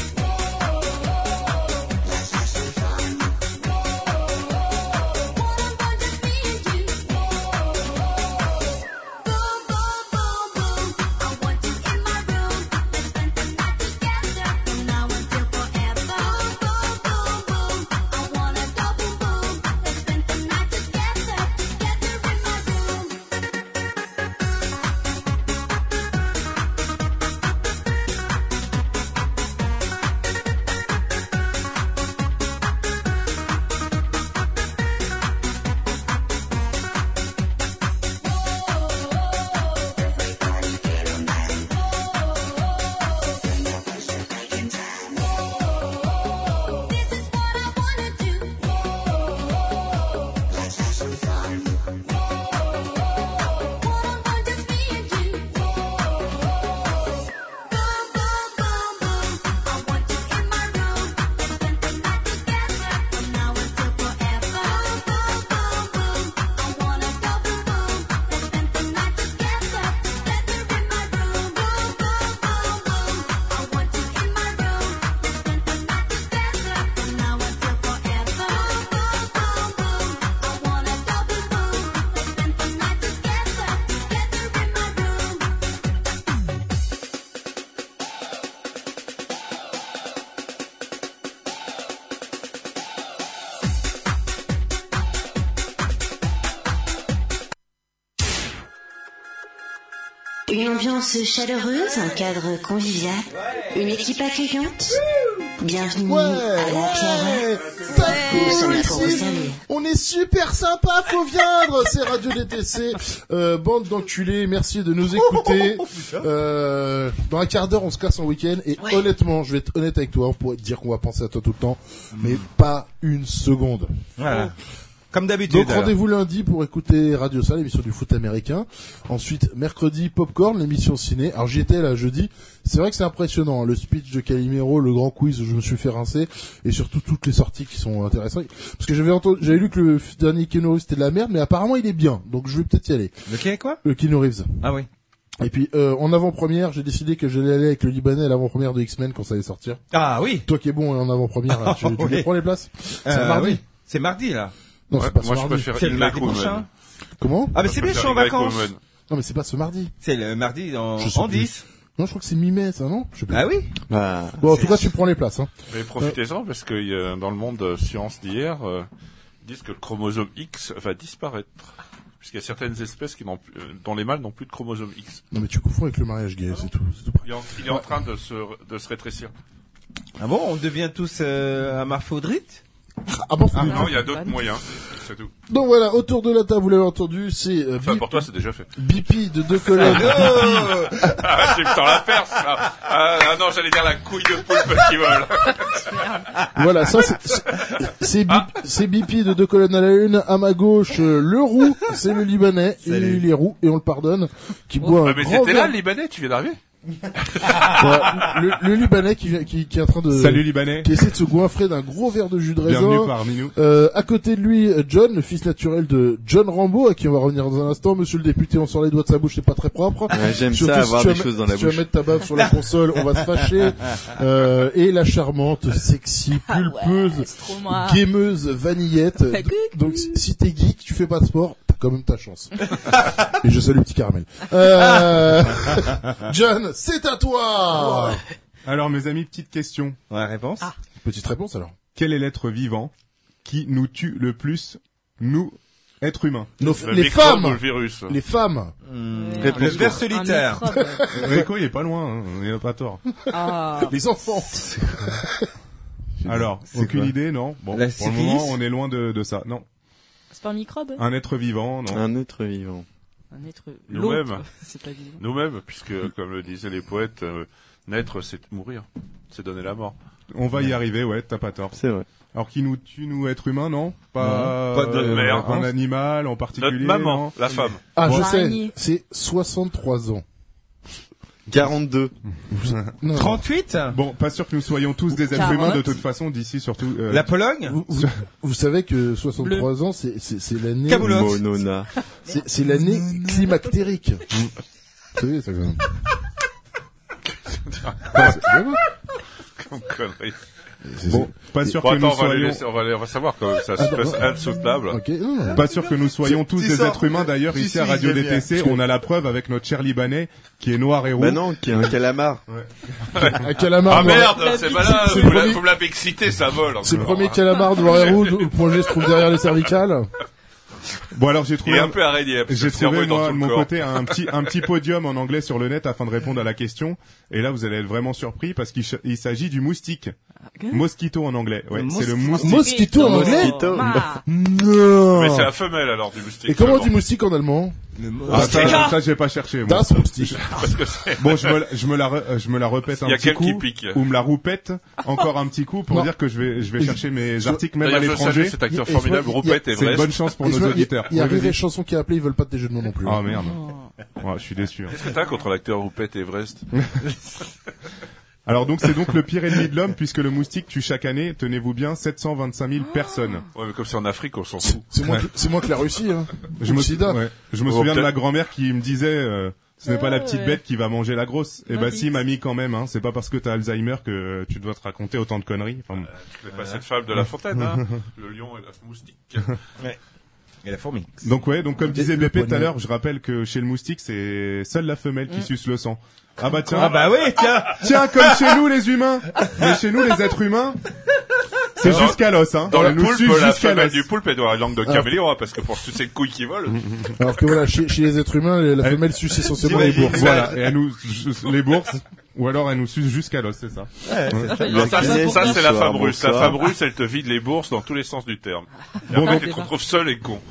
Une ambiance chaleureuse, un cadre convivial, une équipe accueillante. Bienvenue à la Pierre. Nous sommes là pour vous servir. On est super sympa, faut viendre. C'est Radio DTC, bande d'enculés. Merci de nous écouter. Dans un quart d'heure, on se casse en week-end. Et honnêtement, je vais être honnête avec toi, on pourrait te dire qu'on va penser à toi tout le temps, mais pas une seconde. Voilà. Comme d'habitude. Donc rendez-vous lundi pour écouter Radio Salle, l'émission du foot américain. Ensuite, mercredi, Popcorn, l'émission ciné. Alors j'y étais là jeudi. C'est vrai que c'est impressionnant, hein, le speech de Calimero, le grand quiz où je me suis fait rincer, et surtout toutes les sorties qui sont intéressantes. Parce que j'avais lu que le dernier Keanu Reeves c'était de la merde, mais apparemment il est bien. Donc je vais peut-être y aller. Lequel quoi? Le Keanu Reeves. Ah oui. Et puis en avant-première, j'ai décidé que j'allais aller avec le Libanais à l'avant-première de X-Men quand ça allait sortir. Ah oui. Toi qui es bon en avant-première, là, tu les prends les places? C'est mardi. Oui. C'est mardi là. Non, c'est pas moi, ce je mardi. préfère C'est le mardi prochain. Comment? Ah mais c'est bien, je suis en vacances. Non mais c'est pas ce mardi. C'est le mardi en 10. Non, je crois que c'est mi-mai, ça, non? Je sais plus. Ah oui? Bon, en tout cas, tu prends les places, hein. Mais profitez-en, parce que dans le monde science d'hier, ils disent que le chromosome X va disparaître. Puisqu'il y a certaines espèces dont les mâles n'ont plus de chromosome X. Non, mais tu confonds avec le mariage gay, c'est tout. Il est en train de se rétrécir. Ah bon, on devient tous hermaphrodites? Ah bon? Non, il y a d'autres moyens, c'est tout. Donc voilà, autour de la table, vous l'avez entendu, c'est pour toi, c'est déjà fait. Bipi de 2 colonnes. Ah, tu me tends la perce, là. Ah non, j'allais dire la couille de poulpe qui vole. Voilà, ça c'est Bipi de 2 colonnes à la une. À ma gauche, le roux, c'est le Libanais. Salut. Il est roux et on le pardonne. Qui boit un mais grand c'était là, verre. le Libanais, tu viens d'arriver? Le Libanais qui est en train de Salut Libanais. qui essaie de se goinfrer d'un gros verre de jus de raisin. Bienvenue parmi nous. À côté de lui, John, le fils naturel de John Rambo, à qui on va revenir dans un instant. Monsieur le député, on sort les doigts de sa bouche, c'est pas très propre. Ouais, j'aime Surtout ça, avoir si des choses dans la si tu vas bouche. mettre ta baffe sur la console, on va se fâcher. Et la charmante, sexy, pulpeuse, c'est trop moi. gameuse, vanillette. Fait coucou. Donc si t'es geek, tu fais pas de sport, t'as quand même ta chance. Et je salue petit caramel. John, c'est à toi. Alors mes amis, petite question. Ouais, réponse. Petite réponse alors. Quel est l'être vivant qui nous tue le plus, nous, êtres humains? Les femmes. Le virus. Les femmes. Le ver solitaire. Rico, il est pas loin, hein. Il a pas tort. Les enfants. Alors, aucune idée, non? Bon, La pour le syphilis moment, on est loin de ça. Non. C'est pas un microbe? Un être vivant, non. Un être vivant. Un être Nous-mêmes. l'autre, c'est pas vivant. Nous-mêmes, puisque, comme le disaient les poètes, naître, c'est mourir. C'est donner la mort. On va y arriver, ouais, t'as pas tort. C'est vrai. Alors, qui nous tue, nous, êtres humains, non? Pas notre mère. un animal en particulier. Notre maman, non. la femme. Ah, je Araignée. sais. C'est 63 ans. 42. Non. 38? Bon, pas sûr que nous soyons tous des êtres 40. humains de toute façon d'ici, surtout. La Pologne? Vous savez que 63 ans, c'est l'année. Caboulotte. Monona. C'est l'année climactérique. Vous savez ça quand même. Comme connerie. Bon, pas sûr Bon, que attends, nous soyons. on va savoir quand ça se passe insoutenable. Ok, non. Pas sûr que nous soyons tous des êtres humains. D'ailleurs, ici à Radio j'aime bien. DTC, on a la preuve avec notre cher Libanais qui est noir et roux. Bah non, qui est un calamar. Un calamar. Ah noir- merde, c'est malin, c'est vous le premier- me l'avez excité, ça vole. C'est le premier calamar noir et rouge. Le projet se trouve derrière les cervicales. Bon, alors j'ai Il trouvé est un peu araignée. parce que J'ai le cerveau trouvé est dans moi tout de le mon corps. côté un petit podium en anglais sur le net afin de répondre à la question. Et là, vous allez être vraiment surpris parce qu'il s'agit du moustique. Mosquito en anglais. Ouais, c'est le moustique. Mosquito en anglais. Mosquito. Non. Mais c'est la femelle alors du moustique. Et comment on seulement. dit moustique en allemand? Ah, ça j'ai pas cherché. Moi. Das Moustique. Parce que c'est... Bon, je me la répète un Il y a petit quelqu'un qui coup, pique. ou me la roupette encore un petit coup pour Non. dire que je vais chercher mes articles même à D'ailleurs, je salue l'étranger. cet acteur Et formidable, je vois- Roupette C'est une Everest. bonne chance pour Et nos je vois, auditeurs. Il y a Ouais, Rire vas-y. et Chanson qui a appelé, ils veulent pas de tes jeux de mots non plus. Ah merde. Ouais, je suis déçu. hein. Qu'est-ce que t'as contre l'acteur Roupette Everest? Alors donc c'est donc le pire ennemi de l'homme puisque le moustique tue chaque année, tenez-vous bien, 725 000 personnes. Ouais, mais comme c'est en Afrique, on s'en fout. C'est moins que la Russie, hein. Je me, Sida. ouais. Je me Oh, souviens de peut-être. ma grand-mère qui me disait ce n'est pas la petite bête qui va manger la grosse. Et bah si mamie quand même hein, c'est pas parce que t'as Alzheimer que tu dois te raconter autant de conneries. Enfin, Tu connais pas cette fable de La Fontaine, hein? Le lion et la moustique. Ouais. Et la fourmi. donc comme disait le Bépé tout à poney. l'heure, je rappelle que chez le moustique c'est seule la femelle qui suce le sang. Ah bah tiens. Ah bah oui, tiens. Tiens, comme chez nous les humains. Mais chez nous les êtres humains, C'est jusqu'à l'os, hein. Dans le nous poulpe, suce la jusqu'à femelle l'os. du poulpe, elle doit avoir une langue de caméléon, hein, parce que pour toutes ces couilles qui volent. Alors que voilà, chez les êtres humains, la femelle suce essentiellement les bourses. Voilà, et elle nous les bourses. Ou alors elle nous suce jusqu'à l'os, c'est ça. Ça, c'est la femme russe. La femme russe, elle te vide les bourses dans tous les sens du terme. Bon, donc tu te retrouves seul et con.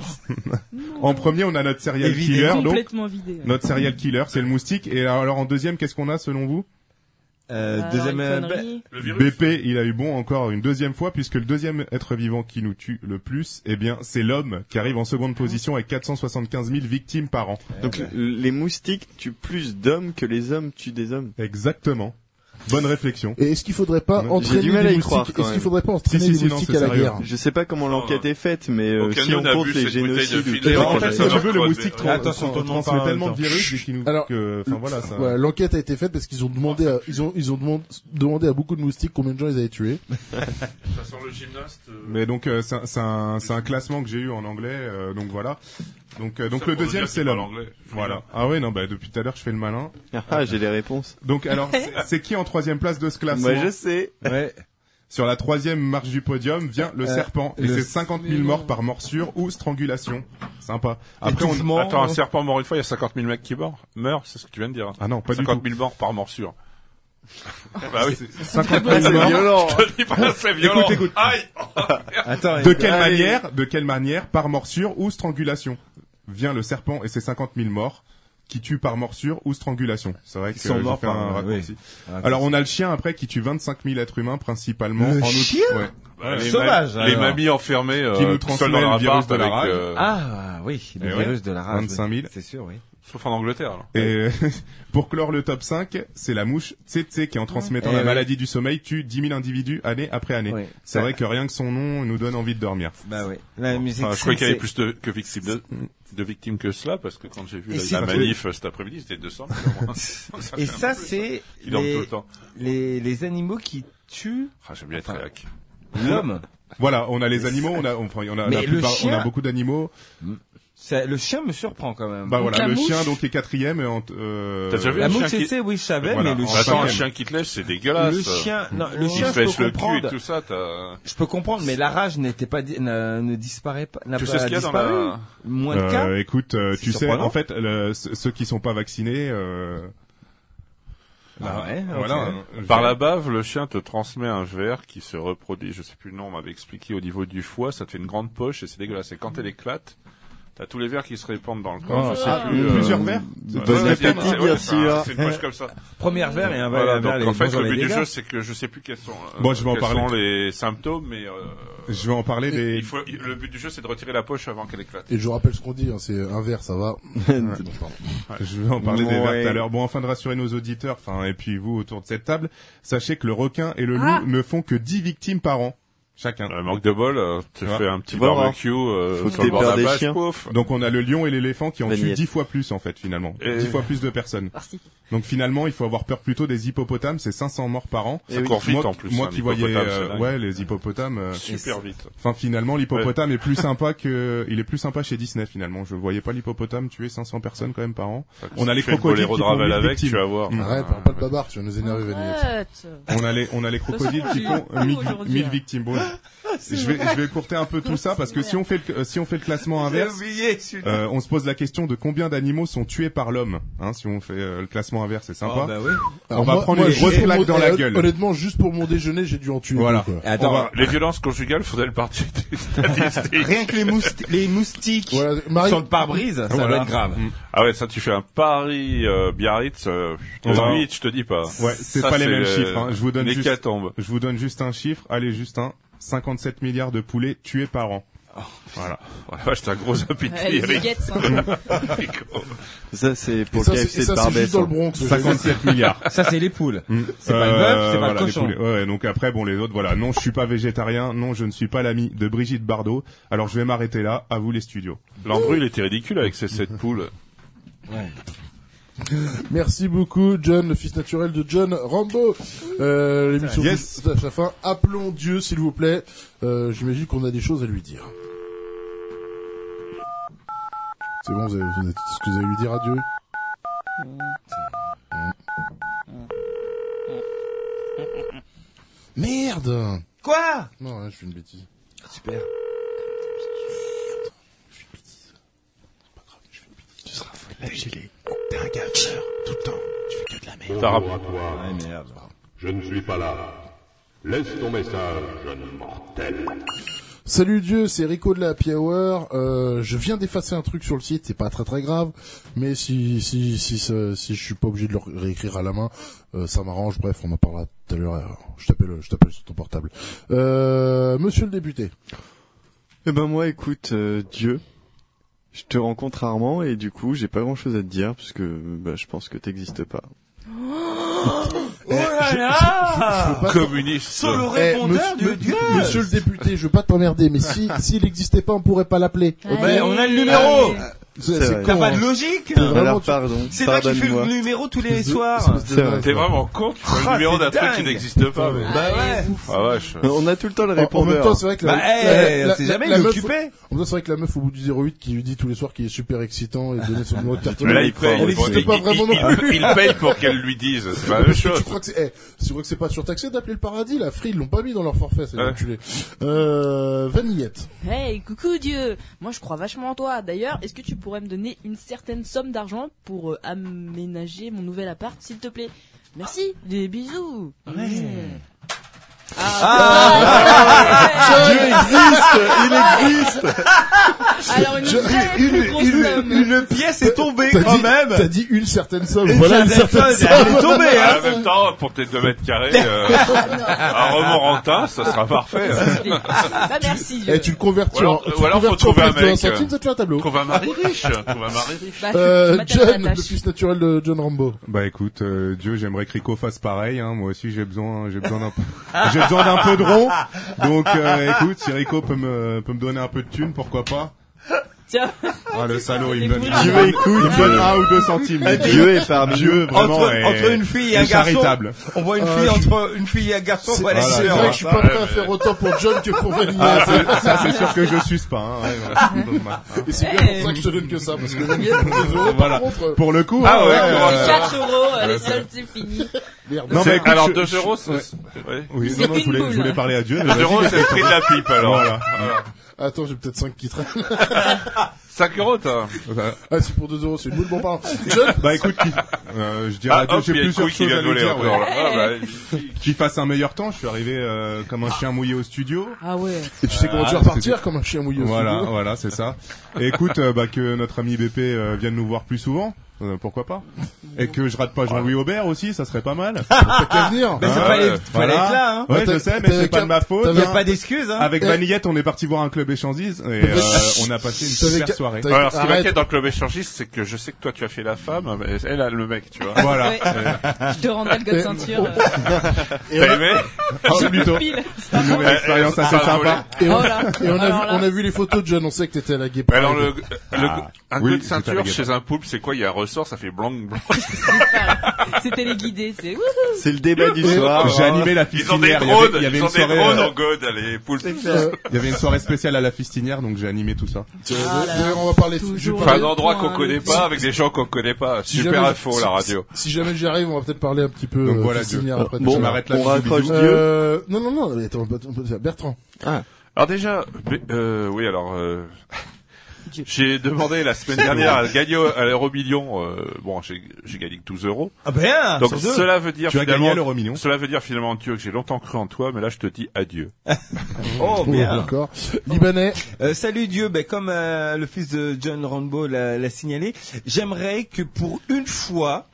En premier, on a notre serial killer, donc. Complètement vidé. Notre serial killer, c'est le moustique. Et alors en deuxième, qu'est-ce qu'on a selon vous? Deuxième, le virus. BP, il a eu bon encore une deuxième fois, puisque le deuxième être vivant qui nous tue le plus, eh bien, c'est l'homme qui arrive en seconde position avec 475 000 victimes par an. Donc les moustiques tuent plus d'hommes que les hommes tuent des hommes. Exactement. Bonne réflexion. Et est-ce qu'il faudrait pas entraîner du mal à les y croire, moustiques? quand Est-ce qu'il même. faudrait pas entraîner les moustiques à la guerre? Je sais pas comment l'enquête est faite, mais si on on a compte bu les cette bouteille de génocides ou filet, tout, en En fait, si tu veux, le moustique Attention, tout le monde transmet parle en tellement de même temps. virus qu'il nous, Alors, enfin voilà, ça. Voilà, l'enquête a été faite parce qu'ils ont demandé à, ils ont demandé à beaucoup de moustiques combien de gens ils avaient tués. Ça sent le gymnaste. Mais donc, c'est un classement que j'ai eu en anglais, donc voilà. Donc le deuxième, c'est l'homme. Voilà. Ah ouais, non, bah, depuis tout à l'heure, je fais le malin. Ah, j'ai les réponses. Donc, alors, c'est qui en troisième place de ce classement? Moi, je sais. Ouais. Sur la troisième marche du podium vient le serpent. Et le- c'est 50 000 morts par morsure ou strangulation. Sympa. Après, Étouffement. Attends, un serpent mort une fois, il y a 50 000 mecs qui meurent, c'est ce que tu viens de dire. Ah non, pas du 50 tout. 000 morts par morsure. Bah oui. 50 000 morts. violent. Je te dis pas, c'est violent. Écoute. Aïe! Attends. De quelle manière, par morsure ou strangulation? Vient le serpent et ses 50 000 morts qui tuent par morsure ou strangulation. C'est vrai que sont j'ai morts fait par- un raccourci. oui. Alors on a le chien après qui tue 25 000 êtres humains principalement. Le en chien Ouais. Bah, les Sauvage, les alors. mamies enfermées, Qui nous tout transmet seules dans le leur virus appart de la avec, rage. Ah, oui, le Et ouais. virus de la rage. 25 000. C'est sûr, oui. sauf en Angleterre, alors. Et pour clore le top 5, c'est la mouche tsetse qui en transmettant Eh la oui. maladie du sommeil tue 10 000 individus année après année. Oui. C'est vrai que rien que son nom nous donne envie de dormir. Bah oui. La musique. Enfin, je croyais qu'il y avait c'est- plus de victimes que cela, parce que quand j'ai vu Et la c'est- manif cet après-midi, c'était 200. Et ça, c'est Ils dorment tout le temps. les animaux qui tuent Ah, j'aime bien être réac. l'homme. Voilà, on a les animaux, on a Mais la le plupart- chien- on a beaucoup d'animaux. Le chien me surprend quand même. Bah Donc voilà, la le mouche. chien donc est quatrième. T'as déjà vu La un mouche, chien tu qui... sais, oui, je savais, Voilà, mais le en chien. Attends, un cinquième. chien qui te lèche, c'est dégueulasse. Le chien, non, le Il chien, se je peux fèche le cul et comprendre. tout ça, t'as... Je peux comprendre, mais la rage n'était pas, ne disparaît pas, n'a Tu pas sais ce qu'il y a dans disparu. la... Moins de cas. Écoute, C'est tu sais, surprenant. en fait, ceux qui sont pas vaccinés. Ah ouais, voilà. ok. Par la bave, le chien te transmet un ver qui se reproduit, je sais plus le nom, on m'avait expliqué, au niveau du foie, ça te fait une grande poche et c'est dégueulasse. Et quand elle éclate, t'as tous les vers qui se répandent dans le corps, je sais plus. Plusieurs vers. Bon appétit, bien sûr. C'est une poche comme ça. Première verre et un Voilà, verre. donc en fait, le but du jeu, c'est que je sais plus quels sont, Bon, je vais en quels parler. sont les symptômes, mais Je vais en parler des. le but du jeu, c'est de retirer la poche avant qu'elle éclate. Et je vous rappelle ce qu'on dit, hein, c'est un verre, ça va. C'est bon, pardon. Je vais en parler des Ouais. vers tout à l'heure. Bon, afin de rassurer nos auditeurs, enfin, et puis vous autour de cette table, sachez que le requin et le loup ne font que 10 victimes par an. Chacun. Manque de bol, tu Ouais. fais un petit Tu vas voir. barbecue Faut sur le bord de déplaire la des plage, chiens. pouf. Donc on a le lion et l'éléphant qui en tuent Vignette. 10 fois plus en fait finalement. Et- 10 fois plus de personnes. Merci. Donc finalement il faut avoir peur plutôt des hippopotames, c'est 500 morts par an. Ça court vite moi, en plus. Moi un qui voyais hippopotame, c'est dingue. ouais les hippopotames Super vite. enfin finalement l'hippopotame est plus sympa que il est plus sympa chez Disney finalement. Je voyais pas l'hippopotame tuer 500 personnes quand même par an. On a les Tu fais le crocodiles boléro qui de font Ravel 1000 avec, victimes. tu vas voir. Arrête, parle pas de babar, tu vas nous énerver, Vanille. Arrête. On a les crocodiles qui font aujourd'hui, 1000 hein. victimes. Bon, je vais écourter un peu tout ça parce que si on fait le classement inverse, on se pose la question de combien d'animaux sont tués par l'homme. Hein, si on fait le classement inverse, c'est sympa. Oh, bah oui. On va prendre une juste grosse pour claque mon- dans la gueule. Honnêtement, juste pour mon déjeuner, j'ai dû en tuer. Voilà. deux, quoi. Attends, Les violences conjugales, faudrait le partir des statistiques. rien que les moustiques Voilà, Marie- sur le pare-brise, ça Voilà. va être grave. Ah ouais, ça tu fais un Paris Biarritz, va- 8, je te dis pas. Ouais, c'est Ça, pas les mêmes le- chiffres. Hein. Je vous donne l'hécatombe. juste un chiffre. Allez, juste un. 57 milliards de poulets tués par an. Voilà. Oh la vache, t'as un gros appétit, Les Eric. baguettes, hein. Ça, c'est pour Et ça, KFC c'est de ça, c'est Barbès. juste dans le Bronx. 57 milliards. Ça, c'est les poules. C'est pas le bœuf, c'est pas voilà, le les cochon. poulets. Ouais, donc après, bon, les autres, voilà. Non, je suis pas végétarien. Non, je ne suis pas l'ami de Brigitte Bardot. Alors, je vais m'arrêter là. À vous, les studios. Landru, il était ridicule avec ses 7 poules. Merci beaucoup, John, le fils naturel de John Rambo. L'émission Yes. touche à sa fin. Appelons Dieu, s'il vous plaît. J'imagine qu'on a des choses à lui dire. C'est bon, vous avez ce que vous avez lui dire à Dieu? Merde! Quoi? Non, je fais une bêtise. Super. Tu seras flagellé. T'es un gaffer, tout le temps. Tu fais que de la merde. T'as Bonjour à toi. Ouais, merde. Je ne suis pas là. Laisse ton message, jeune mortel. Salut Dieu, c'est Rico de la Happy Hour. Je viens d'effacer un truc sur le site, c'est pas très très grave, mais si je suis pas obligé de le réécrire à la main, ça m'arrange. Bref, on en parlera tout à l'heure. Je t'appelle sur ton portable. Monsieur le député. Eh ben moi, écoute, Dieu, je te rencontre rarement et du coup, j'ai pas grand-chose à te dire parce que je pense que t'existes pas. Oh là là, communiste. Sur le répondeur de Dieu. Monsieur le député, je veux pas t'emmerder, mais s'il n'existait pas, on pourrait pas l'appeler. Ben, on a le numéro. T'as pas de logique. Alors, pardon. C'est toi qui fais le numéro tous les soirs. T'es vraiment con, tu fais le numéro d'un truc qui n'existe pas. Mais... Bah ouais. Ah vache. On a tout le temps le répondeur. En même temps, c'est vrai que c'est jamais il est occupé. En même temps, c'est vrai que la meuf au bout du 08 qui lui dit tous les soirs qu'il est super excitant et donner son numéro de carte. Mais là, il paye. Elle n'existe pas vraiment non plus. Il paye pour qu'elle lui dise. C'est pas la même chose. Tu crois que c'est pas surtaxé d'appeler le paradis, là? Free, ils l'ont pas mis dans leur forfait, c'est l'enculé. Vanillette. Hey, coucou Dieu. Moi, je crois vachement en toi. D'ailleurs, est-ce que tu pourrais me donner une certaine somme d'argent pour aménager mon nouvel appart, s'il te plaît? Merci. Des bisous. Ouais. Dieu existe, il existe. Alors une pièce est tombée quand même. T'as dit une certaine somme. Voilà une certaine somme. Elle est tombée. En même temps, pour tes 2 mètres carrés, un Romorantin, ça sera parfait. Bah merci. Et tu le convertis en. Ou alors faut trouver un mec. Ça te fait un tableau. Trouve un mari riche. John, le fils naturel de John Rambo. Bah écoute, Dieu, j'aimerais que Rico fasse pareil. Hein. Moi aussi, j'ai besoin d'un peu de rond. Donc, écoute, si Rico peut me donner un peu de thunes, pourquoi pas. Tiens. Ah, le salaud, il me donne, Dieu écoute, il me donne 1 ou 2 centimes. Dieu est parmi Dieu, vraiment, entre une fille et un garçon. Charitable. On voit une fille entre une fille et un garçon. Voilà, c'est vrai que je suis pas prêt à faire autant pour John que pour Vanilla. Ça, c'est sûr que je suce pas, hein. Et c'est bien pour ça que je te donne que ça, parce que Vanilla, voilà. Pour le coup. Ah ouais, 4 €, les soldes, c'est fini. Merde. Non, mais écoute, alors 2 €, oui, non, je voulais parler à Dieu. 2 €, c'est le prix de la pipe, alors. Voilà. Attends, j'ai peut-être 5 qui traînent. 5 €, toi. Ah, si pour 2 €, c'est une boule, bon parlant. John? Bah écoute, je dirais à Dieu, j'ai plusieurs choses à lui dire. Qu'il fasse un meilleur temps, je suis arrivé comme un chien mouillé au studio. Ah ouais. Et tu sais comment tu vas repartir comme un chien mouillé au studio. Voilà, c'est ça. Et écoute, que notre ami BP vienne nous voir plus souvent. Pourquoi pas? Et que je rate pas Jean-Louis Aubert aussi, ça serait pas mal. T'as qu'à venir. Mais fallait être là, hein. Ouais, je sais, mais c'est pas de ma faute. T'avais pas d'excuses, hein. Avec Vanillette, on est parti voir un club échangiste et on a passé une super soirée. Alors, ce qui m'inquiète dans le club échangiste, c'est que je sais que toi tu as fait la femme, mais elle a le mec, tu vois. Voilà. Je te rendais le code ceinture. T'as aimé? Plutôt. Une nouvelle expérience assez sympa. Et on a vu les photos de John, on sait que t'étais à la Gay Pride. Alors un code de ceinture chez un poulpe, c'est quoi? Il y a un ressort, ça fait blanc. C'était les guidés, c'est c'est le débat du soir. J'ai animé la fistinière. Il y avait une soirée en God, les poulpes. Il y avait une soirée spéciale à la fistinière, donc j'ai animé tout ça. D'ailleurs, on va parler un endroit qu'on connaît pas avec des gens qu'on connaît pas. Super info, la radio. Si jamais j'y arrive, on va peut-être parler un petit peu donc voilà, fistinière après. Bon, je m'arrête là. On raccroche Dieu. Non, attends, Bertrand. Alors déjà, oui, alors j'ai demandé la semaine dernière à gagner à l'Euromillion. Bon, j'ai gagné 12 €. Ah ben, donc cela veut dire tu as gagné à l'Euromillion. Cela veut dire finalement, Dieu, que j'ai longtemps cru en toi, mais là je te dis adieu. Oh bien. D'accord. Libanais. Salut Dieu, comme le fils de John Rambo l'a signalé, j'aimerais que pour une fois,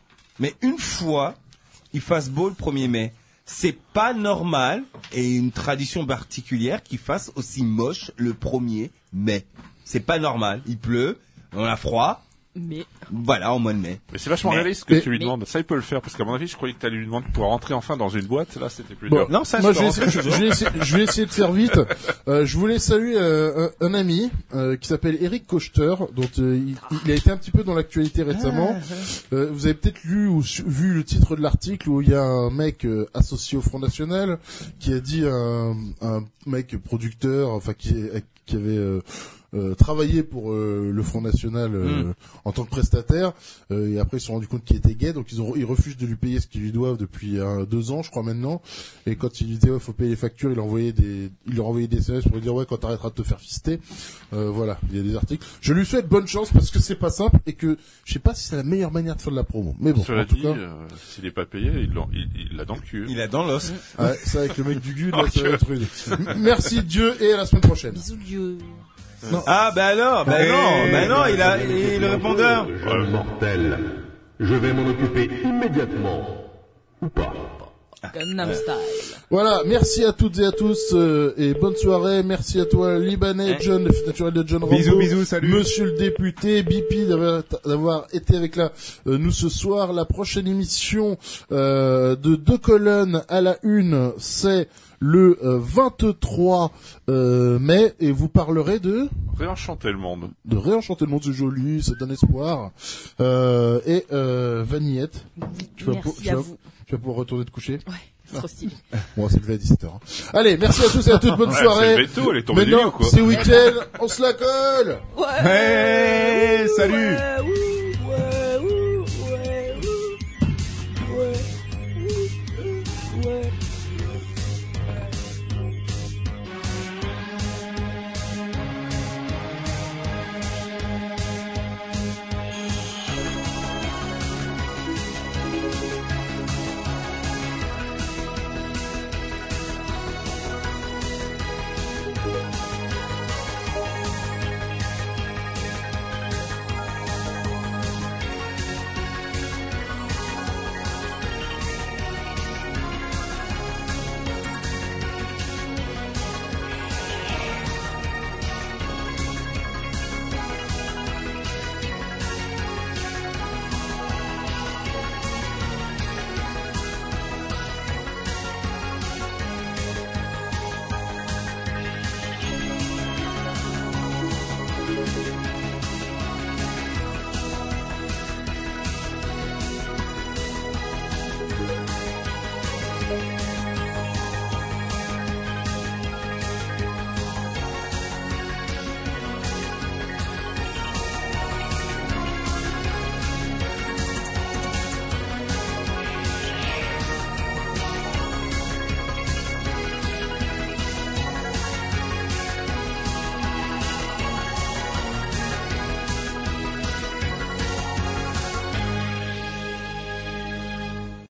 il fasse beau le 1er mai. C'est pas normal et une tradition particulière qu'il fasse aussi moche le 1er mai. C'est pas normal. Il pleut, on a froid. Mais voilà, en mois de mai. Mais c'est vachement réaliste ce que tu lui demandes. Ça, il peut le faire, parce qu'à mon avis, je croyais que tu allais lui demander pour rentrer enfin dans une boîte. Là, c'était plus dur. Non, ça, moi, je vais essayer de faire vite. Je voulais saluer un ami qui s'appelle Eric Kochter, dont il a été un petit peu dans l'actualité récemment. Vous avez peut-être lu ou vu le titre de l'article où il y a un mec associé au Front National qui a dit un mec producteur, enfin qui avait travaillé pour le Front National en tant que prestataire, et après ils se sont rendus compte qu'il était gay, donc ils refusent de lui payer ce qu'ils lui doivent depuis 2 ans, je crois maintenant. Et quand il disait faut payer les factures, il leur envoyait des SMS pour lui dire quand t'arrêteras de te faire fister. Voilà, il y a des articles. Je lui souhaite bonne chance parce que c'est pas simple et que je sais pas si c'est la meilleure manière de faire de la promo. Mais bon, cela en tout dit, cas, s'il est pas payé, il l'a dans le cul. Il l'a dans l'os. Ouais, ça avec le mec du GUD, là, ça va être rude. Merci Dieu et à la semaine prochaine. Bisous Dieu. Non. Ah bah non, il a le répondeur. Jeune mortel, je vais m'en occuper immédiatement. Ou pas. Gangnam Style. Voilà, merci à toutes et à tous et bonne soirée. Merci à toi Libanais, John, le fils naturel de John Rambo. Bisous, salut. Monsieur le député, Bipi d'avoir été avec nous ce soir. La prochaine émission de Deux colonnes à la une, c'est le 23 mai et vous parlerez de Réenchanter le monde. De réenchanter le monde, c'est joli, ça donne espoir. Et Vanillette, tu vas pouvoir retourner te coucher. Ouais, c'est trop stylé. On va se lever à 17h. Allez, merci à tous et à toutes, bonne soirée. C'est veto, elle est tombée du lit ou quoi? C'est week-end, on se la colle. Ouais, salut. Ouais.